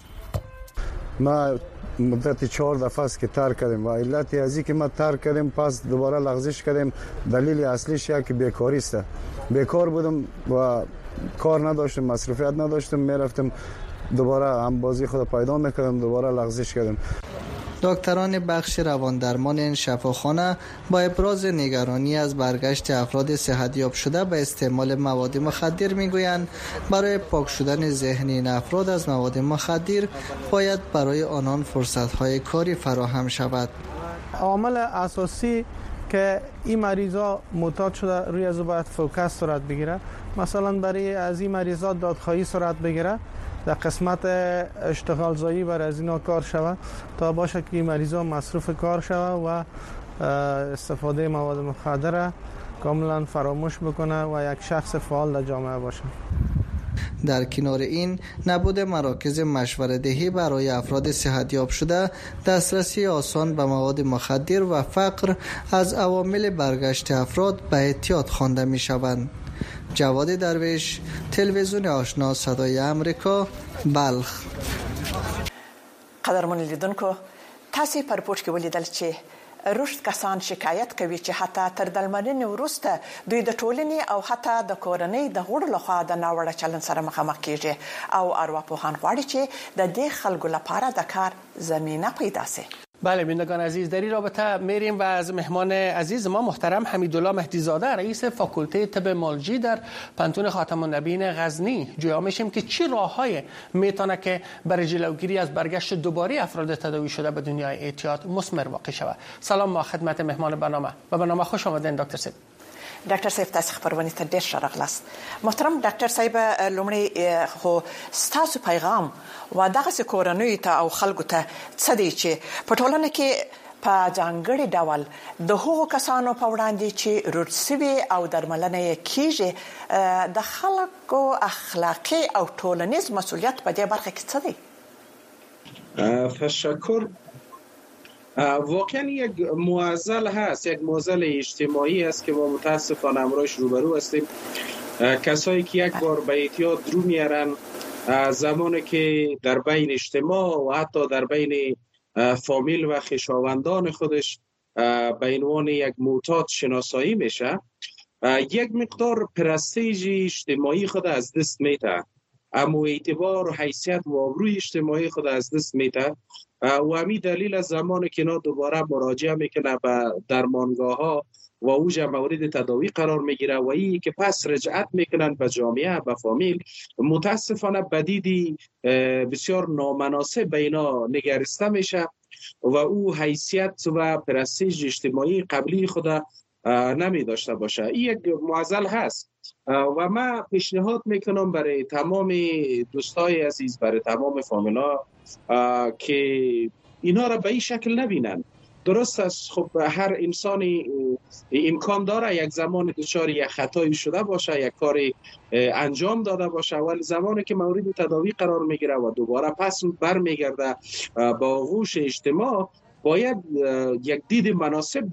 ما مدت چهار دفعه است که ترک کردیم و علت ازی که ما ترک کردیم پس دوباره لغزش کردیم. دلیل اصلیش اینه که بیکاری است. بیکار بودم و کار نداشتم، مصرفیت نداشتم، میرفتم دوباره هم بازی خود پیدا میکردم، دوباره لغزش کردم. دکتران بخش رواندرمان این شفاخانه با ابراز نگرانی از برگشت افراد صحتیاب شده به استعمال مواد مخدر میگویند برای پاک شدن ذهن این افراد از مواد مخدر باید برای آنان فرصت‌های کاری فراهم شود. عامل اساسی که این مریضا معتاد شده روی از باید فوکس صورت بگیره. مثلا برای از این مریضا دادخواهی صورت بگیره در قسمت اشتغال زایی بر از اینا کار شود تا باشه که این مریضا مصروف کار شود و استفاده مواد مخدر کاملا فراموش بکنه و یک شخص فعال در جامعه باشه. در کنار این نبود مراکز مشوره دهی برای افراد صحتیاب شده، دسترسی آسان به مواد مخدر و فقر از عوامل برگشت افراد به اعتیاد خوانده می شوند. جواد درویش، تلویزیون آشنا صدای آمریکا، بلخ. قدرمن لیدونکو، تاسو په رپورټ کې ولیدل چې روشت کسان شکایت کوي چې حتی تر درملنې وروسته دوی د ټولنې او حتی د کورنۍ د غړو لخوا د ناوړه چلند سره مخامخ کیږي او ارواپوهان غواړي چې د دې خلکو لپاره د کار زمینه پیدا شي. بله بینندگان عزیز، در این رابطه میریم و از مهمان عزیز ما محترم حمیدالله مهدیزاده رئیس فاکولته طب مالجی در پانتون خاتم النبیین غزنی جویا میشیم که چی راههای میتونه که برای جلوگیری از برگشت دوباره افراد تداوی شده به دنیای اعتیاد مثمر واقع شود. سلام ما خدمت مهمان برنامه و برنامه خوش آمدین دکتر صاحب. ډاکټر صاحب تاسو خبرونه ته ډیر شرغلاست. محترم ډاکټر صاحب لومړی خو ستاسو پیغام و دغه کورنۍ ته او خلکو ته څه دی چې په ټولنه کې په ځانګړي ډول د هغو کسانو په وړاندې چې روډسوي او درملنه کیږي د خلکو اخلاقی او ټولنیز مسؤلیت په دې برخه کې څه دی؟ تشکر. واقعا یک معضل هست، یک معضل اجتماعی است که ما متاسفانه امروز روبرو هستیم. کسایی که یک بار به اعتیاد رو میارن زمانی که در بین اجتماع و حتی در بین فامیل و خویشاوندان خودش به عنوان یک معتاد شناسایی میشه، یک مقدار پرستیژ اجتماعی خود از دست میده، اما اعتبار و حیثیت و آبروی اجتماعی خود از دست میده و همین دلیل از زمانی که اینا دوباره مراجعه میکنه به درمانگاه ها و اوجا مورد تداوی قرار میگیره و این که پس رجعت میکنن به جامعه، به فامیل، متاسفانه بدیدی بسیار نامناسب به اینا نگرسته میشه و او حیثیت و پرستیژ اجتماعی قبلی خود نمی داشته باشه. این یک معضل هست و من پیشنهاد میکنم برای تمام دوستای عزیز، برای تمام فامیلا که اینا را به این شکل نبینن. درست است، خب هر انسانی امکان داره یک زمان دچار یک خطایی شده باشه، یک کاری انجام داده باشه، ولی زمانی که مورد تداوی قرار میگیره و دوباره پس برمیگرده با آغوش اجتماع، باید یک دید مناسب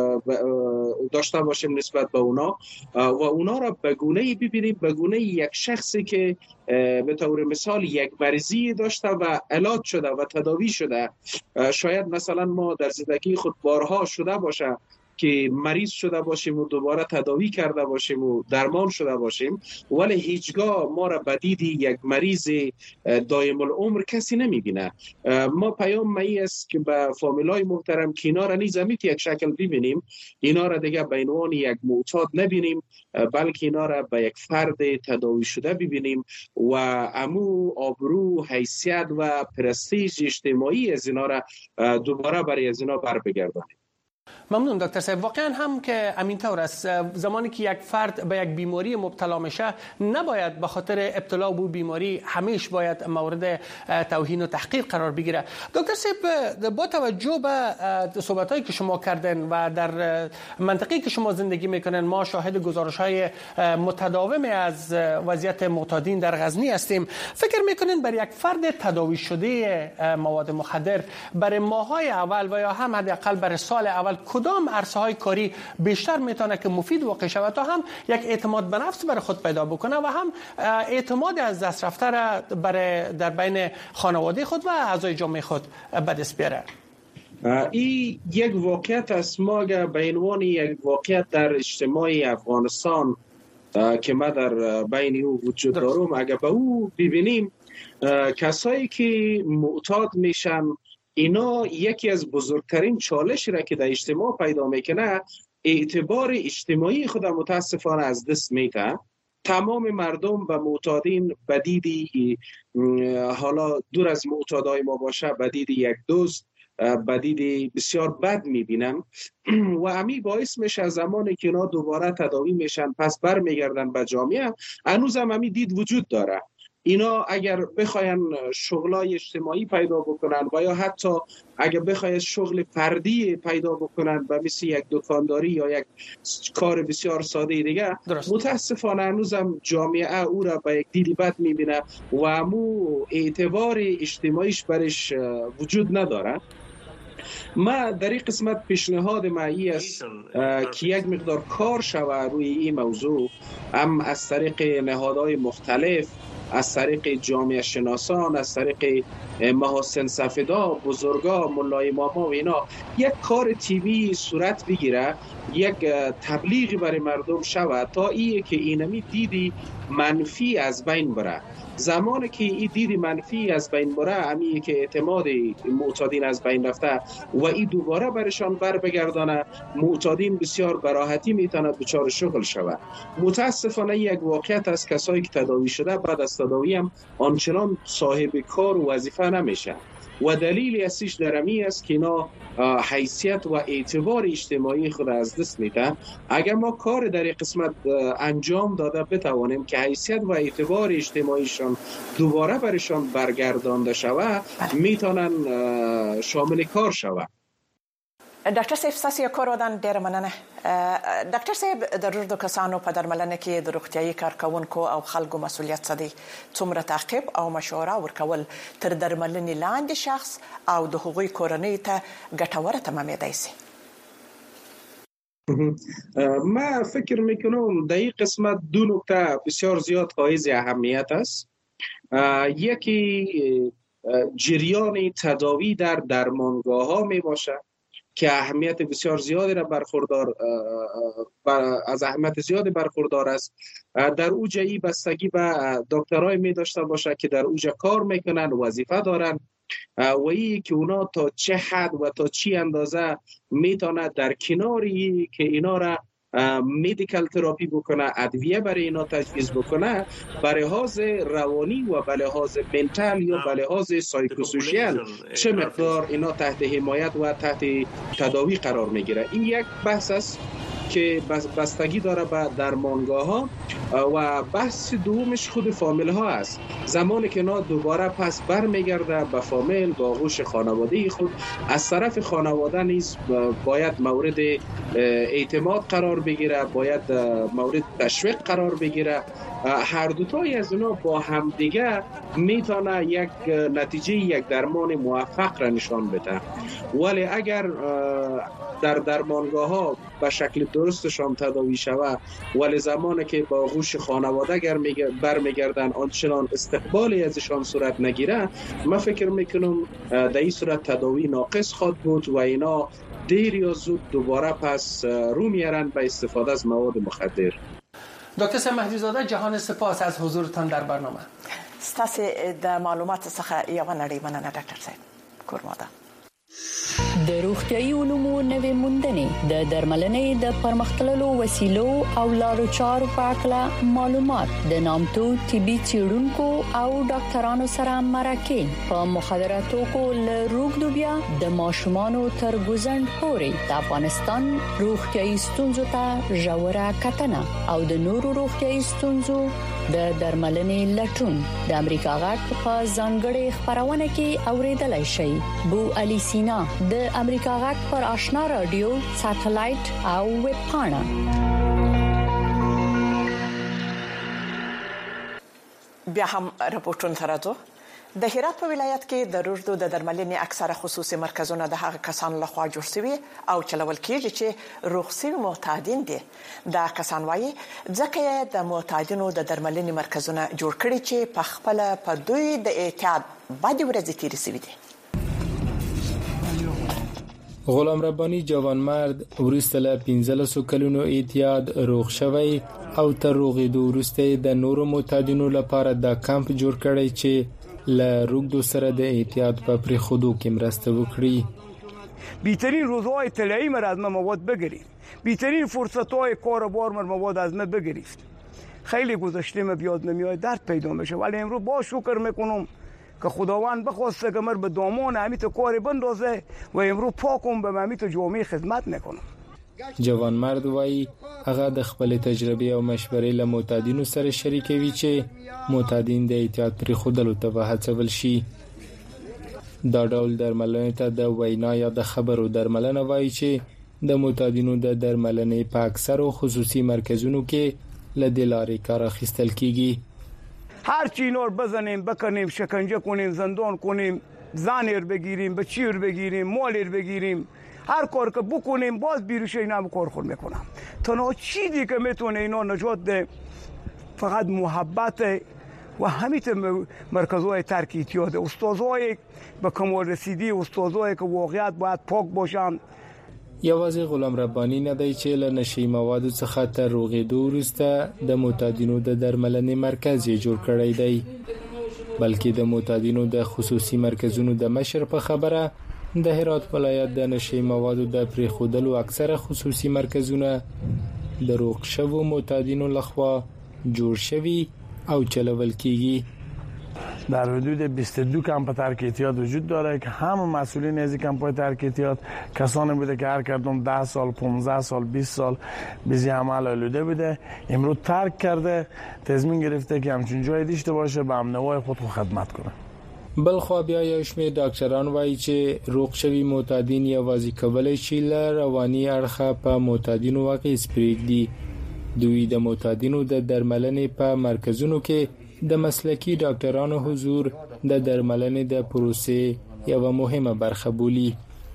داشته باشیم نسبت به اونا و اونا را به گونه‌ای ببینیم، به گونه یک شخصی که به طور مثال یک مریضی داشته و علاج شده و تداوی شده. شاید مثلا ما در زندگی خود بارها شده باشه که مریض شده باشیم و دوباره تداوی کرده باشیم و درمان شده باشیم، ولی هیچگاه ما را بدید یک مریض دائم العمر کسی نمیبینه. ما پیام مایی است که به فامیلای محترم که اینا را نیز امیت یک شکل ببینیم، اینا را دیگه به عنوان یک معتاد نبینیم، بلکه اینا را به یک فرد تداوی شده ببینیم و امو آبرو، حیثیت و پرستیژ اجتماعی از اینا را دوباره برای از اینا بر بگردانیم. ممنون دکتر صاحب. واقعا هم که همین طور است، زمانی که یک فرد به یک بیماری مبتلا میشه نباید به خاطر ابتلا به بیماری همیشه باید مورد توهین و تحقیر قرار بگیره. دکتر صاحب، با توجه به صحبتایی که شما کردن و در منطقه‌ای که شما زندگی میکنن ما شاهد گزارش‌های متداوم از وضعیت معتادین در غزنی هستیم، فکر میکنین برای یک فرد تداوی شده مواد مخدر برای ماه‌های اول و یا هم حداقل برای سال اول کدام عرصه‌های کاری بیشتر میتونه که مفید واقع شود تا هم یک اعتماد به نفس برای خود پیدا بکنه و هم اعتماد از دست رفته را برای در بین خانواده خود و اعضای جامعه خود به دست بیاره؟ این یک واقعیت است. ما به عنوان یک واقعیت در اجتماع افغانستان که ما در بین او وجود دارم اگر به او ببینیم، کسایی که معتاد میشن اینا یکی از بزرگترین چالشی را که در اجتماع پیدا میکنه اعتبار اجتماعی خود متاسفانه از دست میده. تمام مردم به معتادین بدیدی، حالا دور از معتادای ما باشه، بدیدی یک دوست، بدیدی بسیار بد میبینن و همین باعث میشه زمانی که اینا دوباره تداوی میشن پس بر میگردن به جامعه، هنوز هم همین دید وجود داره. اینا اگر بخواین شغلای اجتماعی پیدا بکنن و یا حتی اگر بخواین شغل فردی پیدا بکنن به مثل یک دکانداری یا یک کار بسیار ساده دیگه، درست. متاسفانه هنوزم جامعه او را به یک دیدی بد میبینه و همو اعتبار اجتماعیش برش وجود نداره. ما در این قسمت پیشنهاد معی است که یک مقدار کار شود روی این موضوع، هم از طریق نهادهای مختلف، از طریق جامعه شناسان، از طریق محاسن سفدا، بزرگا، ملای ماما و اینا یک کار تیوی صورت بگیره، یک تبلیغی برای مردم شود تا ایه که اینمی دیدی منفی از بین بره. زمانی که این دیدی منفی از بین بره، همیه که اعتماد معتادین از بین رفته و این دوباره برشان بر بگردانه، معتادین بسیار براحتی میتونه دچار شغل شود. متاسفانه یک واقعیت است، کسایی که تداوی شده بعد از تداوی هم آنچنان صاحب کار و وظیفه نمیشه و دلیلی اصلیش درمی است که اینا حیثیت و اعتبار اجتماعی خود از دست میدن. اگر ما کار در این قسمت انجام داده بتوانیم که حیثیت و اعتبار اجتماعیشان دوباره برشان برگردانده شود، میتونن شامل کار شود. ډاکټر صاحب ستاسو یو کار ودان ډېر مننه. ډاکټر صاحب د روږدو کسانو په درملنه کې د روغتیايي کارکونکو او خلکو مسؤلیت څه دی؟ څومره تعقیب او مشوره ورکول تر درملنې لاندې شخص او د هغوی کورنۍ ته ګټوره تمامېدای شي؟ ما فکر میکنم در این قسمت دو نکته بسیار زیاد حائز اهمیت است. یکی جریان تداوی در درمانگاه ها می باشد که اهمیت بسیار زیادی را برخوردار از اهمیت زیادی برخوردار است. در اوج ای بستگی به دکترای می داشته باشه که در اوج کار میکنن، وظیفه دارن و ای که اونا تا چه حد و تا چی اندازه میتونه در کناری که اینا را میدیکال تراپی بکنه، ادویه برای اینا تجویز بکنه، برای لحاظ روانی و برای لحاظ منتال یا برای لحاظ سایکوسوشیال چه مقدار اینا تحت حمایت و تحت تداوی قرار میگیره. این یک بحث است که بستگی داره به درمانگاه ها و بحث دومش خود فامیل ها است. زمانی که اینا دوباره پس بر میگرده به فامیل، با آغوش خانواده خود، از طرف خانواده نیز باید مورد اعتماد قرار بگیره، باید مورد تشویق قرار بگیره. هر دوتای از اونا با همدیگه میتونه یک نتیجه یک درمان موفق را نشان بده. ولی اگر در درمانگاه ها به شکل درستشان تداوی شوه ولی زمانی که با آغوش خانواده برمیگردن آنچنان استقبالی ازشان صورت نگیره، من فکر میکنم در این صورت تداوی ناقص خواهد بود و اینا دیر یا زود دوباره پس رو میارن به استفاده از مواد مخدر. دکتر سید مهدی زاده، جهان سپاس از حضورتان در برنامه. ستاسو د معلومات څخه یو نړۍ مننه ډاکټر صاحب. کورماده د روغتیايي علومو نوې موندنې د درملنې د پرمختللو وسیلو او لارو چارو په اړه معلومات د نامتو طبي څېړونکو او ډاکټرانو سره مرکې په مخدره توکو له روغتیا د ماشومانو تر ګوزند پورې د افغانستان روغتیايي ستونزو ته ژوره کتنه او د نورو روغتیايي ستونزو د درملنې لټون د امریکا غږ په ځانګړي خبرونه کې اوریدلای شي. بو علي سینا د امریکا غږ پر آشنا رادیو، ساتلایت او ویب پاڼه. بیا هم راپورټونه ترازو د هرات په ولایت کې د روزدو د درملنې اکثره خصوصي مرکزونه د هغه کسانو لخوا جوړ شوي او چلول کېږي چې روغسي معتادین دي. دا کسان وایي ځکه د معتادینو د درملنې مرکزونه جوړ کړي چې په خپل په دوی د اعتیاد باندې ورځي تیر سوي دي. غلام ربانی جوانمرد ورسته له پنځلسو کلونو اعتیاد روغ شوی او تر روغېدو وروسته د نورو معتادینو لپاره د کمپ جوړ کړی چې له روغدو سره د احتیاط په پرېښودو کې مرسته وکړي. بهترین روزهای طلایی مر از ما مواد بگیریم، بهترین فرصت‌های کار و بار مر مواد از ما بگیرید. خیلی گذشته ما بیاد نمیاد درد پیدا میشه، ولی امروز با شکر میکنم که خداوند بخواسته که مر به دامان امیت کار بندازه و امروز پاکم به امیت جامعه خدمت میکنم. جوانمرد وایي هغه د خپل تجربه او مشورې له معتادینو سره شریکوي چې معتادین د احتیاط پرې خودلو ته وهڅول شي. دا ډول درملنې ته د وینا یا د خبرو درملنه وایي چې د معتادینو د درملنې په اکثرو خصوصي مرکزونو کې له دې لارې کار اخیستل کیږي. هر چی نور بزنیم، بکنیم، شکنجه کنیم، زندان کنیم، زنیر بگیریم، بچیر بگیریم، مالیر بگیریم، هر کار که بکنیم باز بیروش اینا هم کار خود میکنم. تنها چیزی که میتونه اینا نجات ده فقط محبت و همیت مرکزهای ترک اعتیاد، استادهای به کمال رسیدی، استادهای که واقعیت باید پاک باشن. یوازې غلام ربانی نه دی چې له نشي موادو څخه تر روغېدو وروسته د معتادینو د درملنې مرکز یې جوړ کړی دی، بلکې د معتادینو د خصوصي مرکزونو د مشر په خبره د هرات ولایت د نشي موادو د پرېښودلو اکثره خصوصي مرکزونه د روغ شوو معتادینو لخوا جوړ شوي او چلول کیږي. در حدود بیست و دو کمپ ترک اعتیاد وجود داره که همه مسئولین از کمپ‌های ترک اعتیاد کسانی بوده که هر کدوم ده سال، پانزده سال، بیست سال بیزی عمل آلوده بوده، امروز ترک کرده، تضمین گرفته که همچین جای داشته باشه به امنوای خود خدمت کنه. بلخوا بیا یو شمېر ډاکټران وایي چې روغ شوي معتادین یوازې کولی شي له رواني اړخه په معتادینو اغېز پرېږدي. دوی د معتادینو د درملنې په مرکزونو کې د مسلکي ډاکټرانو حضور د درملنې د پروسې یوه مهمه برخه بولي.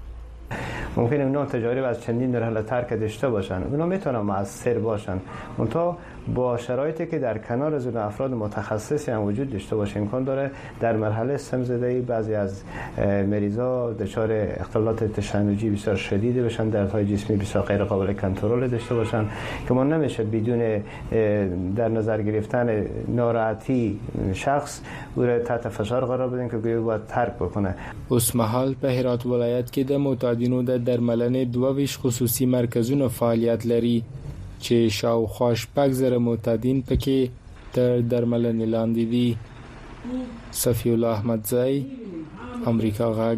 ممکنه اونا تجارب از چندین رحله ترک داشته باشن، اونا میتونن مؤثر باشن، منتها با شرایطی که در کنار از اون افراد متخصصی هم وجود داشته باشه امکان داره در مرحله سم زدگی بعضی از مریضا دچار اختلالات تشنجی بسیار شدیدی بشن، دردهای جسمی بسیار غیر قابل کنترل داشته باشن که ما نمیشه بدون در نظر گرفتن ناراحتی شخص او را تحت فشار قرار بدیم که گویا باید ترک بکنه. اوس مهال په هرات ولایت کې د معتادینو د درملنې دوه ویشت خصوصي مرکزونه فعالیت لري چې شاوخوا شپږ زره معتادین پکې تر درملنې لاندې دي. صفی الله احمدزی، امریکا غږ.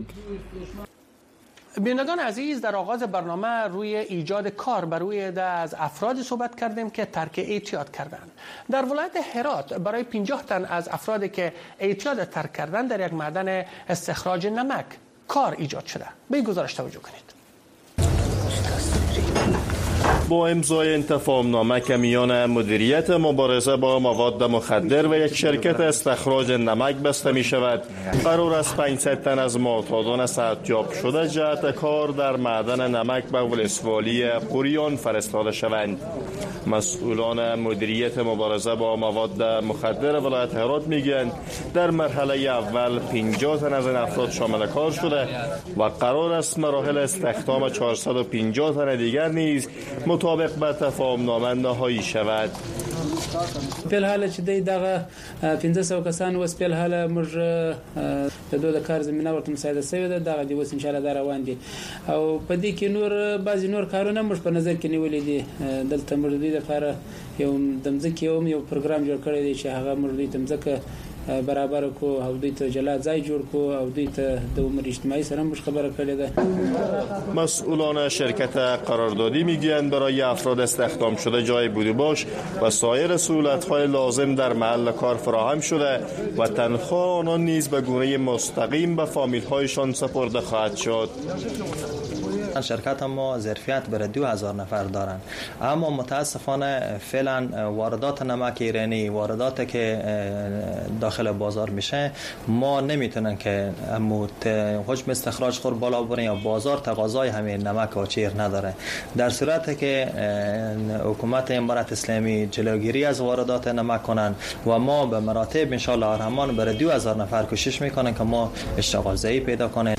بینندگان عزیز، در آغاز برنامه روی ایجاد کار برای از افرادی صحبت کردیم که ترک اعتیاد کردند. در ولایت هرات برای پنجاه تن از افرادی که اعتیاد ترک کردند در یک معدن استخراج نمک کار ایجاد شده. به این گزارش توجه کنید. با امضای تفاهمنامه که میان مدیریت مبارزه با مواد مخدر و یک شرکت استخراج نمک بسته می شود. قرار است پانصد تن از معتادان صحتیاب شده جهت کار در معدن نمک به ولسوالی قریان فرستاده شوند. مسئولان مدیریت مبارزه با مواد مخدر ولایت هرات میگویند در مرحله اول پنجاه تن از این افراد شامل کار شده و قرار است مراحل استخدام چهارصد و پنجاه تن دیگر نیز مطابق به تفاهمنامه نهایی شود. په حال چې دغه پنځه سوه کسان وس په حال موږ د دوه کار زمينه ورته مساعده شوی ده دغه دی وس ان شاء الله دا روان دي او په دې کې نور بعضی نور کارونه موږ په نظر کې نیولې دي. دلته موږ د لپاره یو دمځکه یو یو پروګرام جوړ کړی دی چې هغه موږ د دمځکه برابر کو او دوی ته جلا ځای جوړ کو او دوی ته د امور اجتماعي سره مش خبره کړې ده. مسئولان شرکت قراردادی میگویند برای افراد استخدام شده جای بود و باش و سایر سهولت‌های لازم در محل کار فراهم شده و تنخواه آنان نیز به گونه مستقیم به فامیل‌هایشان سپرده خواهد شد. شرکت ما ظرفیت برای دو هزار نفر دارند، اما متاسفانه فعلا واردات نمک ایرانی، واردات که داخل بازار میشه، ما نمیتونن که حجم استخراج خور بالا بریم یا بازار تقاضای همین نمک قاچیر نداره. در صورتی که حکومت امارات اسلامی جلوگیری از واردات نمک کنن و ما به مراتب ان شاء الله الرحمن برای دو هزار نفر کوشش میکنن که ما اشتغال زایی پیدا کنیم.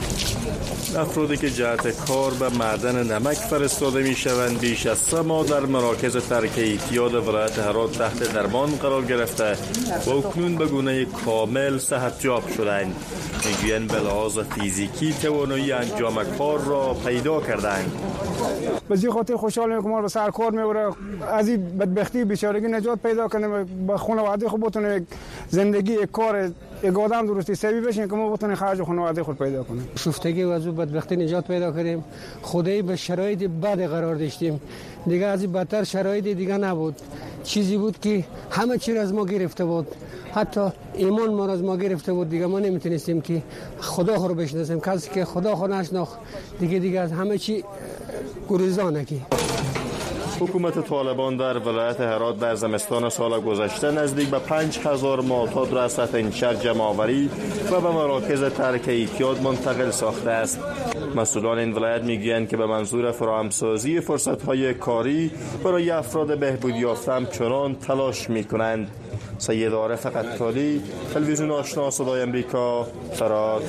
افرادی که جهت کار به معدن نمک فرستاده می شوند بیش از سه ماه در مراکز ترک اعتیاد ولایت هرات تحت درمان قرار گرفته و اکنون به گونه کامل صحتیاب شدند. میگویند به لحاظ فیزیکی توانایی انجام کار را پیدا کردند. بزی خاطر خوشحال میکنم ما به سر کار میبره از این بدبختی بیچارگی نجات پیدا کنیم، با خانواده خود بتونه زندگی یک کار یک آدم درستی سبی بشین که ما بتونیم خرج خانواده خود پیدا کنیم. شفتگی و از اون بدبختی نجات پیدا کنیم. خدایی به شرایط بد قرار داشتیم، دیگه از این بدتر شرایط دیگه نبود. چیزی بود که همه چیز از ما گرفته بود، حتی ایمان ما از ما گرفته بود. دیگه ما نمیتونستیم که خدا خود رو بشناسیم. کسی که خدا خود نشناخت دیگه دیگه از همه چی گریزانه. کی حکومت طالبان در ولایت هرات در زمستان سال گذشته نزدیک به پنج هزار معتاد را از سطح این شهر جمع آوری و به مراکز ترک اعتیاد منتقل ساخته است. مسئولان این ولایت میگویند که به منظور فراهمسازی فرصت‌های کاری برای افراد بهبود یافته همچنان تلاش می‌کنند. سید عارف قتالی، تلویزیون آشنا صدای امریکا، هرات.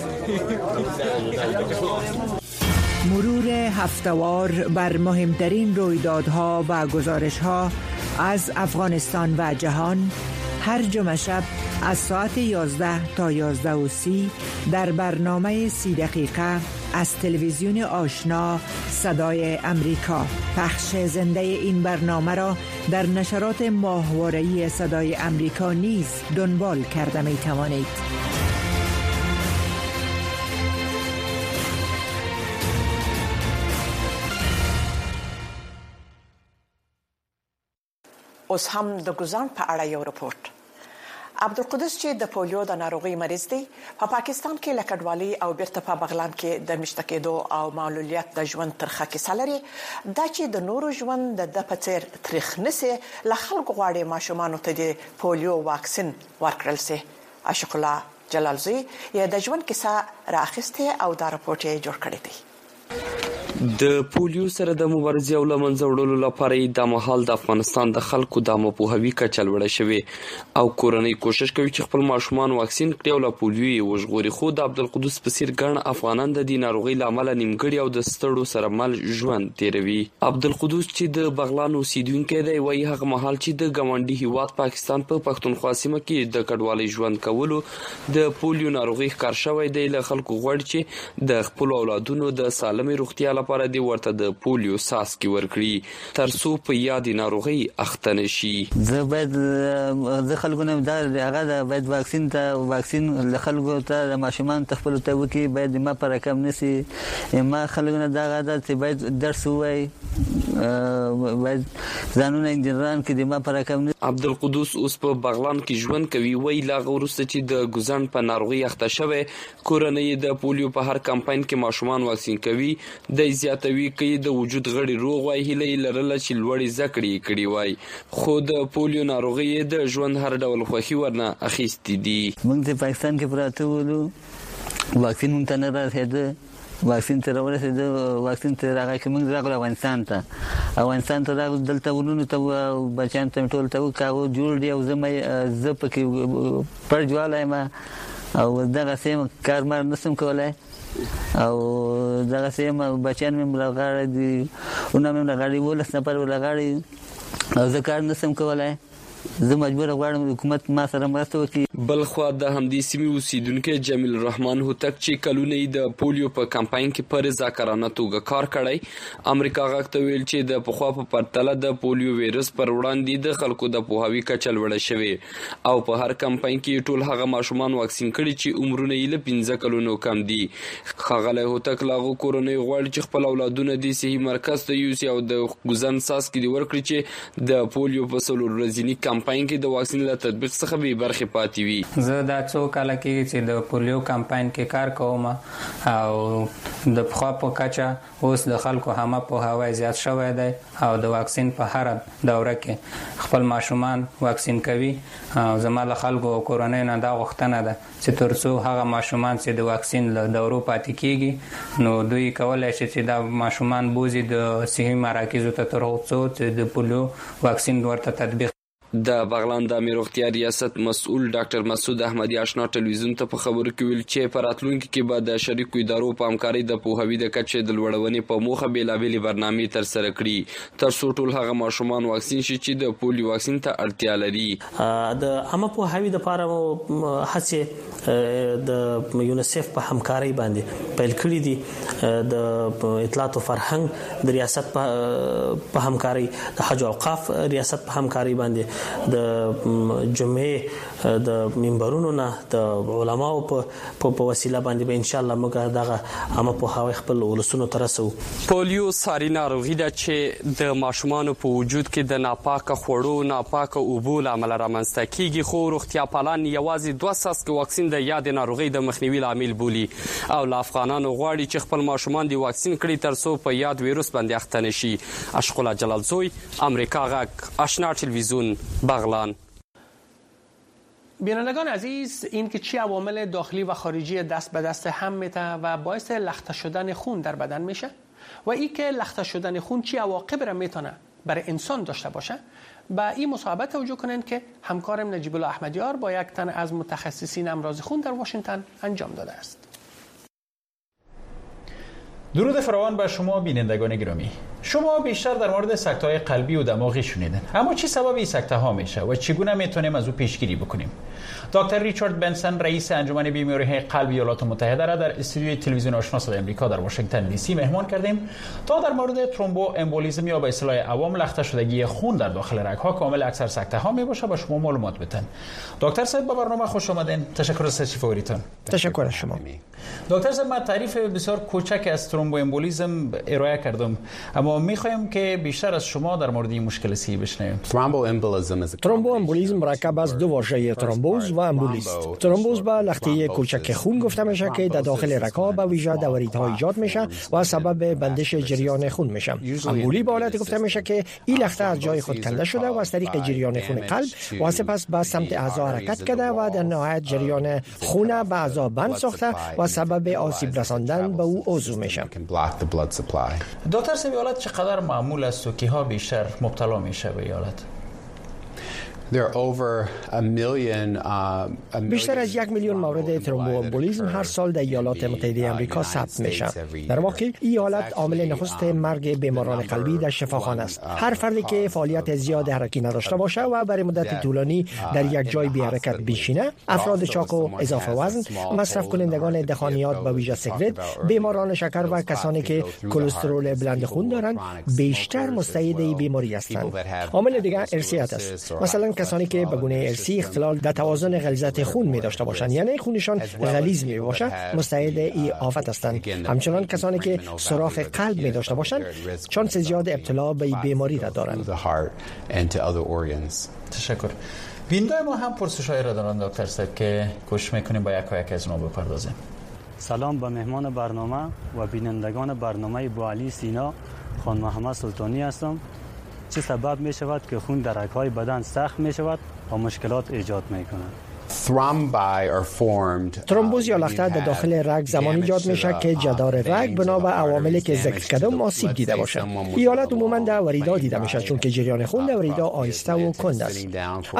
مرور هفته‌وار بر مهمترین رویدادها و گزارش‌ها از افغانستان و جهان هر جمعه شب از ساعت یازده تا یازده و سی در برنامه سی دقیقه از تلویزیون آشنا صدای امریکا. پخش زنده این برنامه را در نشرات ماهواره‌ای صدای امریکا نیز دنبال کرده می توانید. اوس هم د ګزان په اړه یو رپورت. عبدالقدس چې د پولیو د ناروغي مریض دی په پا پاکستان کې لکډوالي او بیرته په بغلان کې د مشته کېدو او معلولیت د ژوند ترخه کیسه لري. دا چې د نورو ژوند د پڅیر تاریخ نسي ل خلکو غواړي ماشومان ته د پولیو واکسین ورکړل سي. عاشق الله جلالزی یې د ژوند کیسه راخسته او دا رپورت یې جوړ کړی دی. د پولیو سره د مبارزې او لمنځه وړلو لپاره د مهال د افغانستان د خلکو د مپوهوي کچه لوړه شوې او کورنۍ کوشش کوي چې خپل ماشومان واکسین کړي او له پولیو یې وژغوري. خو د عبدالقدس په څیر ګڼ افغانان د دې ناروغۍ له امله نیمګړي او د ستړو سره مل ژوند تیروي. عبدالقدس چې د بغلان اوسیدونکی دی وایي هغه مهال چې د ګاونډي هیواد پاکستان په پښتونخوا سیمه کې د کډوالۍ ژوند کولو د پولیو ناروغي ښکار شوی دی، له خلکو غواړي چې د خپل اولادونو د سالمې روغتیا لپاره دی ورته د پولیو ساسکی ورکړي ترڅو په یادې ناروغي اخته نشي. زه باید د خلکو نه دا هغه باید واکسین ته واکسین له خلکو ته ماشومان تخپل ته وکي باید ما پر کم نسی ما خلکو نه دا غاده چې باید درس وای باید ځانونه انجنیران کې د ما پر کم نه. عبدالقدوس اوس په بغلان کې ژوند کوي. وی لا غورسته چې د ګزن په ناروغي اخته شوه کورنۍ د پولیو په هر کمپاین کې ماشومان واکسین کوي. د زیاتوي کې د وجود غړي روغ وای هلې لرله چې لوړې زکړې کړي وای خو د پولیو ناروغي د ژوند هر ډول خوخي ورنه اخیستې دي. موږ د پاکستان کې پراته ولو واکسین مونږ ته نه راځي. واکسین ته راورسېد واکسین ته راغی چې موږ راغلو افغانستان ته افغانستان ته راغلو دلته ورونو ته بچیان ته ټول ته کاغو جوړ دی او زما زه پکې پرځوالای ما او دغه سیم کار مار نسم کولای او دغه سیم بچیان مې ملګری دي اونم مې ملګری ولس نه پر ملګری او زه کار نسم کولای. زه مجبور غواړم حکومت ما سره مرسته وکړي. بل خو د همدې سیمې اوسیدونکو جمیل الرحمن هوتک چې کلونه د پولیو په کمپاین کې پر ذکرانه توګه کار کړی امریکا غاښته ویل چې د پخوا په پرتله د پولیو وایرس پر وړاندې د خلکو د پوهاوي کچه لوړه شوې او په هر کمپاین کې ټول هغه ماشومان واکسین کړي چې عمرونه یې له پنځه کلونو کم دي. ښاغلی هوتک لاغو کورنۍ غواړي چې خپل اولادونه د صحي مرکز ته یوسي او د ګزن ساس کې ورکړي چې د پولیو په څلور ورځني کمپاین کې د واکسین له تطبیق څخه به برخه پاتې وي. زه دا څو کال کې چې د پولیو کمپاین کې کار کوم او د خوا په کچه اوس د خلکو هم په هواي زیات شوی دی او د واکسین په هر دوره کې خپل ماشومان واکسین کوي. زما له خلکو او کورنۍ نه دا غوښتنه ده چې ترڅو هغه ماشومان چې د واکسین له دورو پاتې کیږي نو دوی کولای شي چې دا ماشومان بوزي د صحي مراکزو ته تر څو چې د پولیو واکسین ورته تطبیق. د بغلان د امیر روغتیا ریاست مسؤل ډاکټر مسعود احمدی آشنا ټلویزیون ته په خبرو کې ویل چې په راتلونکي کې به د شریکو ادارو په همکارۍ د پوهاوي د کچې د لوړونې په موخه بیلابېلې برنامې ترسره کړي تر څو ټول هغه ماشومان واکسین شي چې د پولیو واکسین ته اړتیا لري. د عامه پوهاوي لپاره هڅې د یونیسف په همکارۍ باندې پیل کړې دي. د اطلاعات او فرهنګ د ریاست په همکارۍ د حج او اوقاف ریاست په همکارۍ باندې د جمعې د منبرونو نه د علماو په په وسیله باندې به ان شاء الله موږ دغه عامه پوهاوی خپل ولسونو ته رسو. پولیو ساري ناروغي ده چې د ماشومان په وجود کې د ناپاکه خوړو ناپاکه اوبو لامل رامنځته کیږي خو روغتیا پالان یوازې دوه څاڅکي واکسین د یاد ناروغي د مخنیوي لامل بولي او ل افغانانو غواړي چې خپل ماشومان دی واکسین کړي تر څو په یاد وایروس باندې اخته نشي. اشقلا جلال زوی امریکا غږ آشنا ټلویزیون بغلان. بینندگان عزیز این که چه عوامل داخلی و خارجی دست به دست هم میته و باعث لخته شدن خون در بدن میشه و این که لخته شدن خون چه عواقب را میتونه برای انسان داشته باشه به این مصاحبه توجه کنند که همکارم نجیب الله احمدیار با یک تن از متخصصین امراض خون در واشنگتن انجام داده است. درود فراوان به شما بینندگان گرامی. شما بیشتر در مورد سکته‌های قلبی و دماغی شنیدن، اما چی سبب این سکته‌ها میشه و چگونه میتونیم از او پیشگیری بکنیم؟ دکتر ریچارد بنسن رئیس انجمن بیماری‌های قلب ایالات متحده را در استودیوی تلویزیون آشنا صدای آمریکا در واشنگتن دی سی مهمان کردیم تا در مورد ترومبو امبولیزم یا به اصطلاح عوام لخته شدگی خون در داخل رگ‌ها که عامل اکثر سکته‌ها میباشه با شما معلومات بدن. دکتر صاحب به برنامه خوش آمدین. تشکر از تشریف آوریدتون. تشکر از شما. دکتر صاحب، من تعریف بسیار کوچک از ترومبو امبولیزم ارائه کردم، اما می‌خوایم که بیشتر از شما در مورد این مشکل سی بشنویم. ترومبو امبولیزم مرکب از دو واژه ترومبوز و امبولیز. ترومبوز به لخته کوچک خون گفته میشه که در داخل رگ‌ها به ویژه در وریدها ایجاد میشه و سبب بندش جریان خون میشه. امبولی به حالت گفته میشه که این لخته از جای خود کنده شده و از طریق جریان خون قلب و سپس به سمت اعضا حرکت کرده و در نهایت جریان خون به اعضا بند ساخته و سبب آسیب رساندن به او عضو میشه. دکتر صاحب، حالت چقدر معمول است و کیها بیشتر مبتلا میشه به حالت؟ بیشتر از یک میلیون مورد ترومبو امبولیزم هر سال در ایالات متحده آمریکا ثبت میشه. در واقع این حالت عامل نخست مرگ بیماران قلبی در شفاخانه است. هر فردی که فعالیت زیاد حرکتی نداشته باشه و برای مدت طولانی در یک جای بی حرکت بنشینه، افراد چاق و اضافه وزن، مصرف کنندگان دخانیات به ویژه سیگرت، بیماران شکر و کسانی که کلسترول بلند خون دارند بیشتر مستعد این بیماری هستند. عامل دیگر ارثیات است. مثلا کسانی که به گونه ارثی اختلال در توازن غلیظت خون می داشته باشند، یعنی خونشان غلیظ می باشد، مستعد ای آفت هستند. همچنان کسانی که سوراخ قلب می داشته باشند شانس زیاد ابتلا به بیماری را دارند. تشکر. بیننده ما هم پرسش‌های را دارند دکتر صاحب که کوشش می‌کنیم با یک یک از اونها بپردازیم. سلام به مهمان برنامه و بینندگان برنامه بوعلی سینا. خان محمد سلطانی هستم. چه سبب می شود که خون در رگ‌های بدن سخت می شود و مشکلات ایجاد می کند؟ ترومبوز یا لخته در داخل رگ زمانی ایجاد میشه که جدار رگ بنا به عواملی که ذکر کردم آسیب دیده باشه. این حالت عموما در وریدها دیده میشه چون که جریان خون در وریدها آهسته و کند است.